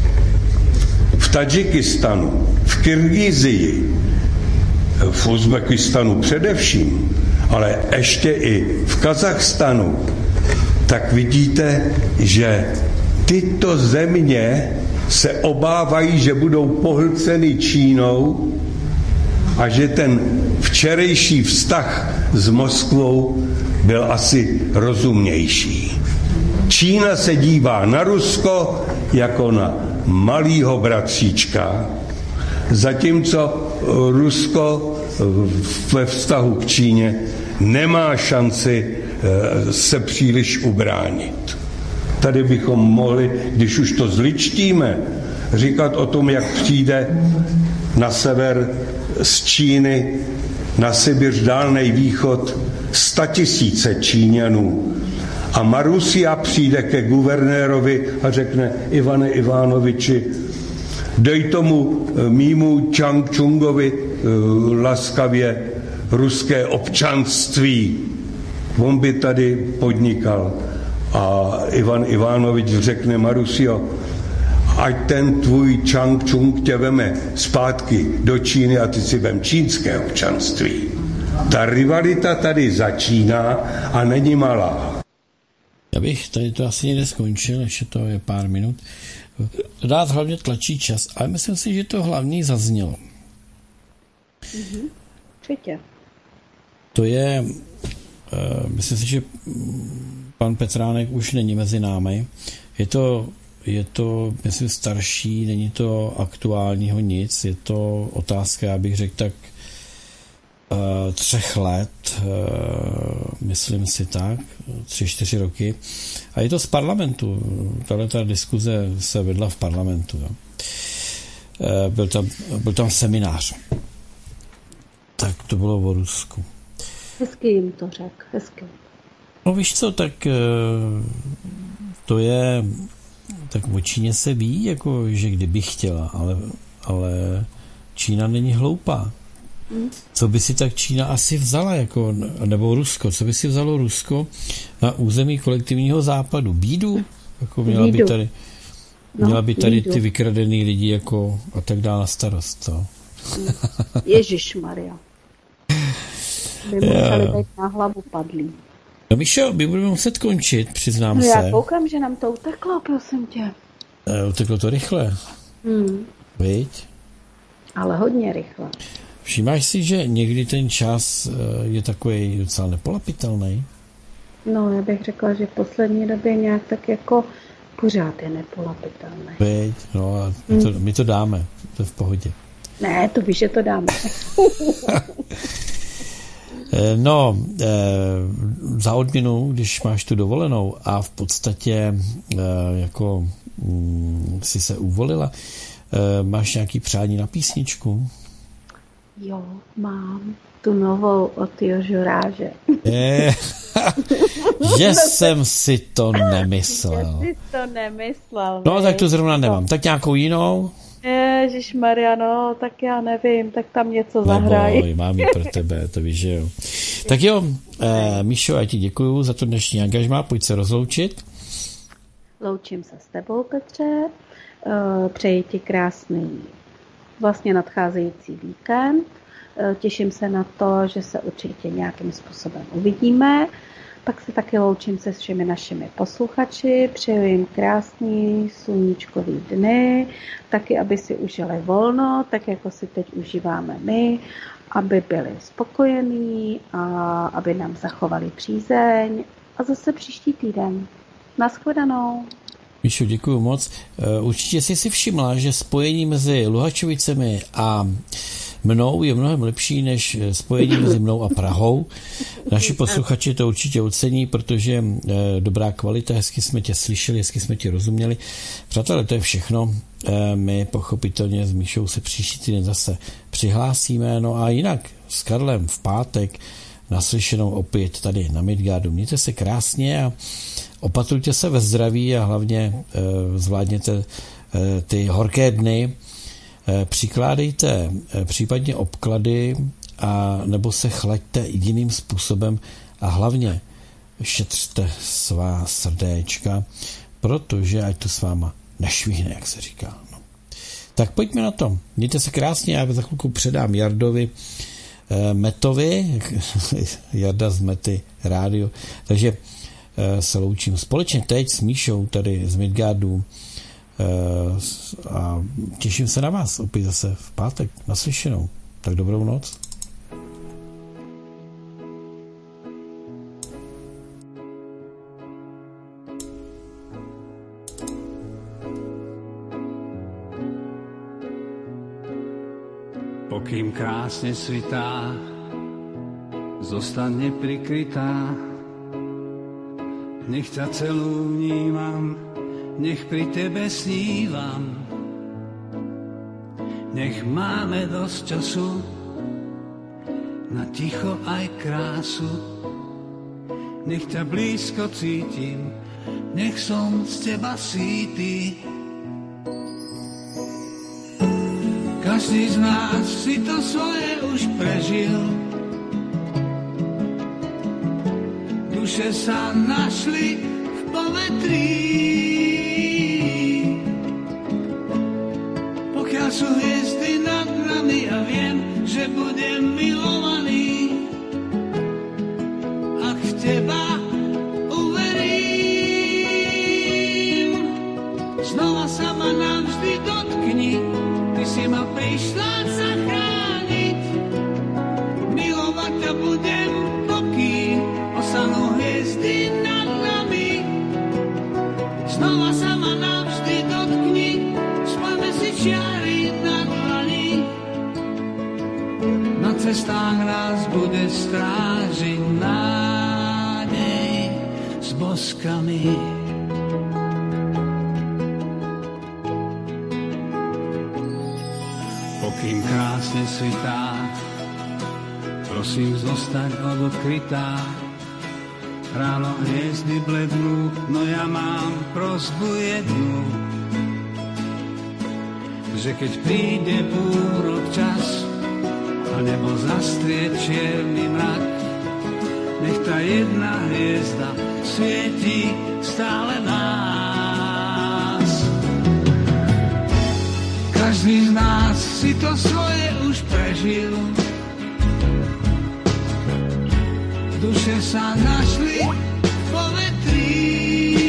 v Tadžikistanu, v Kyrgyzii, v Uzbekistanu především, ale ještě i v Kazachstanu, tak vidíte, že tyto země se obávají, že budou pohlceny Čínou a že ten včerejší vztah s Moskvou byl asi rozumnější. Čína se dívá na Rusko jako na malýho bratříčka, zatímco Rusko ve vztahu k Číně nemá šanci se příliš ubránit. Tady bychom mohli, když už to zličtíme, říkat o tom, jak přijde na sever z Číny, na Sibiř, Dálnej východ, statisíce Číňanů. A Marusia přijde ke guvernérovi a řekne: Ivane Ivanoviči, dej tomu mýmu Čang Čungovi laskavě ruské občanství. On by tady podnikal. A Ivan Ivanovič řekne: Marusio, ať ten tvůj Chang Chung tě veme zpátky do Číny a ty si vem čínské občanství. Ta rivalita tady začíná a není malá. Já bych tady to asi někde skončil, ještě to je pár minut. Rád hlavně tlačí čas, ale myslím si, že to hlavní zaznělo. Mhm. Určitě. To je, uh, myslím si, že pan Petránek už není mezi námi. Je to, je to, myslím, starší, není to aktuálního nic, je to otázka, já bych řekl tak uh, třech let, uh, myslím si tak, tři, čtyři roky. A je to z parlamentu. Tahle ta diskuze se vedla v parlamentu. Jo. Uh, byl tam, byl tam seminář. Tak to bylo o Rusku. Hezky jim to řekl, hezky. No víš co, tak to je, tak o Číně se ví, jako, že kdyby chtěla, ale, ale Čína není hloupá. Hmm. Co by si tak Čína asi vzala, jako, nebo Rusko, co by si vzalo Rusko na území kolektivního západu? Bídu? Jako měla by tady, měla by tady ty vykradený lidi jako a tak dále na starost. To. Ježišmarja. By museli být na hlavu padlí. No Míšo, my budeme muset končit, přiznám no, se. Já koukám, že nám to uteklo, prosím tě. E, uteklo to rychle. Hmm. Viď? Ale hodně rychle. Všimáš si, že někdy ten čas je takový docela nepolapitelný? No, já bych řekla, že v poslední době nějak tak jako pořád je nepolapitelný. Viď? No a my to, my to dáme, to je v pohodě. Ne, to víš, že to dáme. No, e, za odměnu, když máš tu dovolenou a v podstatě e, jako mm, si se uvolila, e, máš nějaký přání na písničku? Jo, mám tu novou od Jožoráže. Je, že jsem si to nemyslel. Že jsi to nemyslel. No, tak to zrovna nemám. Tak nějakou jinou? Ježišmarja, no, tak já nevím, tak tam něco zahrají. Neboj, mám ji pro tebe, to víš, že jo. Tak jo, eh, Míšo, já ti děkuju za to dnešní angažmá, pojď se rozloučit. Loučím se s tebou, Petře, eh, přeji ti krásný vlastně nadcházející víkend, eh, těším se na to, že se určitě nějakým způsobem uvidíme. Pak se taky loučím se s všemi našimi posluchači, přeju jim krásný sluníčkový dny, taky aby si užili volno, tak jako si teď užíváme my, aby byli spokojení a aby nám zachovali přízeň. A zase příští týden. Nashledanou. Míšo, děkuju moc. Určitě jsi si všimla, že spojení mezi Luhačovicemi a mnou je mnohem lepší než spojení mezi mnou a Prahou. Naši posluchači to určitě ocení, protože dobrá kvalita, hezky jsme tě slyšeli, hezky jsme tě rozuměli. Přátelé, to je všechno. My pochopitelně s Míšou se příští týden zase přihlásíme. No a jinak s Karlem v pátek naslyšenou opět tady na Midgardu. Mějte se krásně a opatrujte se ve zdraví a hlavně zvládněte ty horké dny. Přikládejte případně obklady a nebo se chlaďte jiným způsobem a hlavně šetřte svá srdéčka, protože ať to s váma nešvihne, jak se říká. No. Tak pojďme na to. Mějte se krásně, já za chvilku předám Jardovi eh, Metovi, Jarda z Mety rádio, takže eh, se loučím společně teď s Míšou tady z Midgardu a těším se na vás opět zase v pátek naslyšenou. Tak dobrou noc. Pokým krásne svitá, zostane prikrytá. Nech ťa celú vnímam, nech pri tebe snívam, nech máme dosť času na ticho aj krásu. Nech ťa blízko cítim, nech som z teba sýty. Každý z nás si to svoje už prežil, duše sa našli v povetrí. sú hviezdy nad nami a viem, že budem milovaný. Ak v teba uverím, znova sa ma navždy dotkni, ty si ma prišla zachrániť. Milovať ťa budem, pokým ostanú hviezdy nad nami. Znova sa ma navždy dotkni, spojme si čiary na dlani. Na cestách nás bude strážiť nádej s boskami. Pokým krásne svitá, prosím zostať odkrytá. Ráno hviezdy blednú, no ja mám prosbu jednu, že keď príde búrok čas a nebo zastrie čierny mrak, nech tá jedna hviezda svieti stále nás. Každý z nás si to svoje už prežil, duše sa našli po vetri.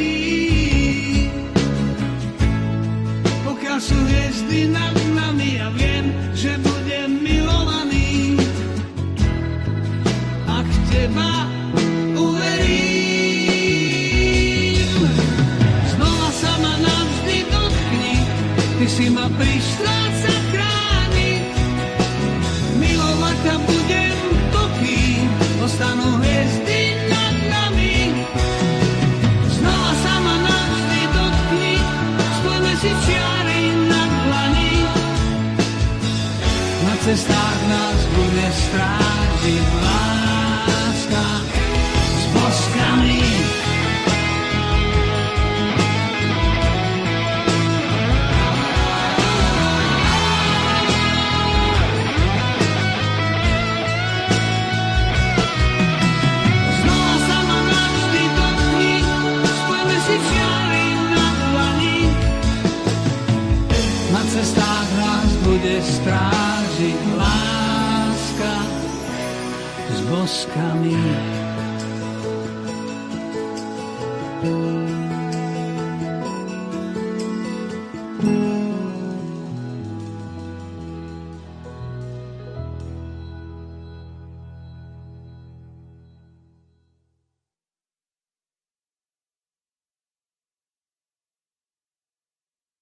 Pokiaľ sú hviezdy nad nami, ja viem, že budem milovaný. Ak v teba uverím, znova sa ma navždy dotkni, ty si ma prišla zachrániť. Milovať ťa budem, pokým ostanú hviezdy nad nami. Znova sa ma navždy dotkni, spojme si čiary na dlani. Na cestách nás bude strážiť láska s boskami. Na cestách nás bude strážiť láska s boskami.